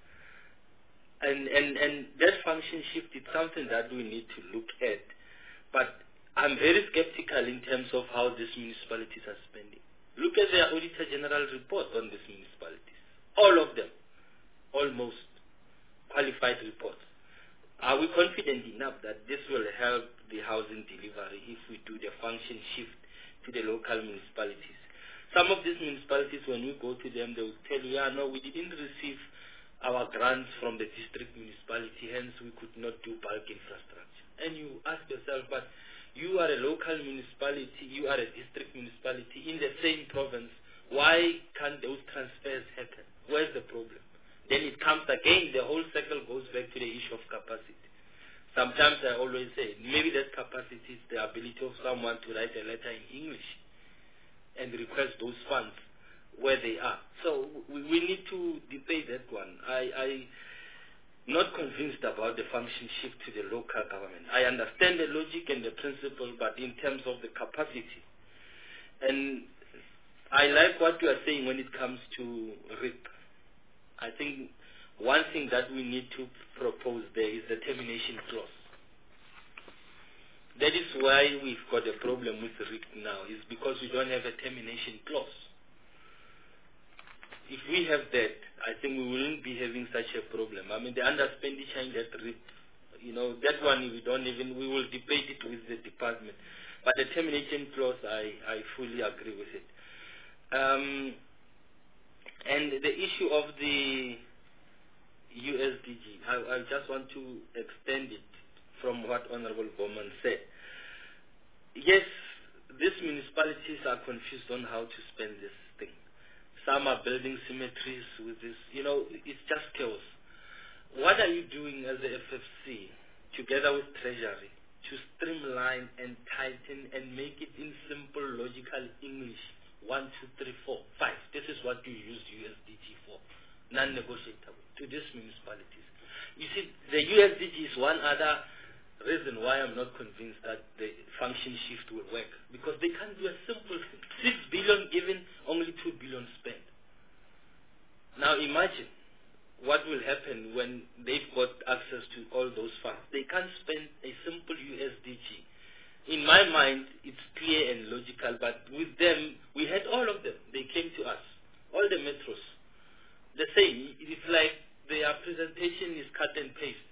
And that function shift is something that we need to look at. But I'm very skeptical in terms of how these municipalities are spending. Look at their Auditor General report on these municipalities. All of them, almost qualified reports. Are we confident enough that this will help the housing delivery if we do the function shift to the local municipalities? Some of these municipalities, when we go to them, they will tell you, no, we didn't receive our grants from the district municipality, hence we could not do bulk infrastructure. And you ask yourself, but you are a local municipality, you are a district municipality in the same province, why can't those transfers happen? Where's the problem? Then it comes again, the whole cycle goes back to the issue of capacity. Sometimes I always say, maybe that capacity is the ability of someone to write a letter in English and request those funds where they are. So we need to debate that one. I'm not convinced about the function shift to the local government. I understand the logic and the principle, but in terms of the capacity. And I like what you are saying when it comes to RIP. I think one thing that we need to propose there is the termination clause. That is why we've got a problem with RIP now, is because we don't have a termination clause. If we have that, I think we wouldn't be having such a problem. I mean, the underexpenditure in that RIP, you know, that one we will debate it with the department. But the termination clause, I fully agree with it. And the issue of the USDG, I just want to extend it from what Honorable Bowman said. Yes, these municipalities are confused on how to spend this thing. Some are building cemeteries with this, it's just chaos. What are you doing as the FFC, together with Treasury, to streamline and tighten and make it in simple, logical English? 1, 2, 3, 4, 5. This is what you use USDG for, non-negotiable, to these municipalities. You see, the USDG is one other reason why I'm not convinced that the function shift will work, because they can't do a simple 6 billion given, only 2 billion spent. Now imagine what will happen when they've got access to all those funds. They can't spend a simple USDG. In my mind, it's clear and logical, but with them, we had all of them. They came to us, all the metros. The same, it's like their presentation is cut and paste,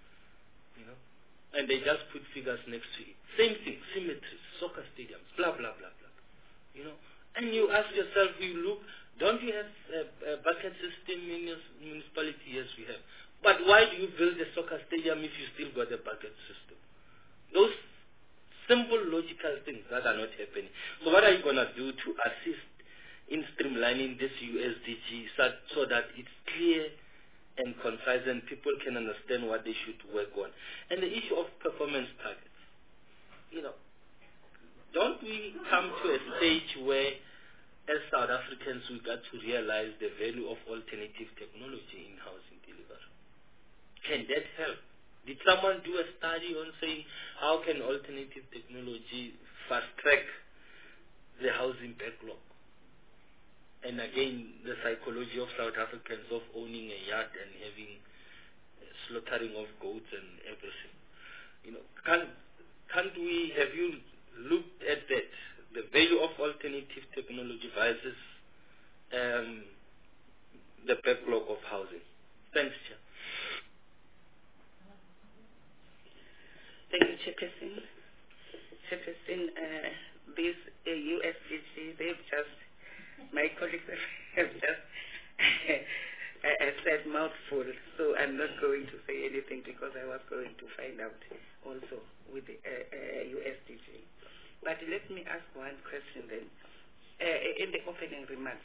and they just put figures next to it. Same thing, cemeteries, soccer stadiums, blah, blah, blah, blah. And you ask yourself, don't you have a bucket system in your municipality? Yes, we have. But why do you build a soccer stadium if you still got a bucket system? Those simple logical things that are not happening. So what are you going to do to assist in streamlining this USDG so that it's clear and concise and people can understand what they should work on? And the issue of performance targets. Don't we come to a stage where, as South Africans, we got to realize the value of alternative technology in housing delivery? Can that help? Did someone do a study on saying how can alternative technology fast-track the housing backlog? And again, the psychology of South Africans of owning a yard and having slaughtering of goats and everything. Can't we, have you looked at that, the value of alternative technology versus the backlog of housing? Thanks, Chair. Thank you, Chairperson. This USDG, my colleagues have just said mouthful, so I'm not going to say anything because I was going to find out also with the USDG. But let me ask one question then. In the opening remarks,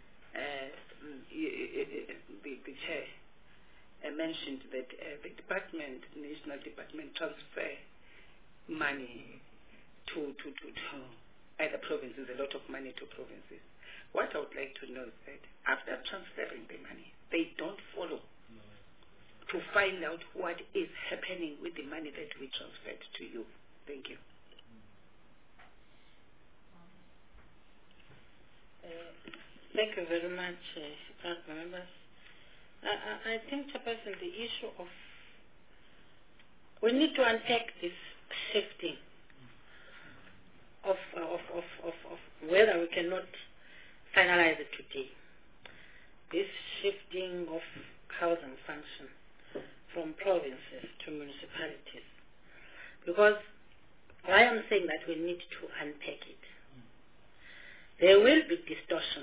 the chair mentioned that the national department transfer money to either provinces, a lot of money to provinces. What I would like to know is that after transferring the money, they don't follow to find out what is happening with the money that we transferred to you. Thank you. Thank you very much, members. I think, Chairperson, the issue of we need to unpack this shifting of whether we cannot finalize it today. This shifting of housing function from provinces to municipalities. Because why I'm saying that we need to unpack it. There will be distortions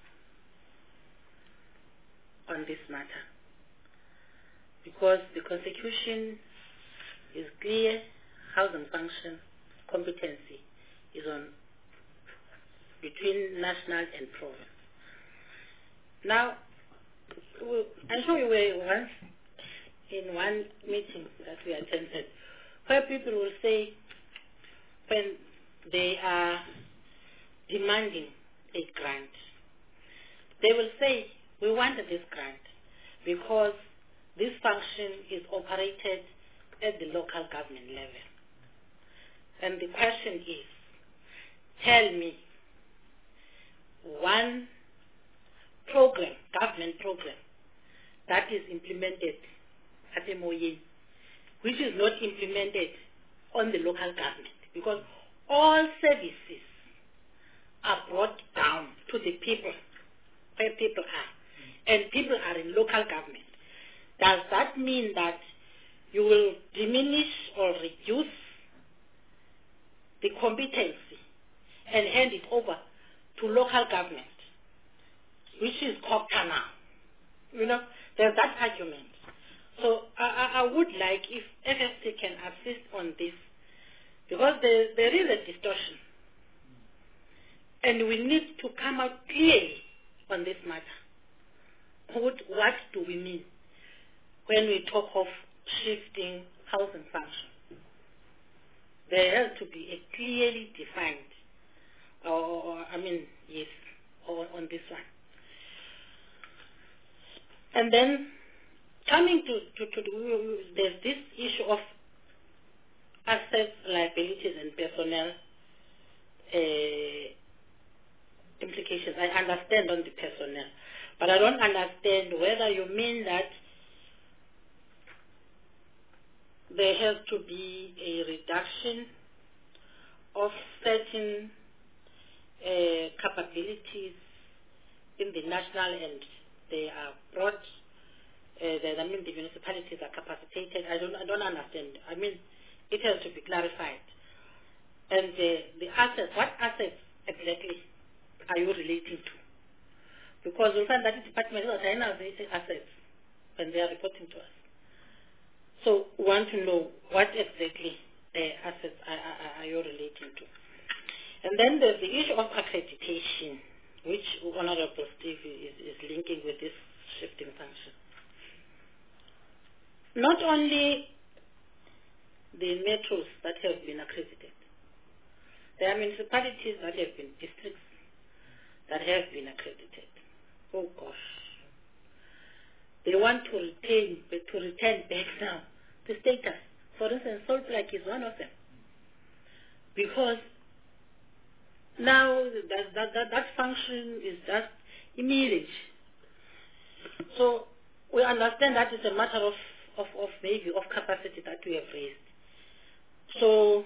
on this matter because the Constitution is clear, housing function competency is on between national and province. Now, I'm sure we were once in one meeting that we attended where people will say when they are demanding a grant, they will say, we wanted this grant because this function is operated at the local government level. And the question is, tell me one program, government program, that is implemented at MOE, which is not implemented on the local government, because all services are brought down to the people, where people are, and people are in local government. Does that mean that you will diminish or reduce the competency and hand it over to local government, which is COGTA now? there's that argument. So I would like if FSC can assist on this, because there is a distortion. And we need to come out clearly on this matter. What do we mean when we talk of shifting housing function? There has to be a clearly defined, on this one. And then coming to there's this issue of assets, liabilities, and personnel implications. I understand on the personnel, but I don't understand whether you mean that there has to be a reduction of certain capabilities in the national, and they are brought. The municipalities are capacitated. I don't understand. It has to be clarified. And the assets, what assets exactly are you relating to? Because we find that the department is analyzing assets when they are reporting to us. So we want to know what exactly assets are you relating to. And then there's the issue of accreditation, which Honorable Steve is linking with this shifting function. Not only the metros that have been accredited, there are municipalities that have been districts that have been accredited. Oh gosh. They want to return back now the status. For instance, Salt Lake is one of them. Because now that function is just immediate. So we understand that it's a matter of capacity that we have raised. So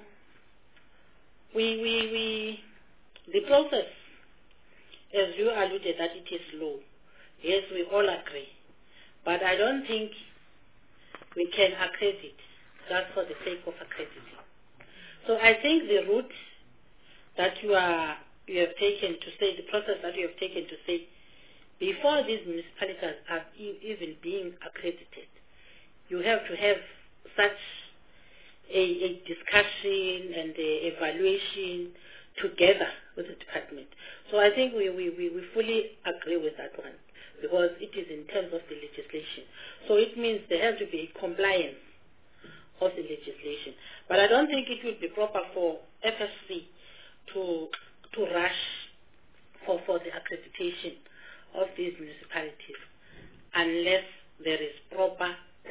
the process, as you alluded, that it is slow. Yes, we all agree. But I don't think we can accredit just for the sake of accrediting. So I think the route that you have taken to say, the process that you have taken to say, before these municipalities are even being accredited, you have to have such a discussion and a evaluation together with the department. So I think we fully agree with that one, because it is in terms of the legislation. So it means there has to be compliance of the legislation. But I don't think it would be proper for FSC to rush for the accreditation of these municipalities unless there is proper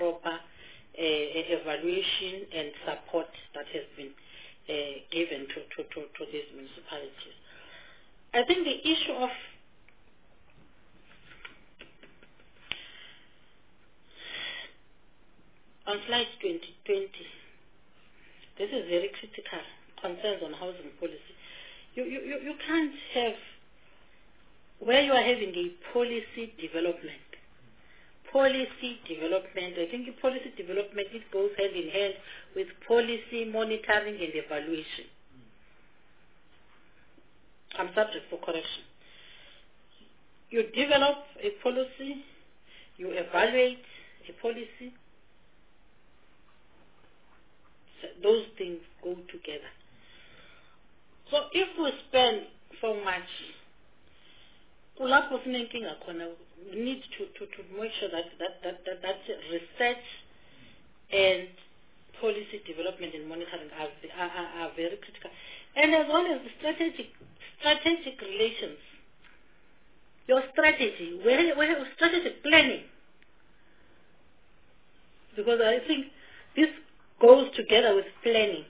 evaluation and support that has been given to these municipalities. I think the issue of on slide 2020, this is very critical, concerns on housing policy. You can't have, where you are having a policy development. I think policy development, it goes hand in hand with policy monitoring and evaluation. I'm subject for correction. You develop a policy, you evaluate a policy. So those things go together. So if we spend so much, we need to make sure that research and policy development and monitoring are very critical. And as well as the strategic relations. Your strategy, where strategic planning. Because I think this goes together with planning.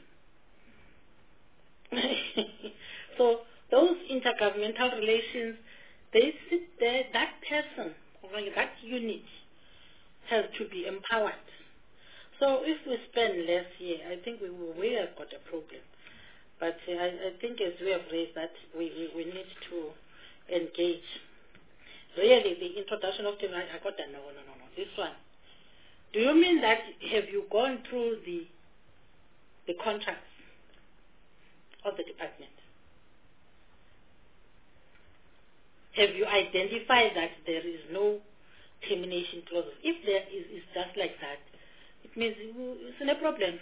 So those intergovernmental relations, they sit there, that person, or that unit has to be empowered. So if we spend less here, I think we have got a problem. But I think as we have raised that, we need to engage. Really, the introduction of the, I got that, no, this one. Do you mean that, have you gone through the contracts of the department? Have you identified that there is no termination clauses. If there is just like that, it means it's no problem.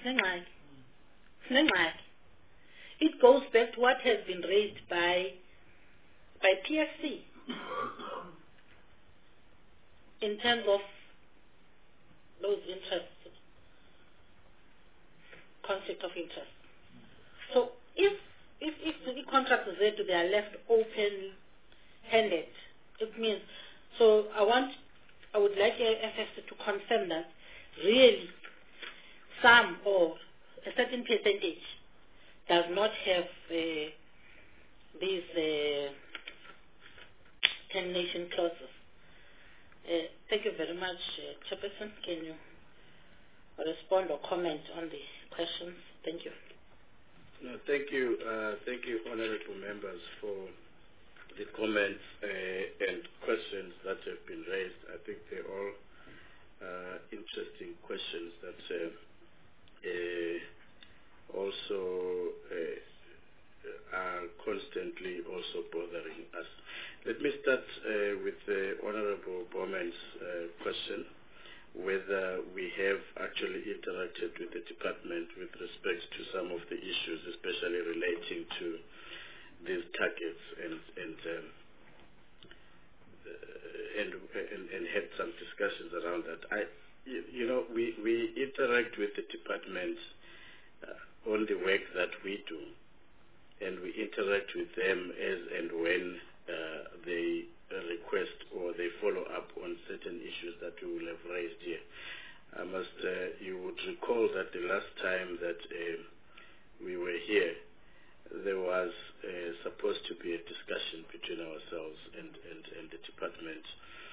It goes back to what has been raised by PFC in terms of those interests, conflict of interest. So if the contract is there, they are left open-handed. It means, so I would like FFC to confirm that really some or a certain percentage does not have these termination clauses. Thank you very much, Chairperson. Can you respond or comment on the questions? Thank you. No, thank you, honourable members, for the comments and questions that have been raised. I think they're all interesting questions that also are constantly also bothering us. Let me start with the Honourable Bowman's question, whether we have actually interacted with the department with respect to some of the issues, especially relating to these targets, and had some discussions around that. We interact with the department on the work that we do, and we interact with them as and when they request or they follow up on certain issues that we will have raised here. You would recall that the last time that we were here, there was supposed to be a discussion between ourselves and the department.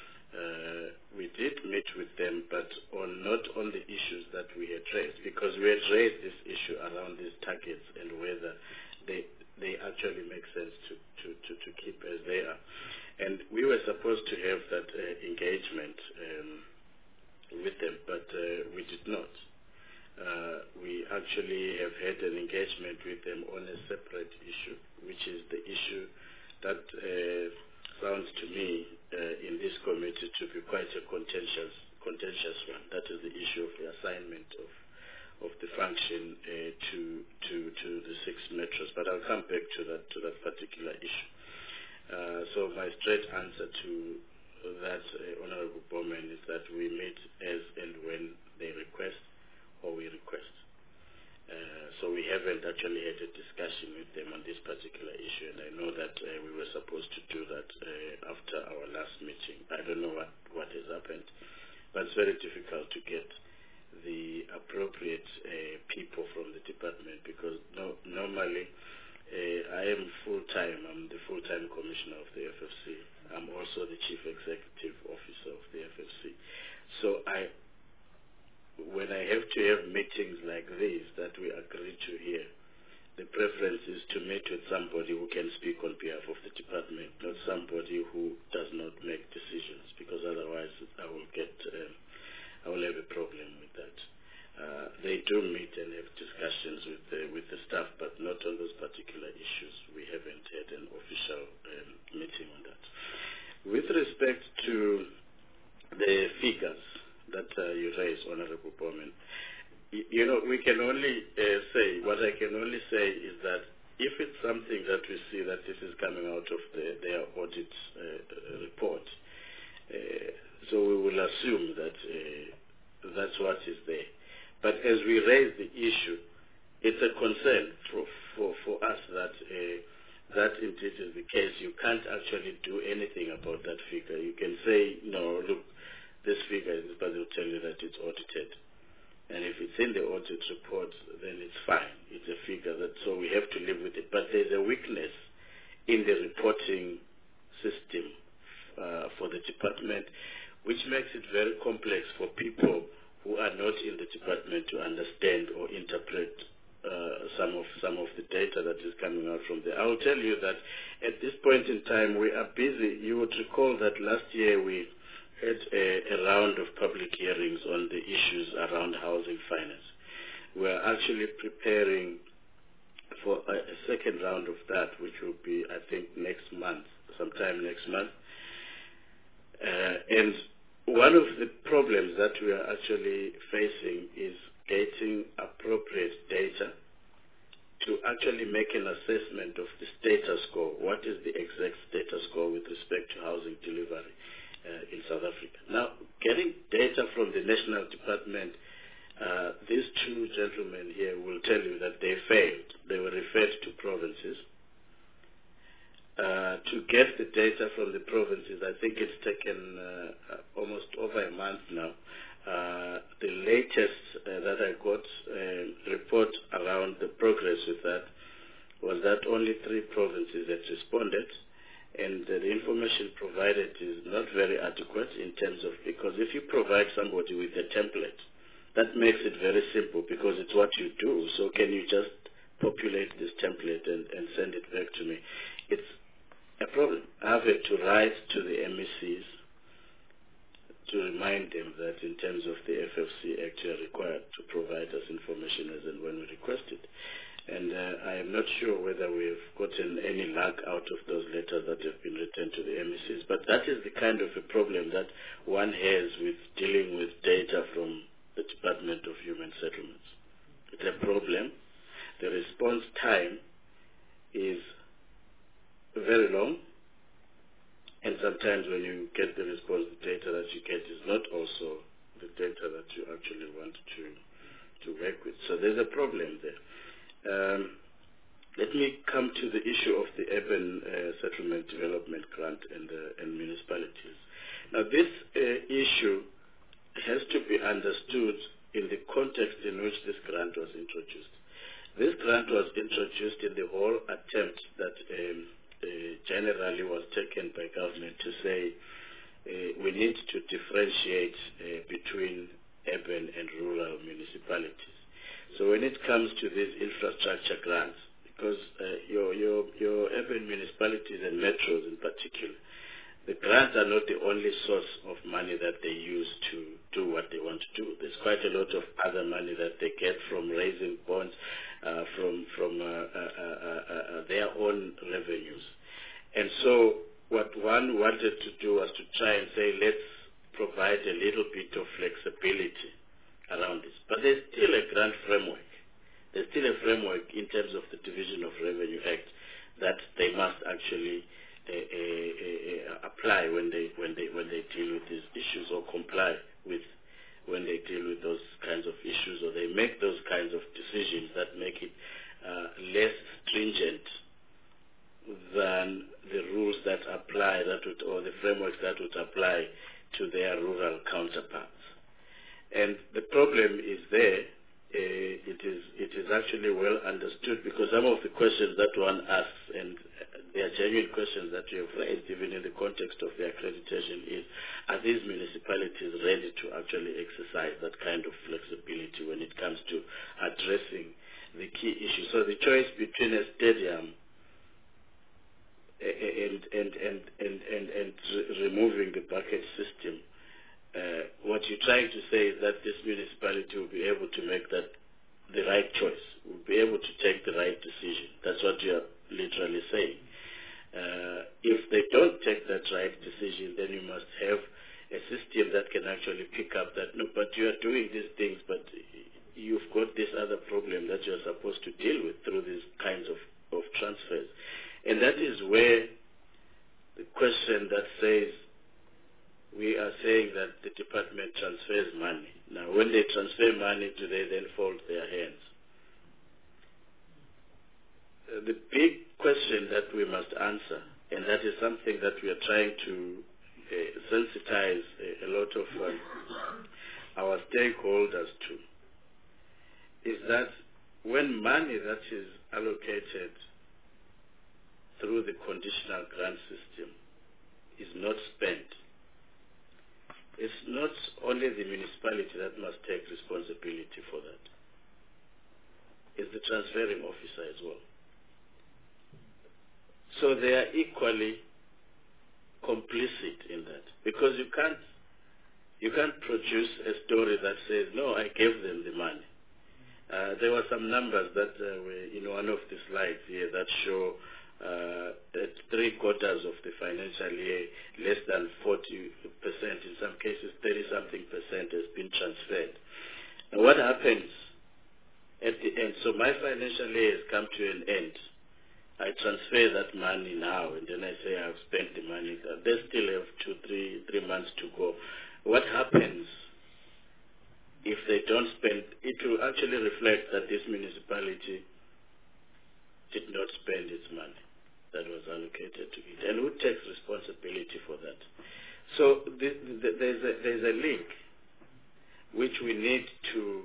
We did meet with them, but not on the issues that we had raised, because we had raised this issue around these targets and whether they actually make sense to keep as they are. And we were supposed to have that engagement with them, but we did not. We actually have had an engagement with them on a separate issue, which is the issue that sounds to me in this committee to be quite a contentious one. That is the issue of the assignment of the function to the 6 metros. But I'll come back to that particular issue. So my straight answer to that, Honourable Bowman, is that we meet as and when they request or we request. So we haven't actually had a discussion with them on this particular issue, and I know that we were supposed to do that after our last meeting. I don't know what has happened, but it's very difficult to get the appropriate people from the department, because normally I am full-time. I'm the full-time commissioner of the FFC. I'm also the chief executive officer of the FFC. So when I have to have meetings like these that we agree to here, the preference is to meet with somebody who can speak on behalf of the department, not somebody who does not make decisions, because otherwise I will have a problem with that. They do meet and have discussions with the staff, but not on those particular issues. We haven't had an official meeting on that. With respect to the figures that you raised, Honourable Bowman, we can only say, what I can only say is that if it's something that we see that this is coming out of their audit report, so we will assume that that's what is there. But as we raise the issue, it's a concern for us that indeed is the case. You can't actually do anything about that figure. You can say, no, look, this figure is, but they'll tell you that it's audited. And if it's in the audit report, then it's fine. It's a figure so we have to live with it. But there's a weakness in the reporting system for the department, which makes it very complex for people who are not in the department to understand or interpret some of the data that is coming out from there. I will tell you that at this point in time, we are busy. You would recall that last year we had a round of public hearings on the issues around housing finance. We are actually preparing for a second round of that, which will be, I think, next month, sometime next month. And one of the problems that we are actually facing is getting appropriate data to actually make an assessment of the status quo. What is the exact status quo with respect to housing delivery in South Africa? Now, getting data from the National Department, these two gentlemen here will tell you that they failed. They were referred to provinces. To get the data from the provinces, I think it's taken almost over a month now. The latest that I got report around the progress with that was that only 3 provinces had responded, and the information provided is not very adequate in terms of, because if you provide somebody with a template, that makes it very simple because it's what you do. So can you just populate this template and send it back to me? It's a problem. I've had to write to the MECs to remind them that in terms of the FFC Act, you are required to provide us information as and when we request it. And I am not sure whether we have gotten any luck out of those letters that have been returned to the MECs, but that is the kind of a problem that one has with dealing with data from the Department of Human Settlements. It's a problem. The response time is very long, and sometimes when you get the response, the data that you get is not also the data that you actually want to work with. So there's a problem there. Let me come to the issue of the Urban Settlement Development Grant and municipalities. Now this issue has to be understood in the context in which this grant was introduced. This grant was introduced in the whole attempt that generally was taken by government to say we need to differentiate between urban and rural municipalities. So when it comes to these infrastructure grants, because your urban municipalities and metros in particular, the grants are not the only source of money that they use to do what they want to do. There's quite a lot of other money that they get from raising bonds, from their own revenues. And so what one wanted to do was to try and say, let's provide a little bit of flexibility around this. But there's still a grant framework. There's still a framework in terms of the Division of Revenue Act that they must actually apply when they deal with these issues, or comply with when they deal with those kinds of issues, or they make those kinds of decisions that make it less stringent than the rules that apply, or the frameworks that would apply to their rural counterparts. And the problem is there. It is actually well understood, because some of the questions that one asks, and they are genuine questions that you have raised even in the context of the accreditation, is, are these municipalities ready to actually exercise that kind of flexibility when it comes to addressing the key issues? So the choice between a stadium and removing the bucket system, what you're trying to say is that this municipality will be able to make the right choice, will be able to take the right decision. That's what you're literally saying. If they don't take that right decision, then you must have a system that can actually pick up that, no, but you are doing these things, but you've got this other problem that you're supposed to deal with through these kinds of transfers. And that is where the question that says, we are saying that the department transfers money. Now, when they transfer money, do they then fold their hands? The big question that we must answer, and that is something that we are trying to sensitize a lot of our stakeholders to, is that when money that is allocated through the conditional grant system is not spent, it's not only the municipality that must take responsibility for that. It's the transferring officer as well. So they are equally complicit in that, because you can't produce a story that says, no, I gave them the money. There were some numbers that were in one of the slides here that show at 3/4 of the financial year, less than 40%, in some cases 30-something% has been transferred. Now what happens at the end? So my financial year has come to an end. I transfer that money now, and then I say I've spent the money. They still have 2-3 months to go. What happens if they don't spend? It will actually reflect that this municipality did not spend its money that was allocated to it. And who takes responsibility for that? So there's a link which we need to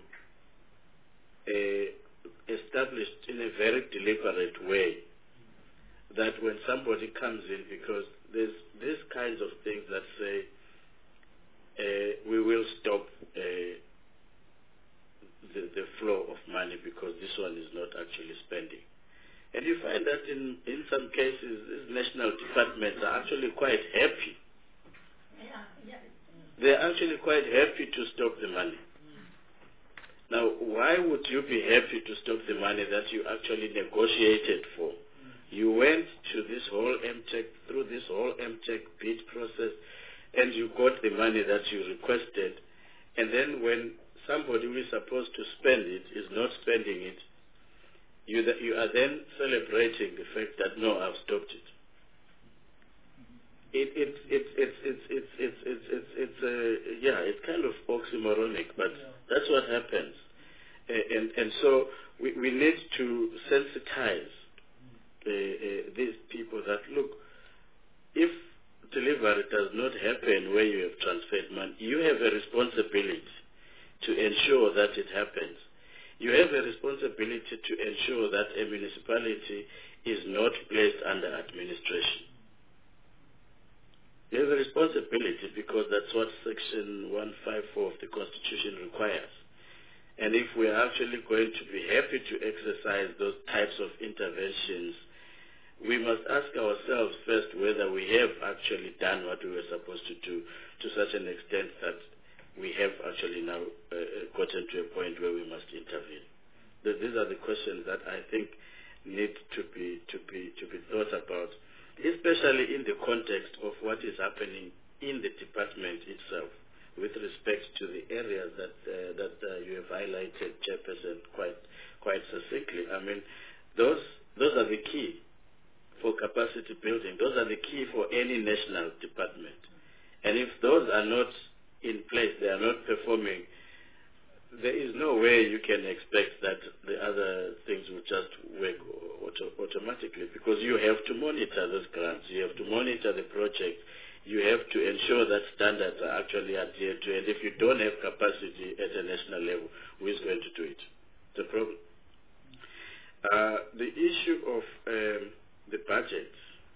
establish in a very deliberate way, that when somebody comes in, because there's these kinds of things that say we will stop the flow of money because this one is not actually spending. And you find that in some cases, these national departments are actually quite happy. They're actually quite happy to stop the money. Now, why would you be happy to stop the money that you actually negotiated for? You went to this whole MTech, through this whole MTech bid process, and you got the money that you requested. And then when somebody who is supposed to spend it is not spending it, you are then celebrating the fact that, no, I've stopped it. It's kind of oxymoronic, but that's what happens. And so we need to sensitize these people that, look, if delivery does not happen where you have transferred money, you have a responsibility to ensure that it happens. You have a responsibility to ensure that a municipality is not placed under administration. You have a responsibility because that's what Section 154 of the Constitution requires. And if we're actually going to be happy to exercise those types of interventions, we must ask ourselves first whether we have actually done what we were supposed to do, to such an extent that we have actually now gotten to a point where we must intervene. These are the questions that I think need to be thought about, especially in the context of what is happening in the department itself, with respect to the areas that you have highlighted, Chairperson, quite succinctly. I mean, those are the key for capacity building. Those are the key for any national department. And if those are not in place, they are not performing, there is no way you can expect that the other things will just work automatically, because you have to monitor those grants, you have to monitor the project, you have to ensure that standards are actually adhered to, and if you don't have capacity at a national level, who is going to do it? The problem. The issue of the budget.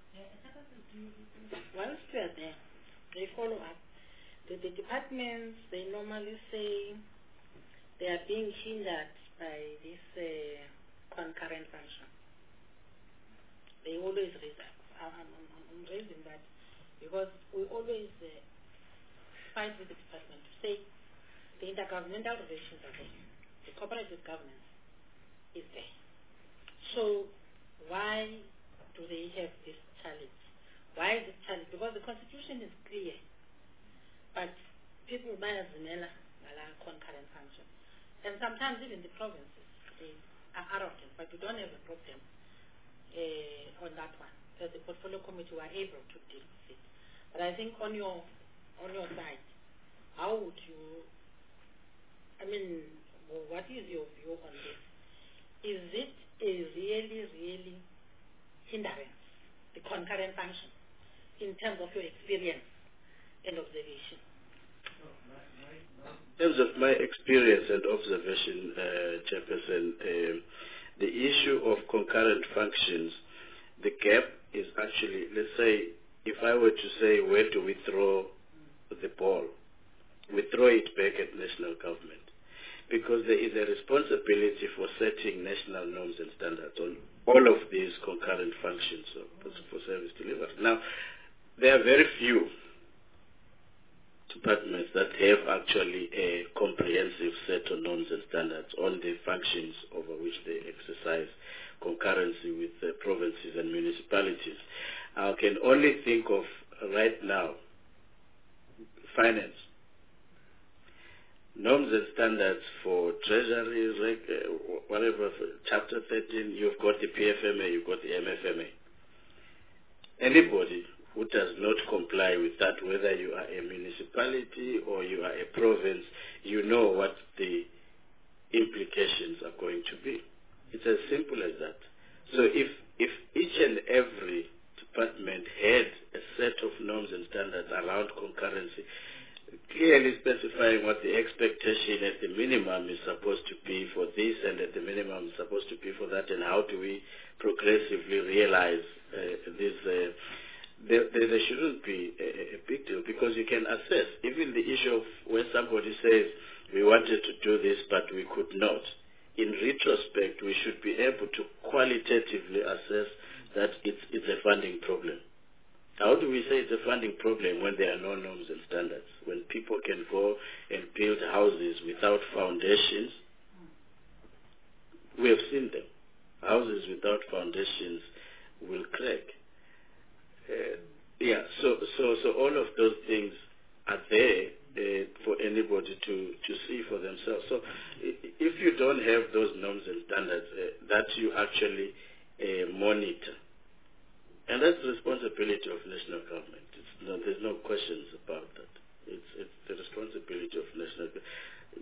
Whilst we are there, they follow up. The departments, they normally say they are being hindered by this concurrent function. They always raise that. I'm raising that because we always fight with the department to say the intergovernmental relations are there. The cooperative governance is there. So why do they have this challenge? Why is it challenge? Because the Constitution is clear. But people bayazimela ngala concurrent function. And sometimes even the provinces are arrogant, but we don't have a problem on that one. As the portfolio committee were able to deal with it. But I think on your side, how would you, what is your view on this? Is it a really hindrance, the concurrent function, in terms of your experience and observation? In terms of my experience and observation, Chairperson, the issue of concurrent functions, the gap is actually, let's say, if I were to say where to withdraw the ball, we throw it back at national government, because there is a responsibility for setting national norms and standards on all of these concurrent functions for service delivery. Now, there are very few departments that have actually a comprehensive comprehensive set of norms and standards on the functions over which they exercise concurrency with the provinces and municipalities. I can only think of right now finance. Norms and standards for treasury, whatever, for Chapter 13, you've got the PFMA, you've got the MFMA. Anybody who does not comply with that, whether you are a municipality or you are a province, you know what the implications are going to be. It's as simple as that. So if each and every department had a set of norms and standards around concurrency, clearly specifying what the expectation at the minimum is supposed to be for this and at the minimum is supposed to be for that, and how do we progressively realize this, there shouldn't be a big deal, because you can assess even the issue of where somebody says we wanted to do this but we could not. In retrospect, we should be able to qualitatively assess that it's a funding problem. How do we say it's a funding problem when there are no norms and standards? When people can go and build houses without foundations? We have seen them. Houses without foundations will crack. So all of those things are there for anybody to see for themselves. So if you don't have those norms and standards that you actually monitor, and that's the responsibility of national government. There's no questions about that. It's the responsibility of national government.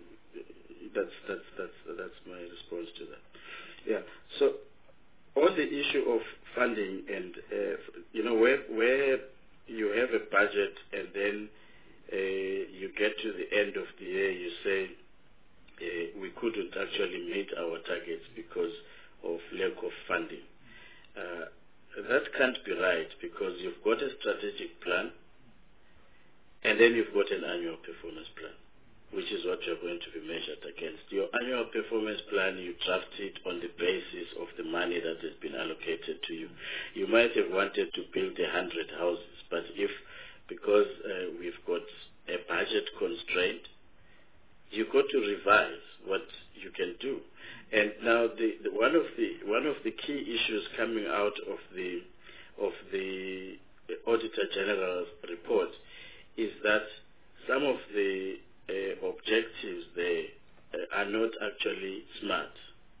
That's my response to that. Yeah. So on the issue of funding and where you have a budget and then you get to the end of the year, you say we couldn't actually meet our targets because of lack of funding. That can't be right, because you've got a strategic plan and then you've got an annual performance plan, which is what you're going to be measured against. Your annual performance plan, you draft it on the basis of the money that has been allocated to you. You might have wanted to build 100 houses, but because we've got a budget constraint, you've got to revise what you can do. And now one of the key issues coming out of the Auditor General's report is that some of the objectives there are not actually smart.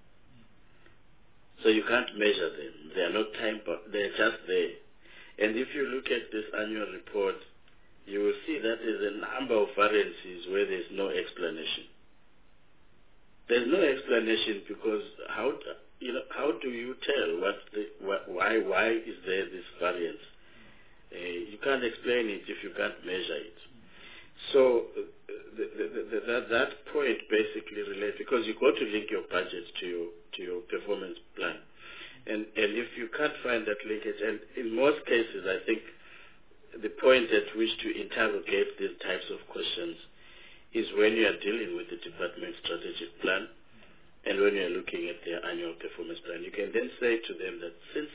So you can't measure them. They are not time-bound. They're just there. And if you look at this annual report, you will see that there's a number of variances where there's no explanation. There's no explanation, because how do you tell why is there this variance? You can't explain it if you can't measure it. So that point basically relates, because you got to link your budget to your performance plan, and if you can't find that linkage, and in most cases I think the point at which to interrogate these types of questions is when you are dealing with the department strategic plan and when you are looking at their annual performance plan. You can then say to them that since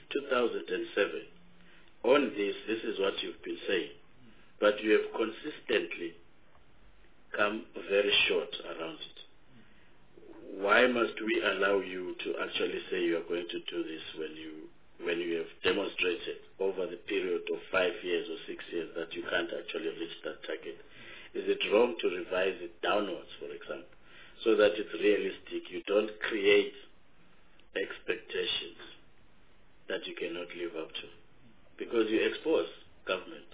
2007, on this is what you've been saying, but you have consistently come very short around it. Why must we allow you to actually say you are going to do this when you have demonstrated over the period of 5 years or 6 years that you can't actually reach that target? Is it wrong to revise it downwards, for example, so that it's realistic? You don't create expectations that you cannot live up to, because you expose government.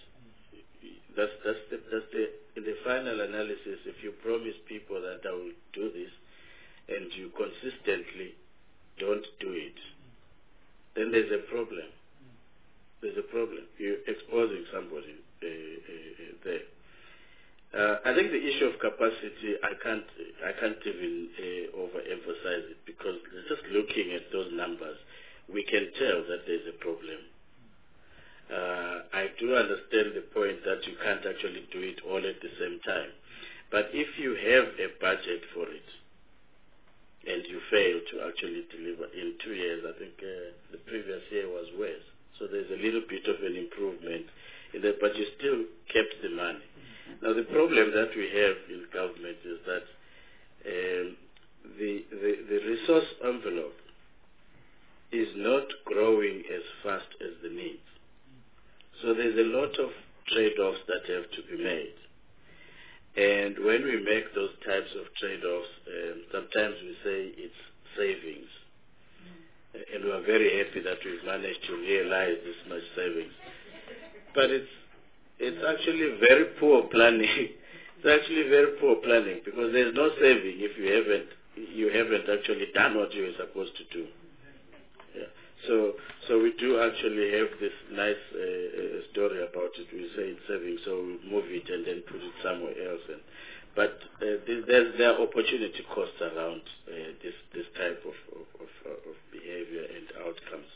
In the final analysis, if you promise people that I will do this and you consistently don't do it, then there's a problem. There's a problem. You're exposing somebody there. I think the issue of capacity, I can't even overemphasize it, because just looking at those numbers, we can tell that there's a problem. I do understand the point that you can't actually do it all at the same time, but if you have a budget for it and you fail to actually deliver in 2 years, I think the previous year was worse. So there's a little bit of an improvement in that, but you still kept the money. Now the problem that we have in government is that there's a lot of trade-offs that have to be made. And when we make those types of trade-offs, sometimes we say it's savings. And we are very happy that we've managed to realize this much savings. But it's actually very poor planning. It's actually very poor planning because there's no saving if you haven't actually done what you were supposed to do. Yeah. So we do actually have this nice story about it. We say it's saving, so we move it and then put it somewhere else. But there are opportunity costs around this type of behavior and outcomes.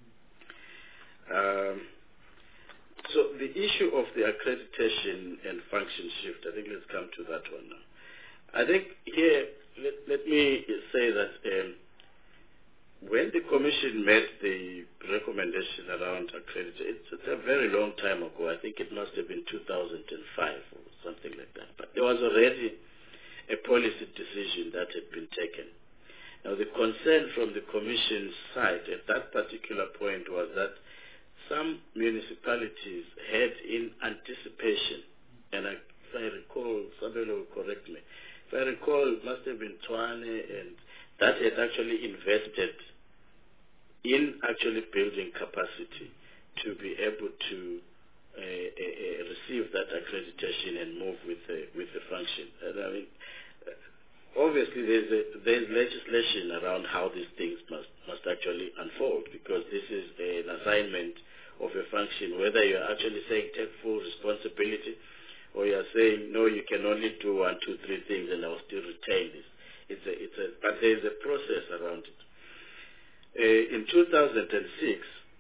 So the issue of the accreditation and function shift, I think let's come to that one now. I think here, let me say that when the Commission made the recommendation around accreditation, it's a very long time ago. I think it must have been 2005 or something like that. But there was already a policy decision that had been taken. Now the concern from the Commission's side at that particular point was that some municipalities had in anticipation, and if I recall, somebody will correct me, if I recall, it must have been Tshwane, and that had actually invested in actually building capacity to be able to receive that accreditation and move with the function. And I mean, obviously there's legislation around how these things must actually unfold, because this is an assignment of a function, whether you're actually saying take full responsibility or you're saying no, you can only do 1, 2, 3 things and I'll still retain this. But there's a process around it. In 2006,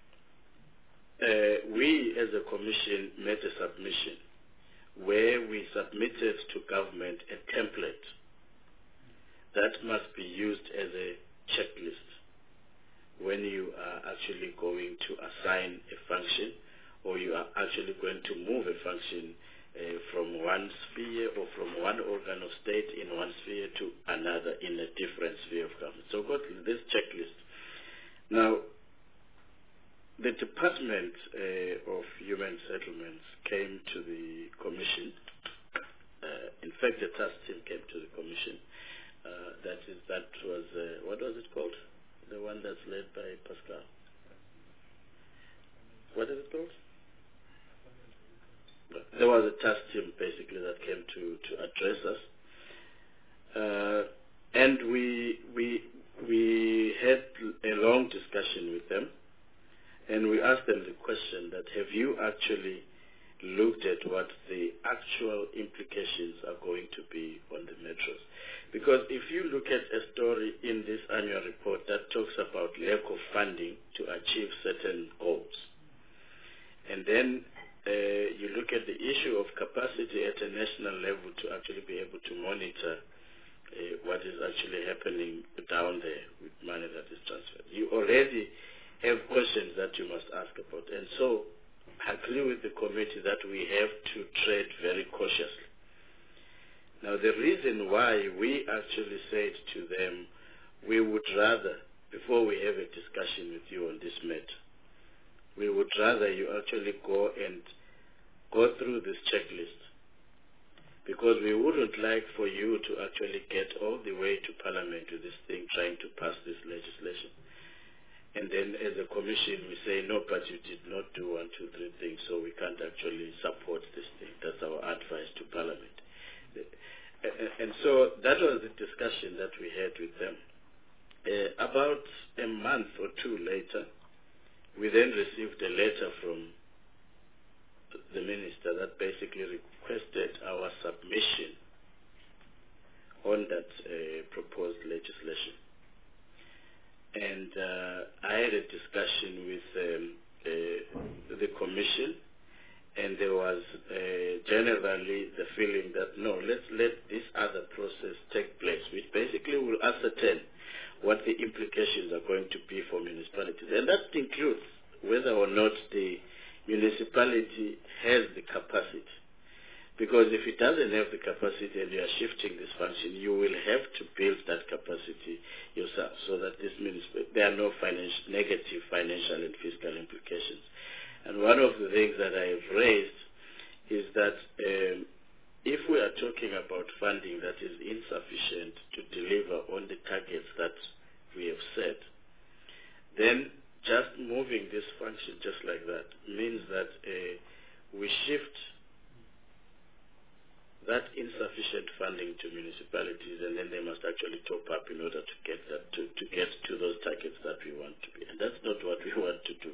we as a Commission made a submission where we submitted to government a template that must be used as a checklist when you are actually going to assign a function or you are actually going to move a function from one sphere or from one organ of state in one sphere to another in a different sphere of government. So got this checklist. Now, the Department of Human Settlements came to the Commission. In fact, the task team came to the Commission. That was what was it called? The one that's led by Pascal. What is it called? There was a task team basically that came to address us, and we had a long discussion with them, and we asked them the question that have you actually looked at what the actual implications are going to be on the metros? Because if you look at a story in this annual report that talks about lack of funding to achieve certain goals, and then you look at the issue of capacity at a national level to actually be able to monitor what is actually happening down there with money that is transferred, you already have questions that you must ask about. And so I agree with the committee that we have to tread very cautiously. Now the reason why we actually said to them, we would rather, before we have a discussion with you on this matter, we would rather you actually go through this checklist, because we wouldn't like for you to actually get all the way to Parliament with this thing trying to pass this legislation. And then as a Commission we say, no, but you did not do 1, 2, 3 things, so we can't actually support this thing. That's our advice to Parliament. And so that was the discussion that we had with them. About a month or two later, we then received a letter from the Minister that basically requested our submission on that proposed legislation. And I had a discussion with the Commission, and there was generally the feeling that no, let's let this other process take place, which basically will ascertain what the implications are going to be for municipalities. And that includes whether or not the municipality has the capacity. Because if it doesn't have the capacity and you are shifting this function, you will have to build that capacity yourself so that there are no negative financial and fiscal implications. And one of the things that I have raised is that if we are talking about funding that is insufficient to deliver on the targets that we have set, then just moving this function just like that means that we shift that insufficient funding to municipalities, and then they must actually top up in order to get that to get to those targets that we want to be. And that's not what we want to do.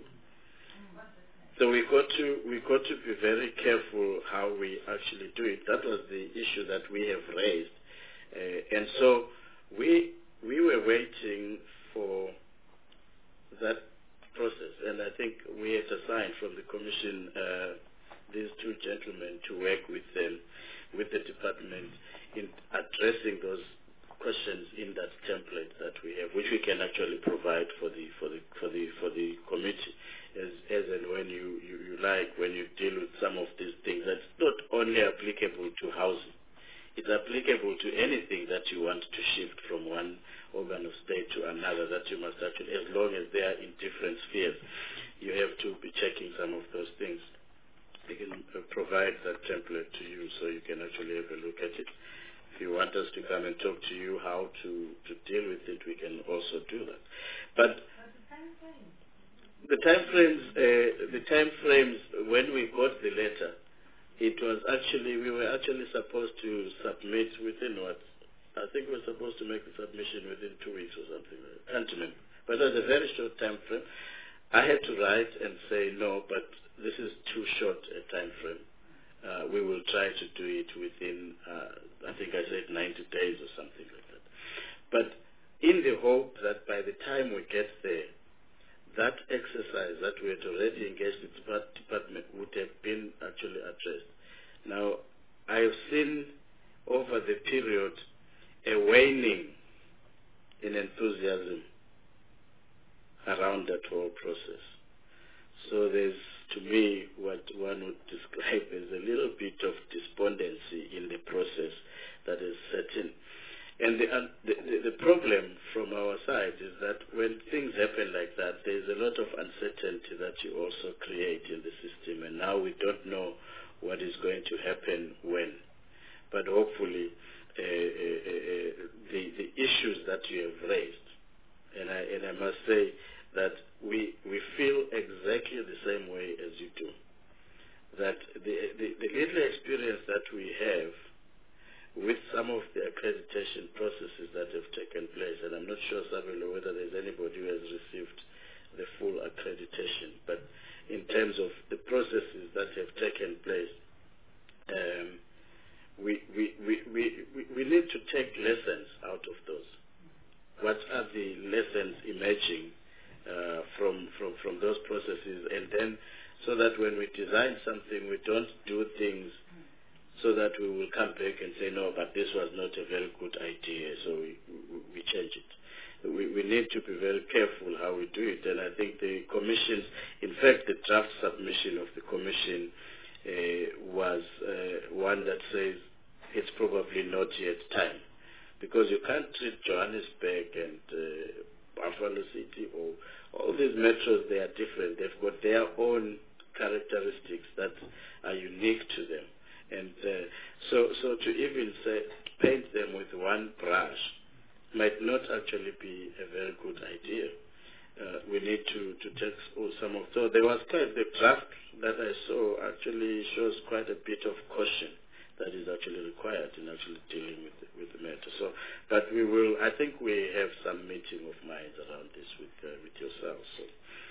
So we got to be very careful how we actually do it. That was the issue that we have raised, and so we were waiting for that process, and I think we had assigned from the Commission these two gentlemen to work with the department in addressing those questions in that template that we have, which we can actually provide for the committee as and when you like, when you deal with some of these things. That's not only applicable to housing. It's applicable to anything that you want to shift from one organ of state to another, that you must actually, as long as they are in different spheres, you have to be checking some of those things. We can provide that template to you so you can actually have a look at it. If you want us to come and talk to you how to deal with it, we can also do that. But the time frames, when we got the letter, we were actually supposed to submit within what? I think we were supposed to make the submission within 2 weeks or something. I can't remember. But it was a very short time frame. I had to write and say, no, but this is too short a time frame. We will try to do it within, I think I said 90 days or something like that. But in the hope that by the time we get there, that exercise that we had already engaged with the department would have been actually addressed. Now, I have seen over the period a waning in enthusiasm around that whole process. So there's, to me, what one would describe as a little bit of despondency in the process that is set in. And the problem from our side is that when things happen like that, there's a lot of uncertainty that you also create in the system, and now we don't know what is going to happen when. But hopefully, the issues that you have raised, and I must say that we feel exactly the same way as you do, that the little experience that we have with some of the accreditation processes that have taken place, and I'm not sure, Sabelo, whether there's anybody who has received the full accreditation, but in terms of the processes that have taken place, we need to take lessons out of those. What are the lessons emerging from those processes, and then so that when we design something, we don't do things so that we will come back and say, no, but this was not a very good idea, so we change it. We need to be very careful how we do it, and I think the Commission's, in fact, the draft submission of the Commission was one that says it's probably not yet time, because you can't treat Johannesburg and Buffalo City or all these metros, they are different. They've got their own characteristics that are unique to them. And so to even say paint them with one brush might not actually be a very good idea. We need to take some of those. There was quite the draft that I saw actually shows quite a bit of caution that is actually required in actually dealing with the matter. So, but we will. I think we have some meeting of minds around this with yourselves. So.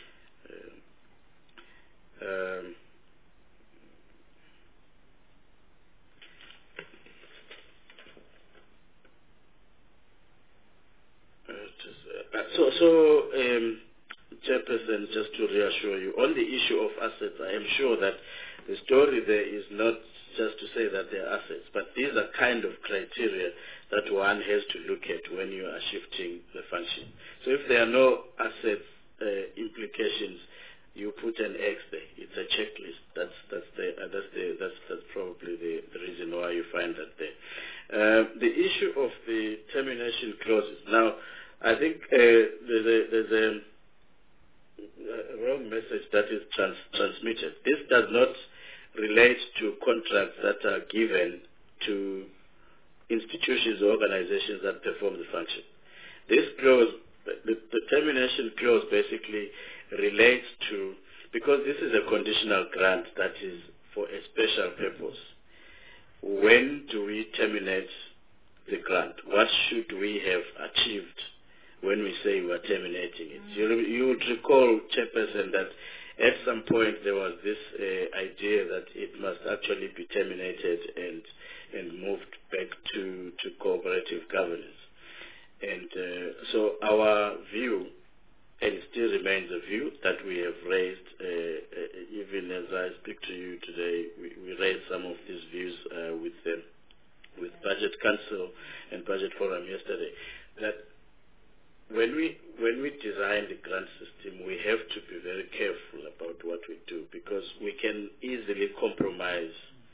Chairperson, just to reassure you, on the issue of assets, I am sure that the story there is not just to say that they are assets, but these are kind of criteria that one has to look at when you are shifting the function. So if there are no assets implications, you put an X there. It's a checklist. That's probably the reason why you find that there. The issue of the termination clauses. Now, I think there's wrong message that is transmitted. This does not relate to contracts that are given to institutions or organizations that perform the function. This clause, the termination clause basically relates to, because this is a conditional grant that is for a special purpose. When do we terminate the grant? What should we have achieved when we say we are terminating it? You would recall, Chairperson, that at some point there was this idea that it must actually be terminated and moved back to cooperative governance. And so our view, and it still remains a view that we have raised, even as I speak to you today, we raised some of these views with Budget Council and Budget Forum yesterday, that when we design the grant system, we have to be very careful about what we do, because we can easily compromise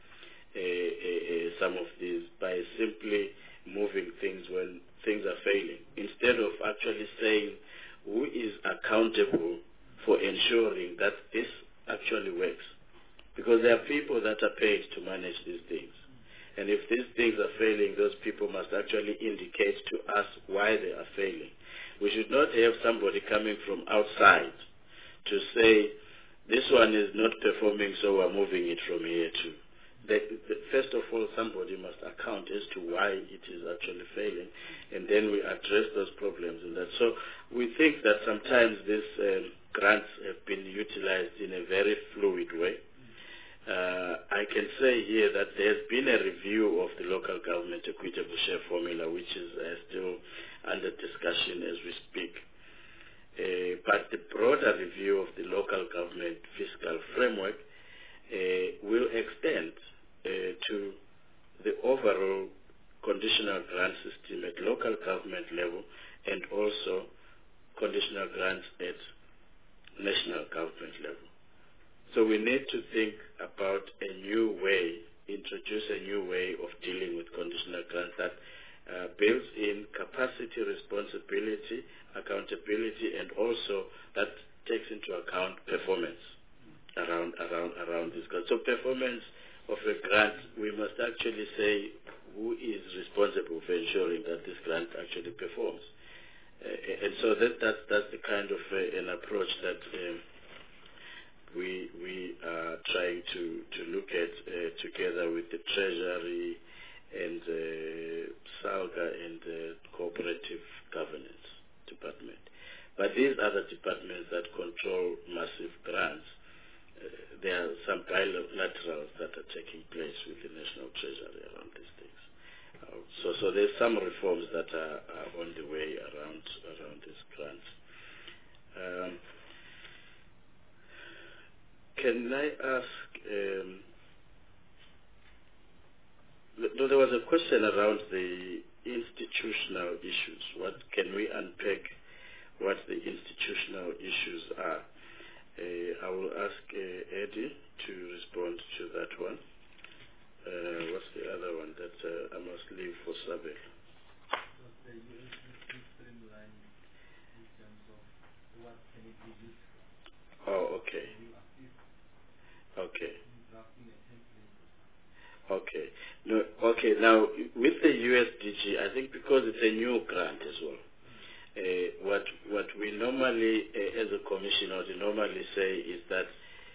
some of these by simply moving things when things are failing, instead of actually saying who is accountable for ensuring that this actually works. Because there are people that are paid to manage these things. And if these things are failing, those people must actually indicate to us why they are failing. We should not have somebody coming from outside to say, this one is not performing, so we're moving it from here to. First of all, somebody must account as to why it is actually failing, and then we address those problems. And that. So we think that sometimes these grants have been utilized in a very fluid way. I can say here that there's been a review of the local government equitable share formula, which is still under discussion as we speak. But the broader review of the local government fiscal framework will extend to the overall conditional grant system at local government level, and also conditional grants at national government level. So we need to think about a new way, introduce a new way of dealing with conditional grants that builds in capacity, responsibility, accountability, and also that takes into account performance around this grant. So performance of a grant, we must actually say who is responsible for ensuring that this grant actually performs. And so that's the kind of an approach that we are trying to look at together with the Treasury and SALGA and the Cooperative Governance Department. But these other departments that control massive grants, there are some bilaterals that are taking place with the National Treasury around these things. So there's some reforms that are on the way around these grants. Can I ask, there was a question around the institutional issues. What can we unpack what the institutional issues are? I will ask Eddie to respond to that one. What's the other one that I must leave for Sabek? The USDC streamline in terms of what can it be used for. Oh, okay. Okay. Okay. No, okay. Now, with the USDG, I think because it's a new grant as well, what we normally, as a commission, normally say is that,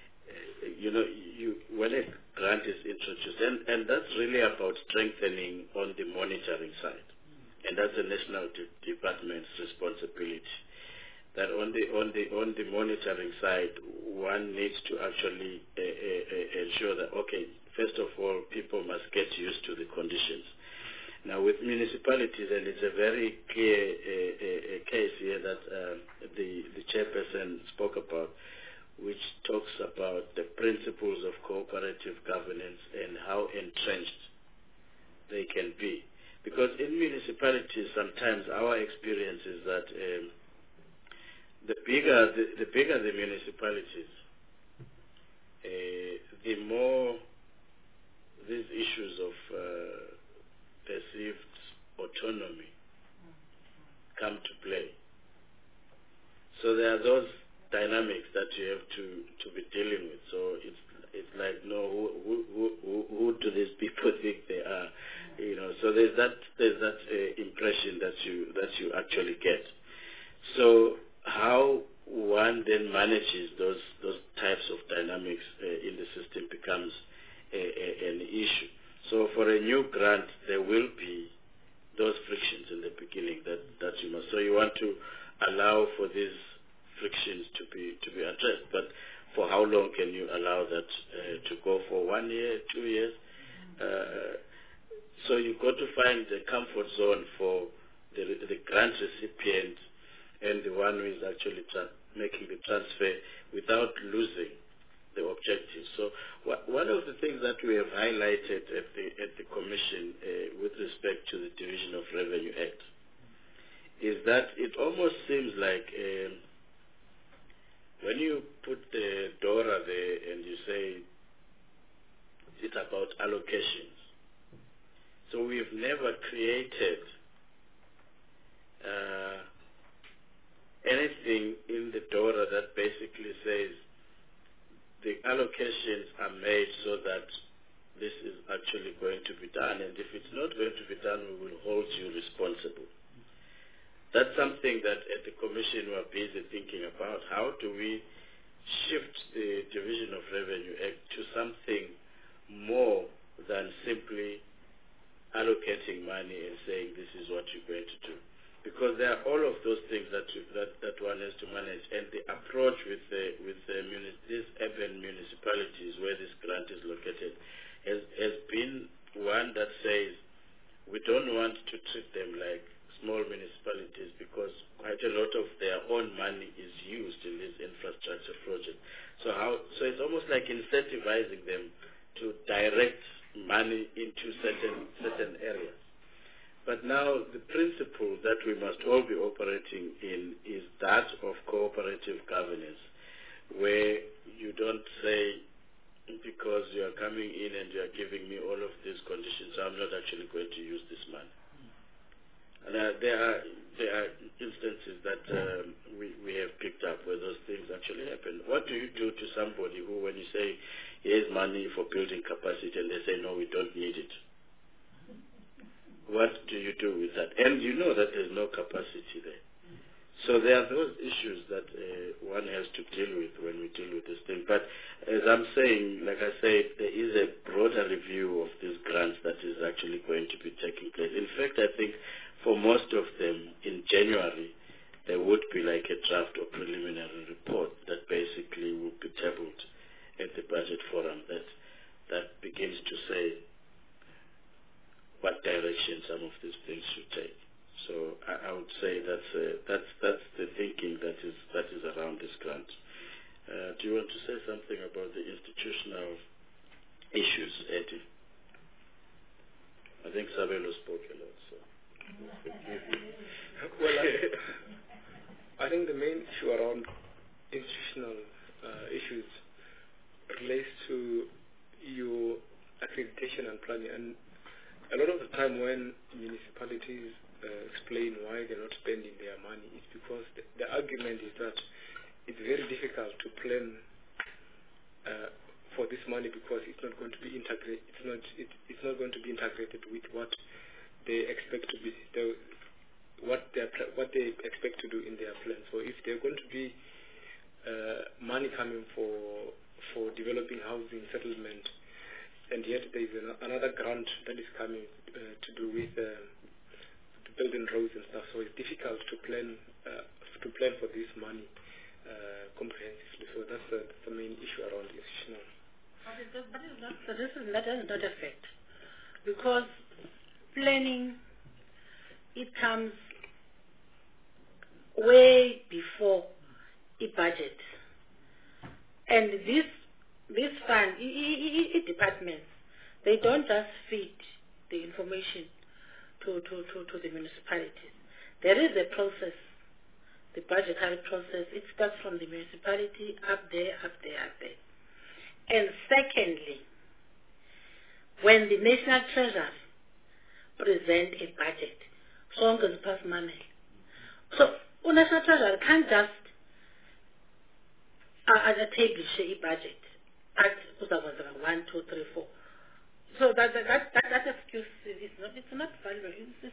when a grant is introduced, and that's really about strengthening on the monitoring side, and that's the National Department's responsibility. That on the monitoring side, one needs to actually ensure that, okay, first of all, people must get used to the conditions. Now, with municipalities, and it's a very clear case here that the chairperson spoke about, which talks about the principles of cooperative governance and how entrenched they can be. Because in municipalities, sometimes our experience is that the bigger the municipalities, the more these issues of perceived autonomy come to play. So there are those dynamics that you have to be dealing with. So it's like, no, who do these people think they are? You know, so there's that impression that you actually get. So how one then manages those types of dynamics in the system becomes an issue. So for a new grant, there will be those frictions in the beginning that you must. So you want to allow for these frictions to be addressed, but for how long can you allow that to go? For 1 year, 2 years? So you've got to find the comfort zone for the grant recipient and the one who is actually making the transfer without losing the objective. So one of the things that we have highlighted at the Commission with respect to the Division of Revenue Act is that it almost seems like when you put the DORA there and you say it's about allocations, so we've never created anything in the DORA that basically says the allocations are made so that this is actually going to be done, and if it's not going to be done, we will hold you responsible. That's something that at the Commission we're busy thinking about. How do we shift the Division of Revenue Act to something more than simply allocating money and saying this is what you're going to do? Because there are all of those things that one has to manage, and the approach with these urban municipalities where this grant is located has been one that says we don't want to treat them like small municipalities because quite a lot of their own money is used in this infrastructure project. So it's almost like incentivizing them to direct money into certain areas. But now the principle that we must all be operating in is that of cooperative governance, where you don't say because you are coming in and you are giving me all of these conditions, I'm not actually going to use this money. And there are instances that we have picked up where those things actually happen. What do you do to somebody who, when you say here's money for building capacity, and they say no, we don't need it? What do you do with that? And you know that there's no capacity there. So there are those issues that one has to deal with when we deal with this thing. But as I'm saying, like I said, there is a broader review of these grants that is actually going to be taking place. In fact, I think for most of them in January, there would be like a draft or preliminary report that basically will be tabled at the budget forum that begins to say what direction some of these things should take. So I would say that's the thinking that is around this grant. Do you want to say something about the institutional issues, Eddie? I think Sabelo spoke a lot, so forgive me. Well, I think the main issue around institutional issues relates to your accreditation and planning. And a lot of the time when municipalities explain why they're not spending their money, it's because the argument is that it's very difficult to plan for this money because it's not going to be integrated. It's not going to be integrated with what they expect to be what they expect to do in their plan. So if they're going to be money coming for developing housing settlement, and yet there is another grant that is coming to do with building roads and stuff. So it's difficult to plan for this money comprehensively. So that's the main issue around institutional. That is not a fact, because planning, it comes way before a budget, and this fund, departments, they don't just feed the information to the municipalities. There is a process, the budgetary process. It starts from the municipality up there. And secondly, when the National Treasury present a budget, so the National Treasury can't just establish a budget at 1, 2, 3, 4. So that excuse is not valuable.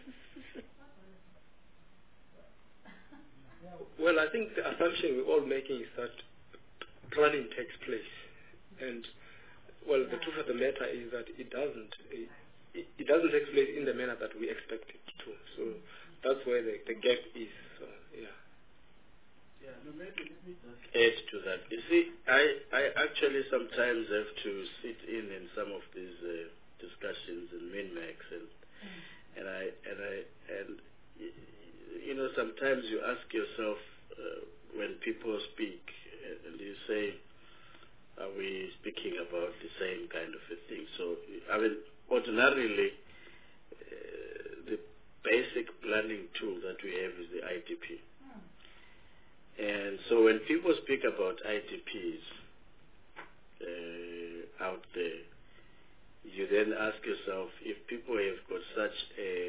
Well, I think the assumption we're all making is that planning takes place, and well, the truth of the matter is that it doesn't take place in the manner that we expect it to. So that's where the gap is. So, yeah. Add to that. You see, I actually sometimes have to sit in some of these discussions and min-max, and you know, sometimes you ask yourself when people speak, and you say, are we speaking about the same kind of a thing? So, I mean, ordinarily, the basic planning tool that we have is the IDP. And so when people speak about IDPs out there, you then ask yourself, if people have got such a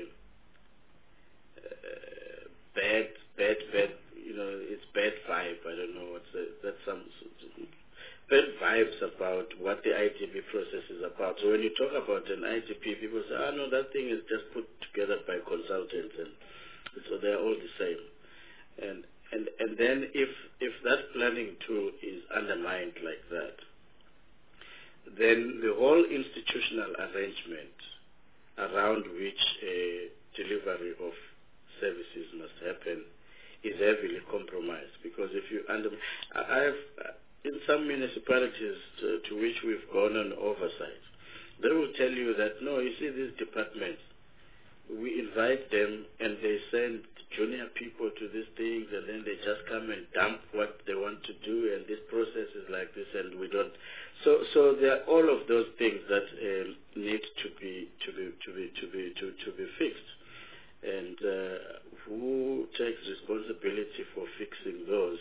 bad, you know, it's bad vibe, I don't know that's some bad vibes about what the IDP process is about. So when you talk about an IDP, people say, no, that thing is just put together by consultants, and so they're all the same. And then if that planning tool is undermined like that, then the whole institutional arrangement around which a delivery of services must happen is heavily compromised. Because if you in some municipalities to which we've gone on oversight, they will tell you that, no, you see these departments, we invite them and they send junior people to these things, and then they just come and dump what they want to do, and this process is like this, and we don't. So there are all of those things that need to be fixed, and who takes responsibility for fixing those?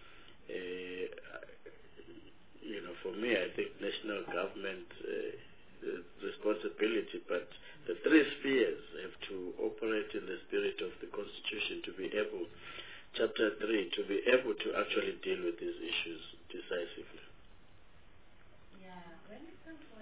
You know, for me, I think national government responsibility, but the three spheres have to operate in the spirit of the Constitution to be able, Chapter 3, to be able to actually deal with these issues decisively. Yeah, when it comes to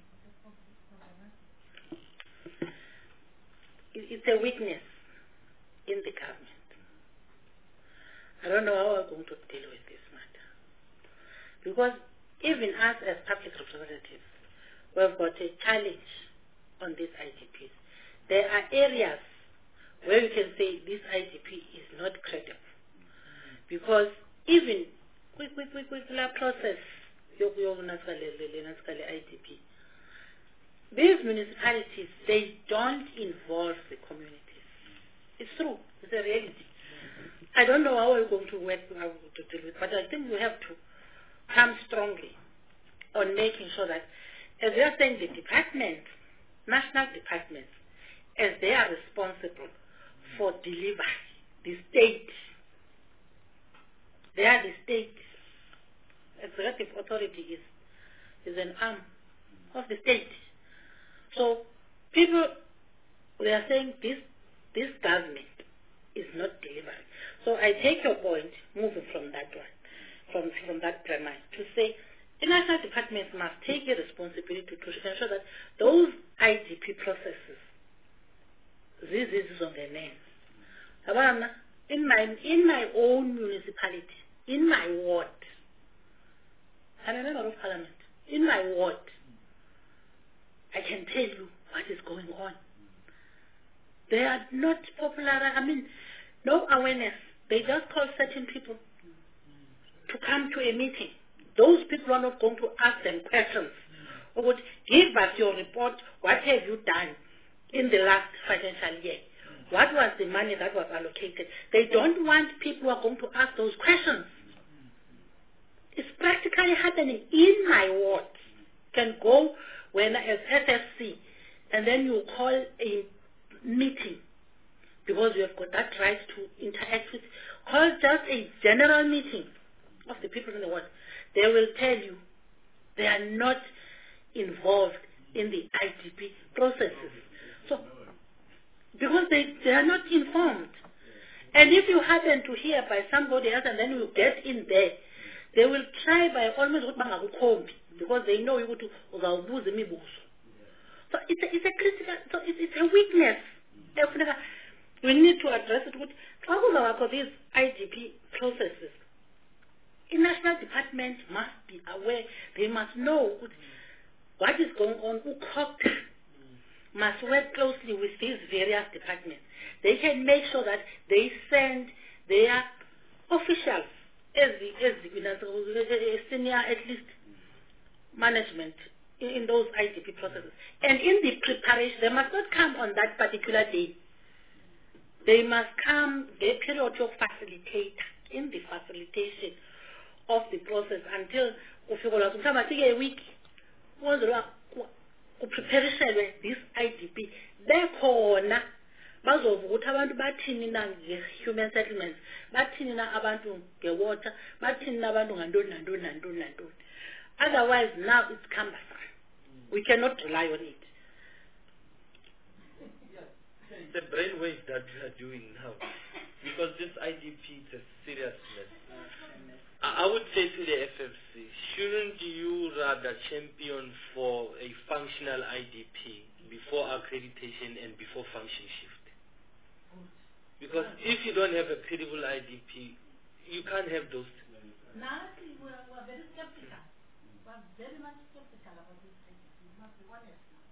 it's a weakness in the government. I don't know how we're going to deal with this matter. Because even us as public representatives, we've got a challenge on these IDPs. There are areas where we can say this IDP is not credible. Because even with the process, IDP, these municipalities, they don't involve the communities. It's true. It's a reality. I don't know how we're going to work how to deal with it, but I think we have to come strongly on making sure that, as they are saying, the departments, national departments, as they are responsible for delivery, the state, they are the state. Executive authority is an arm of the state. So people, they are saying this government is not delivering. So I take your point, moving from that one, from that premise, to say the national departments must take a responsibility to ensure that those IDP processes, this is on their names. In my own municipality, in my ward, I'm a member of parliament, in my ward, I can tell you what is going on. They are not popular, no awareness. They just call certain people to come to a meeting. Those people are not going to ask them questions. Or would give us your report, what have you done in the last financial year? What was the money that was allocated? They don't want people who are going to ask those questions. It's practically happening in my ward. You can go when as SFC, and then you call a meeting, because you have got that right to interact with. Call just a general meeting of the people in the world. They will tell you they are not involved in the IDP processes. So, because they are not informed. And if you happen to hear by somebody else and then you get in there, they will try by all means because they know you to uzawubuza imibuzo. So it's a critical, so it's a weakness. We need to address it with these IDP processes. The national department must be aware. They must know what is going on. Must work closely with these various departments. They can make sure that they send their officials as the senior, at least, management in those IDP processes. And in the preparation, they must not come on that particular day. They must come the period of facilitator, in the facilitation of the process until a week preparation this IDP. Therefore, bazovuka abantu bathini na human settlements, bathini na abantu ngewater, bathini na abantu ngantoni. Otherwise, now it's cumbersome. We cannot rely on it. The brainwave that we are doing now, because this IDP is a serious mess. I would say to the FFC, shouldn't you rather champion for a functional IDP before accreditation and before function shift? Because if you don't have a credible IDP, you can't have those two. Now we're very skeptical. We're very much skeptical about this thing. We must be honest now.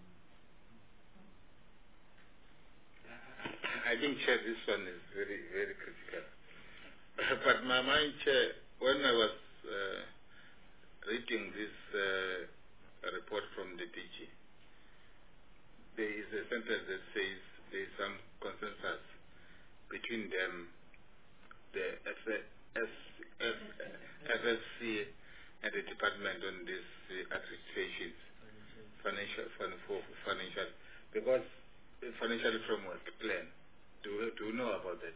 I think, Chair, this one is very, very critical. But my mind, Chair, when I was reading this report from the DG, there is a sentence that says there is some consensus between them, the FSC and the department on this accreditations, financial because the financial framework plan. Do you know about that?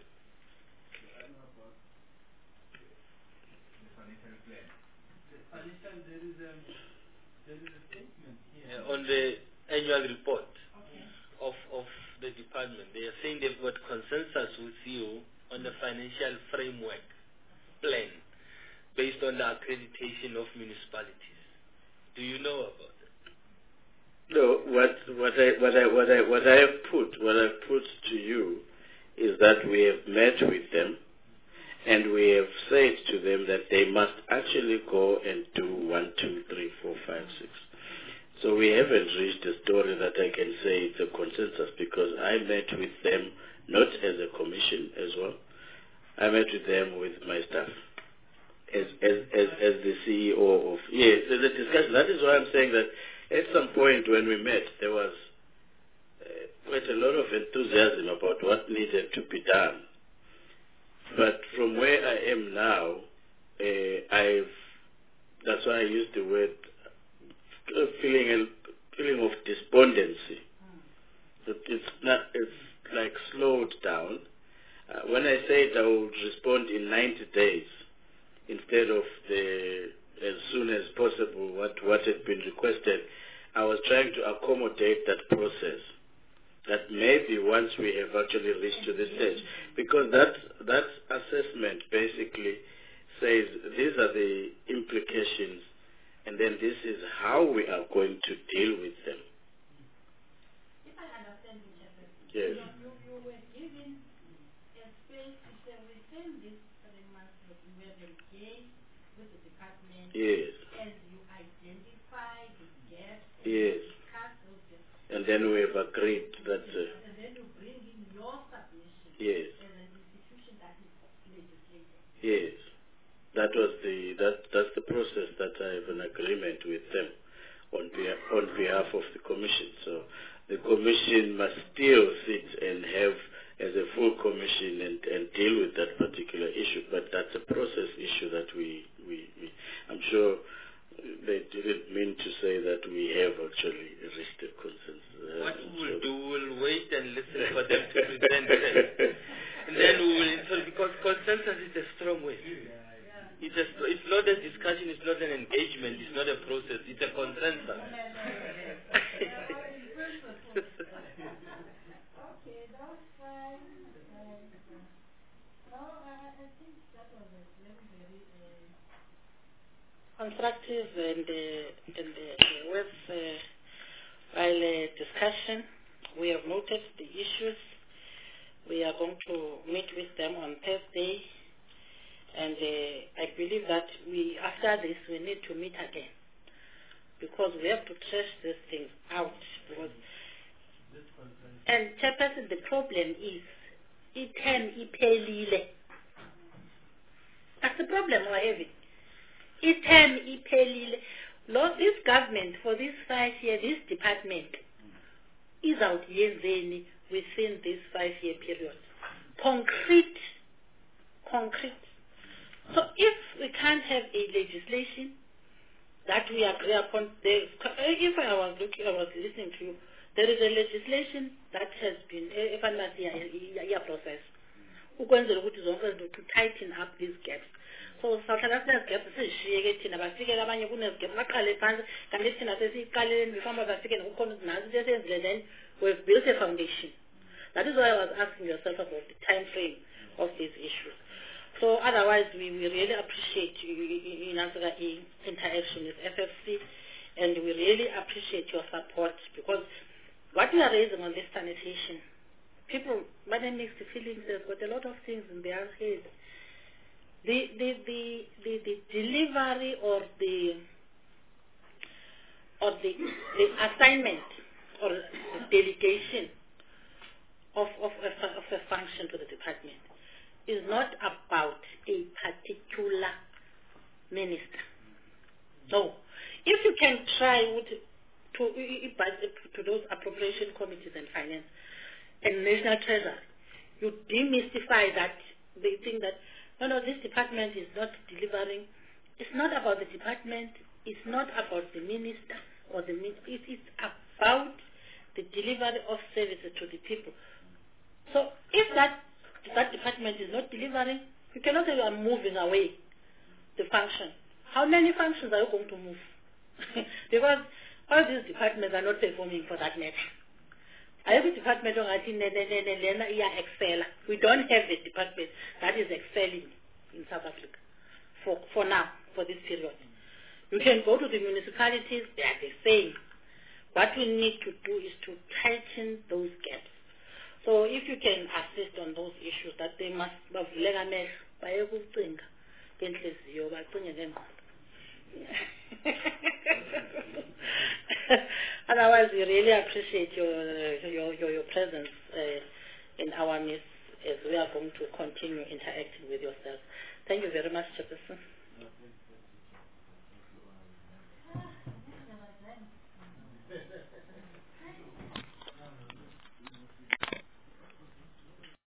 There is a statement here. On the annual report of the department, they are saying they've got consensus with you on the financial framework plan based on the accreditation of municipalities. Do you know about that? No, what I have put to you is that we have met with them and we have said to them that they must actually go and do 1, 2, 3, 4, 5, 6. So we haven't reached a story that I can say it's a consensus because I met with them not as a commission as well. I met with them with my staff as the CEO of there's a discussion. That is why I'm saying that at some point when we met there was quite a lot of enthusiasm about what needed to be done. But from where I am now, that's why I used the word feeling of despondency. It's like slowed down. When I said I would respond in 90 days instead of as soon as possible what had been requested, I was trying to accommodate that process. That maybe once we have actually reached to this stage, because that assessment basically says these are the implications and then this is how we are going to deal with them. If I understand you, Chairperson, yes. You were given a space to say within this 3 months that you have engaged with the department Yes. as you identify the gaps Yes. and discuss those gaps. And then we have agreed that and then you bring in your submission yes. as an institution that is legislated. Yes. That's the process that I have an agreement with them on behalf of the Commission. So the Commission must still sit and have as a full Commission and deal with that particular issue. But that's a process issue that we I'm sure they didn't mean to say that we have actually reached a consensus. What we will do, we'll wait and listen for them to present it. And then we will, because consensus is a strong word. It's not a discussion, it's not an engagement, it's not a process, it's a consensus. Okay, that's fine. No, I think that was a very, very constructive and worthwhile discussion. We have noted the issues. We are going to meet with them on Thursday, and I believe that after this we need to meet again, because we have to trash these things out. And Chairperson, the problem is, that's the problem we're having. This government, for this 5 years, this department is out within this 5-year period. Concrete. So if we can't have a legislation that we agree upon, if I was listening to you, there is a legislation that has been process to tighten up these gaps. So South Africa's gap is then we've built a foundation. That is why I was asking yourself about the time frame of these issues. So otherwise, we really appreciate in interaction with FFC, and we really appreciate your support, because what we are raising on this sanitation, people, when they mix the feelings, they've got a lot of things in their head. The delivery or the assignment or the delegation of a function to the department is not about a particular minister. No. If you can try to those appropriation committees and finance and national treasury, you demystify that. They think that no, this department is not delivering. It's not about the department. It's not about the minister or the minister. It is about the delivery of services to the people. So if that department is not delivering, you cannot say you are moving away the function. How many functions are you going to move? Because all these departments are not performing, for that matter. Every department excel. We don't have a department that is excelling in South Africa for now, for this period. You can go to the municipalities, they are the same. What we need to do is to tighten those gaps. So if you can assist on those issues, that they must otherwise, we really appreciate your presence in our midst, as we are going to continue interacting with yourselves. Thank you very much, Chairperson.